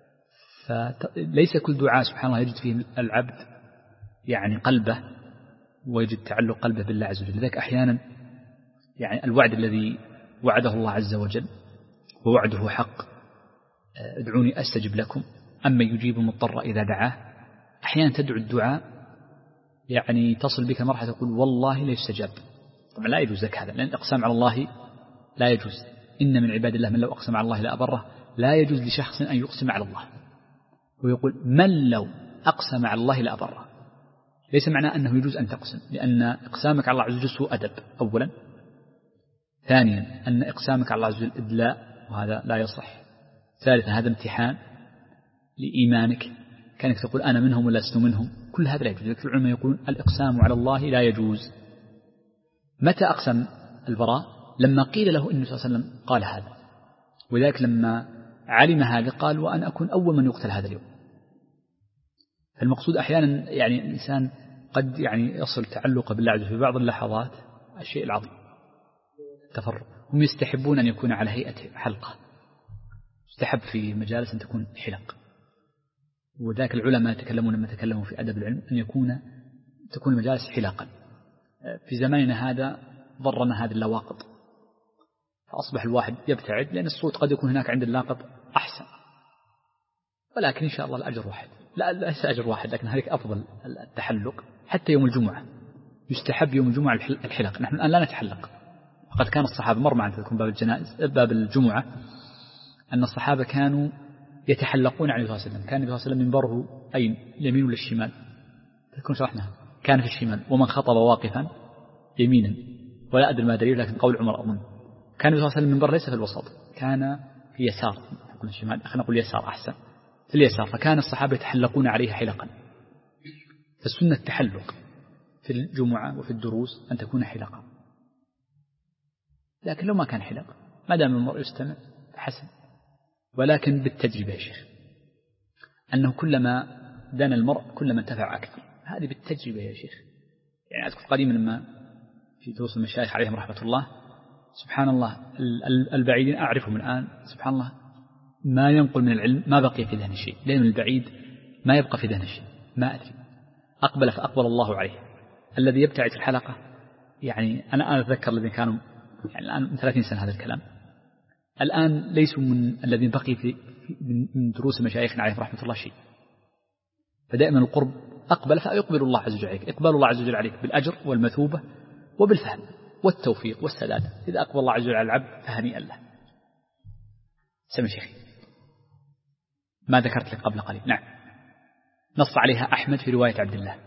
فليس كل دعاء سبحان الله يجد فيه العبد يعني قلبه ويجد تعلق قلبه بالله عز وجل. لذلك أحيانا يعني الوعد الذي وعده الله عز وجل ووعده حق، ادعوني أستجب لكم أما يجيب المضطر إذا دعاه، أحيانا تدعو الدعاء يعني تصل بك مرحلة تقول والله لا يستجاب. طبعا لا يجوز لك هذا، لأن الإقسام على الله لا يجوز، إن من عباد الله من لو أقسم على الله لا أبره، لا يجوز لشخص أن يقسم على الله، ويقول من لو أقسم على الله لا أبره، ليس معناه أنه يجوز أن تقسم، لأن إقسامك على الله عز وجل سوء أدب أولا، ثانيا أن إقسامك على الله عز وجل إدلاء وهذا لا يصح، ثالثا هذا امتحان لإيمانك، كانك تقول أنا منهم ولا لست منهم، كل هذا لا يجوز. لذلك العلماء يقولون الإقسام على الله لا يجوز. متى أقسم البراء؟ لما قيل له إن صلى الله عليه وسلم قال هذا، وذلك لما علم هذا قال وأنا أكون أول من يقتل هذا اليوم. فالمقصود أحيانا يعني الإنسان قد يعني يصل تعلق بالله عز وجل في بعض اللحظات الشيء العظيم تفرق. هم يستحبون أن يكون على هيئة حلقة، يستحب في مجالس أن تكون حلق، وذاك العلماء يتكلمون لما تكلموا في أدب العلم أن تكون المجالس حلقا. في زماننا هذا ضرنا هذه اللواقط، فأصبح الواحد يبتعد، لأن الصوت قد يكون هناك عند اللاقط أحسن، ولكن إن شاء الله الأجر واحد، لا ليس أجر واحد، لكن هذيك أفضل التحلق. حتى يوم الجمعة يستحب يوم الجمعة الحلق. نحن الآن لا نتحلق، فقد كان الصحابة مر معنا تكون باب الجنائز باب الجمعة أن الصحابة كانوا يتحلقون عليه صلى الله عليه وسلم. كان النبي صلى الله عليه وسلم منبره أين؟ اليمين ولا الشمال؟ تكون شرحنا كان في الشمال، ومن خطب واقفا يمينا، ولا أدري ما دليل، لكن قول عمر أظن. كان النبي صلى الله عليه وسلم منبر ليس في الوسط، كان في يسار، نقول الشمال، خلينا نقول يسار أحسن، في اليسار. فكان الصحابة يتحلقون عليه حلقا فالسنة التحلق في الجمعة وفي الدروس أن تكون حلقة، لكن لو ما كان حلق ما دام المرء يستمع فحسن، ولكن بالتجربة يا شيخ، أنه كلما دان المرء كلما انتفع أكثر، هذه بالتجربة يا شيخ. يعني أذكر قديما لما في دروس المشايخ عليهم رحمة الله، سبحان الله البعيدين أعرفهم الآن، سبحان الله ما ينقل من العلم ما بقي في ذهن شيء، لأن البعيد ما يبقى في ذهن شيء، ما أدري أقبل فأقبل الله عليه. الذي يبتعد في الحلقة، يعني أنا أتذكر الذين كانوا يعني الآن من 30 سنة هذا الكلام، الآن ليسوا من الذين بقي من دروس مشايخنا عليهم رحمة الله شيء. فدائما القرب أقبل فيقبل الله عز وجل عليك، إقبال الله عز وجل عليك بالأجر والمثوبة وبالفهم والتوفيق والسداد. إذا أقبل الله عز وجل على العبد فهنيئا له. سمع شيخي ما ذكرت لك قبل قليل، نعم، نص عليها أحمد في رواية عبد الله.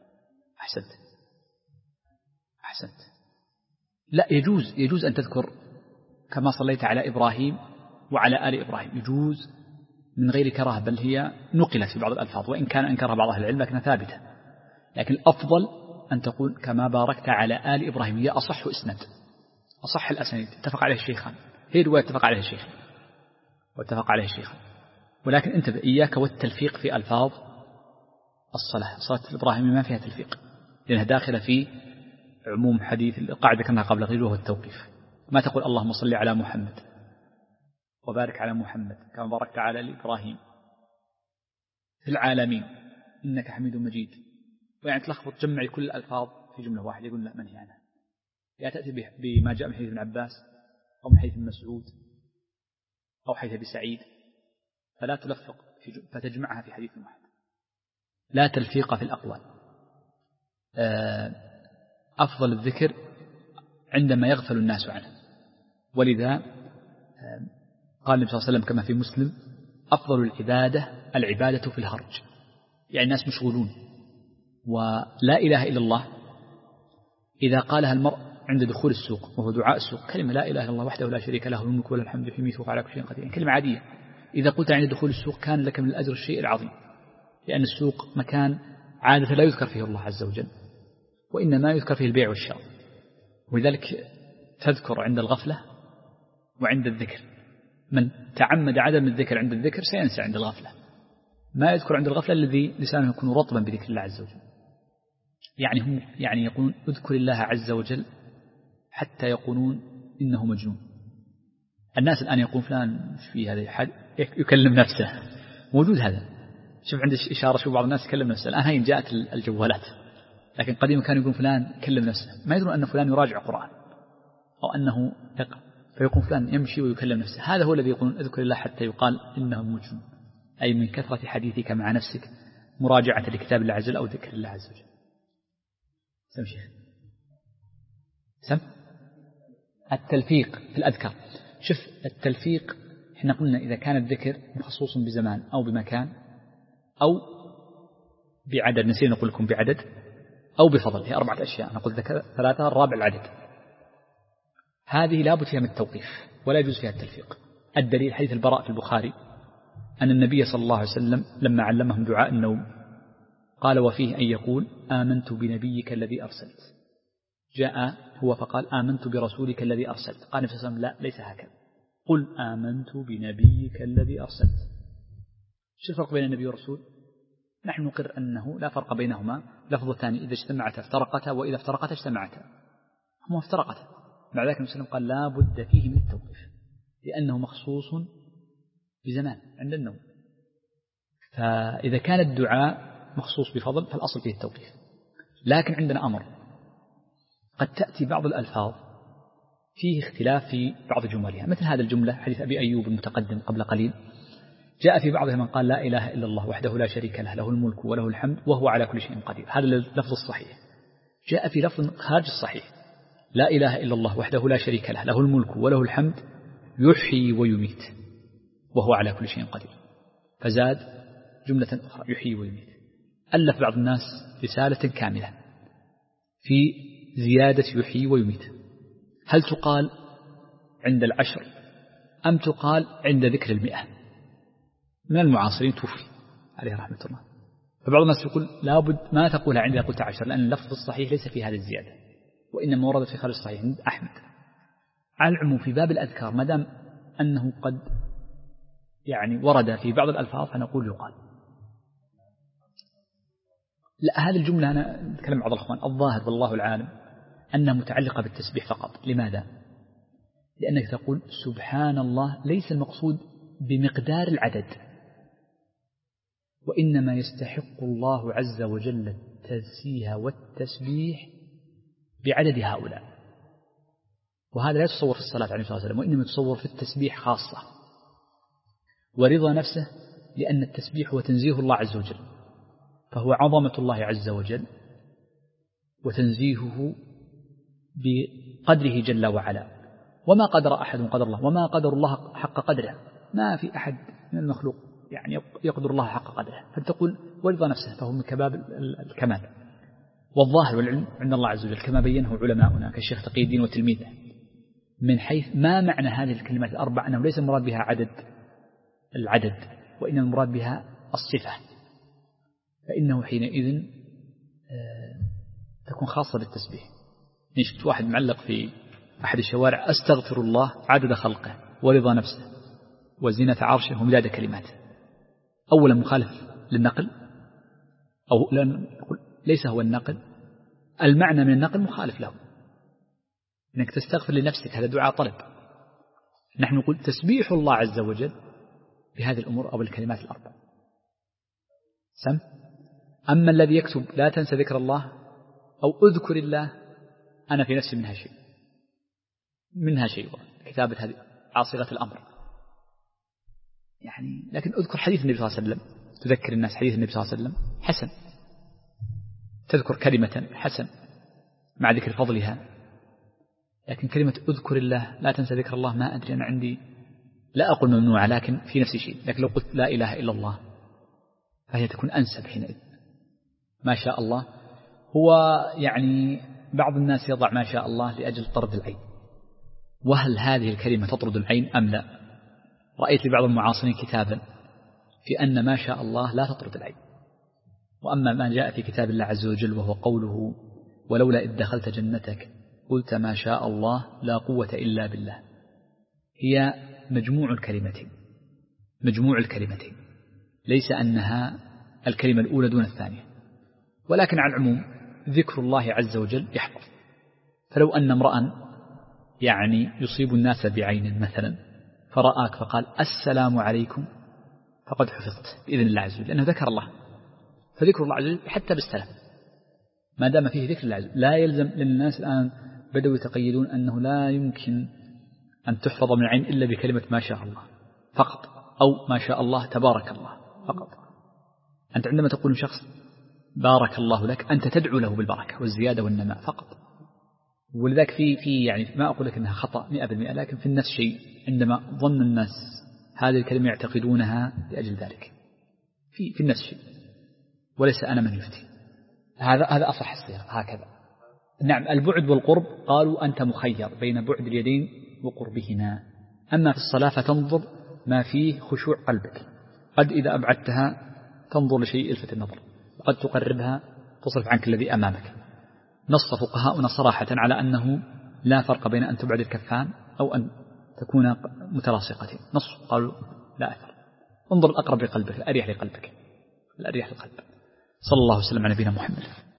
أحسنت. لا، يجوز أن تذكر كما صليت على إبراهيم وعلى آل إبراهيم، يجوز من غير كراهة، بل هي نقلت في بعض الألفاظ وإن كان أنكرها بعض أهل العلم لكنها ثابتة. لكن الأفضل أن تقول كما باركت على آل إبراهيم، هي أصح إسناد، أصح الأسانيد، اتفق عليه الشيخان، هي رواية اتفق عليها الشيخان. ولكن أنت إياك والتلفيق في ألفاظ الصلاة. صلاة الإبراهيم ما فيها تلفيق لأنها داخلة في عموم حديث القاعدة كما قبل قليل وهو التوقيف. ما تقول اللهم صل على محمد وبارك على محمد كما باركت على إبراهيم في العالمين إنك حميد مجيد، ويعني تلخبط تجمع كل الألفاظ في جملة واحدة، يقول لا منهي عنها. يا تأتي بما جاء من حديث ابن عباس أو من حديث ابن مسعود أو حديث أبي سعيد، فلا تلفق فتجمعها في حديث واحد. لا تلفيق في الأقوال. أفضل الذكر عندما يغفل الناس عنه، ولذا قال النبي صلى الله عليه وسلم كما في مسلم أفضل العبادة في الهرج، يعني الناس مشغولون. ولا إله إلا الله إذا قالها المرء عند دخول السوق وهو دعاء السوق، كلمة لا إله إلا الله وحده لا شريك له الملك وله الحمد يحيي وعلى كل شيء قدير، كلمة عادية. إذا قلت عند دخول السوق كان لك من الأجر الشيء العظيم، لأن السوق مكان عادة لا يذكر فيه الله عز وجل، وإنما يذكر فيه البيع والشراء، ولذلك تذكر عند الغفلة وعند الذكر. من تعمد عدم الذكر عند الذكر سينسى عند الغفلة. ما يذكر عند الغفلة الذي لسانه يكون رطبا بذكر الله عز وجل. يعني هم يقولون اذكر الله عز وجل حتى يقولون إنه مجنون. الناس الآن يقول فلان في هذا حد يكلم نفسه، موجود هذا. شوف عند إشارة، شوف بعض الناس يكلم نفسه. الآن هاي جاءت الجوالات، لكن قديما كانوا يقولون فلان يكلم نفسه، ما يدرون أن فلان يراجع قرآن أو أنه يقرأ، فيقول فلان يمشي ويكلم نفسه. هذا هو الذي يقولون اذكر الله حتى يقال إنه مجنون، أي من كثرة حديثك مع نفسك مراجعة لكتاب الله عز وجل أو ذكر الله عز وجل. سم شيخ سم التلفيق في الأذكار. شوف التلفيق، احنا قلنا إذا كان الذكر مخصوص بزمان أو بمكان أو بعدد، نسينا نقول لكم بعدد أو بفضل، هي 4 أشياء، نقول ذكر 3، الرابع العدد. هذه لابد فيها من التوقيف ولا يجوز فيها التلفيق. الدليل حديث البراء في البخاري أن النبي صلى الله عليه وسلم لما علمهم دعاء النوم قال وفيه أن يقول آمنت بنبيك الذي أرسلت. جاء هو فقال آمنت برسولك الذي أرسلت. قال النبي صلى الله عليه وسلم لا، ليس هكذا، قل آمنت بنبيك الذي أرسلت. شو الفرق بين النبي والرسول؟ نحن نقر أنه لا فرق بينهما، لفظتان إذا اجتمعتا افترقتا وإذا افترقتا اجتمعتا، هما افترقتا. مع ذلك النبي صلى الله عليه وسلم قال لا بد فيه من التوقيف لأنه مخصوص بزمان عند النوم. فإذا كان الدعاء مخصوص بفضل فالأصل فيه التوقيف. لكن عندنا أمر، قد تأتي بعض الألفاظ فيه اختلاف في بعض جملها، مثل هذا الجملة حديث أبي أيوب المتقدم قبل قليل، جاء في بعضها من قال لا إله إلا الله وحده لا شريك له له الملك وله الحمد وهو على كل شيء قدير. هذا اللفظ الصحيح. جاء في لفظ خارج الصحيح لا إله إلا الله وحده لا شريك له له الملك وله الحمد يحيي ويميت وهو على كل شيء قدير، فزاد جملة أخرى يحيي ويميت. ألف بعض الناس رسالة كاملة في زيادة يحيي ويميت. هل تقال عند 10 أم تقال عند ذكر 100؟ من المعاصرين توفي عليه رحمة الله، فبعض الناس يقول لابد ما تقولها عندما قلت 10 لأن اللفظ الصحيح ليس في هذه الزيادة وإنما وردت في خارج الصحيح عند أحمد. على العموم في باب الأذكار ما دام أنه قد ورد في بعض الألفاظ فنقول يقال. لا، هذه الجملة أنا أتكلم بعض الأخوان الظاهر والله العالم أنها متعلقة بالتسبيح فقط. لماذا؟ لأنك تقول سبحان الله ليس المقصود بمقدار العدد، وإنما يستحق الله عز وجل التنزيه والتسبيح بعدد هؤلاء، وهذا لا يتصور في الصلاة عليه الصلاة والسلام، وإنما يتصور في التسبيح خاصة. ورضا نفسه لأن التسبيح هو تنزيه الله عز وجل، فهو عظمة الله عز وجل وتنزيهه بقدره جل وعلا. وما قدر أحد قدر الله، وما قدر الله حق قدره، ما في أحد من المخلوق يقدر الله حق قدره، فتقول ورضا نفسه فهو من كباب الكمال. والظاهر والعلم عند الله عز وجل كما بينه علماؤنا كالشيخ تقي الدين وتلميذه، من حيث ما معنى هذه الكلمات الأربع، أنه ليس المراد بها العدد وإنما المراد بها الصفة، فإنه حينئذ تكون خاصة بالتسبيح. شفت واحد معلق في أحد الشوارع أستغفر الله عدد خلقه ورضا نفسه وزينة عرشه ومداد كلماته. أولا مخالف للنقل، أو ليس هو النقل، المعنى من النقل مخالف له، أنك تستغفر لنفسك هذا دعاء طلب. نحن نقول تسبيح الله عز وجل بهذه الأمور أو الكلمات الأربع سم. أما الذي يكتب لا تنسى ذكر الله أو أذكر الله، أنا في نفسي منها شيء كتابة هذه عاصغة الأمر، لكن أذكر حديث النبي صلى الله عليه وسلم، تذكر الناس حديث النبي صلى الله عليه وسلم حسن، تذكر كلمة حسن مع ذكر فضلها. لكن كلمة أذكر الله لا تنسى ذكر الله، ما أدري، أنا عندي لا أقول ممنوعة لكن في نفسي شيء. لكن لو قلت لا إله إلا الله فهي تكون أنسب حينئذ. ما شاء الله هو بعض الناس يضع ما شاء الله لأجل طرد العين، وهل هذه الكلمة تطرد العين أم لا؟ رأيت لبعض المعاصرين كتابا في أن ما شاء الله لا تطرد العين، وأما ما جاء في كتاب الله عز وجل وهو قوله ولولا إذ دخلت جنتك قلت ما شاء الله لا قوة إلا بالله، هي مجموع الكلمتين، ليس أنها الكلمة الأولى دون الثانية. ولكن على العموم ذكر الله عز وجل يحفظ. فلو أن امرأ يصيب الناس بعين مثلا فرآك فقال السلام عليكم فقد حفظت بإذن الله عز وجل، لأنه ذكر الله. فذكر الله عز وجل حتى بالسلام ما دام فيه ذكر الله عز وجل. لا يلزم للناس الآن بدأوا يتقيدون أنه لا يمكن أن تحفظ من العين إلا بكلمة ما شاء الله فقط، أو ما شاء الله تبارك الله فقط. أنت عندما تقول شخص بارك الله لك أنت تدعو له بالبركة والزيادة والنماء فقط. ولذلك في ما أقول لك أنها خطأ 100%، لكن في النفس شيء عندما ظن الناس هذه الكلمة يعتقدونها لأجل ذلك، في النفس شيء، وليس أنا من يفتي. هذا أصح الصيغة هكذا. نعم، البعد والقرب قالوا أنت مخير بين بعد اليدين وقربهما. أما في الصلاة فتنظر ما فيه خشوع قلبك، قد إذا أبعدتها تنظر لشيء يلفت النظر، وقد تقربها تصرف عنك الذي أمامك. نص فقهاؤنا صراحة على أنه لا فرق بين أن تبعد الكفان أو أن تكون متلاصقتين، نص قالوا لا أثر. انظر الأقرب لقلبك، الأريح لقلبك، الأريح للقلب. صلى الله وسلم على نبينا محمد.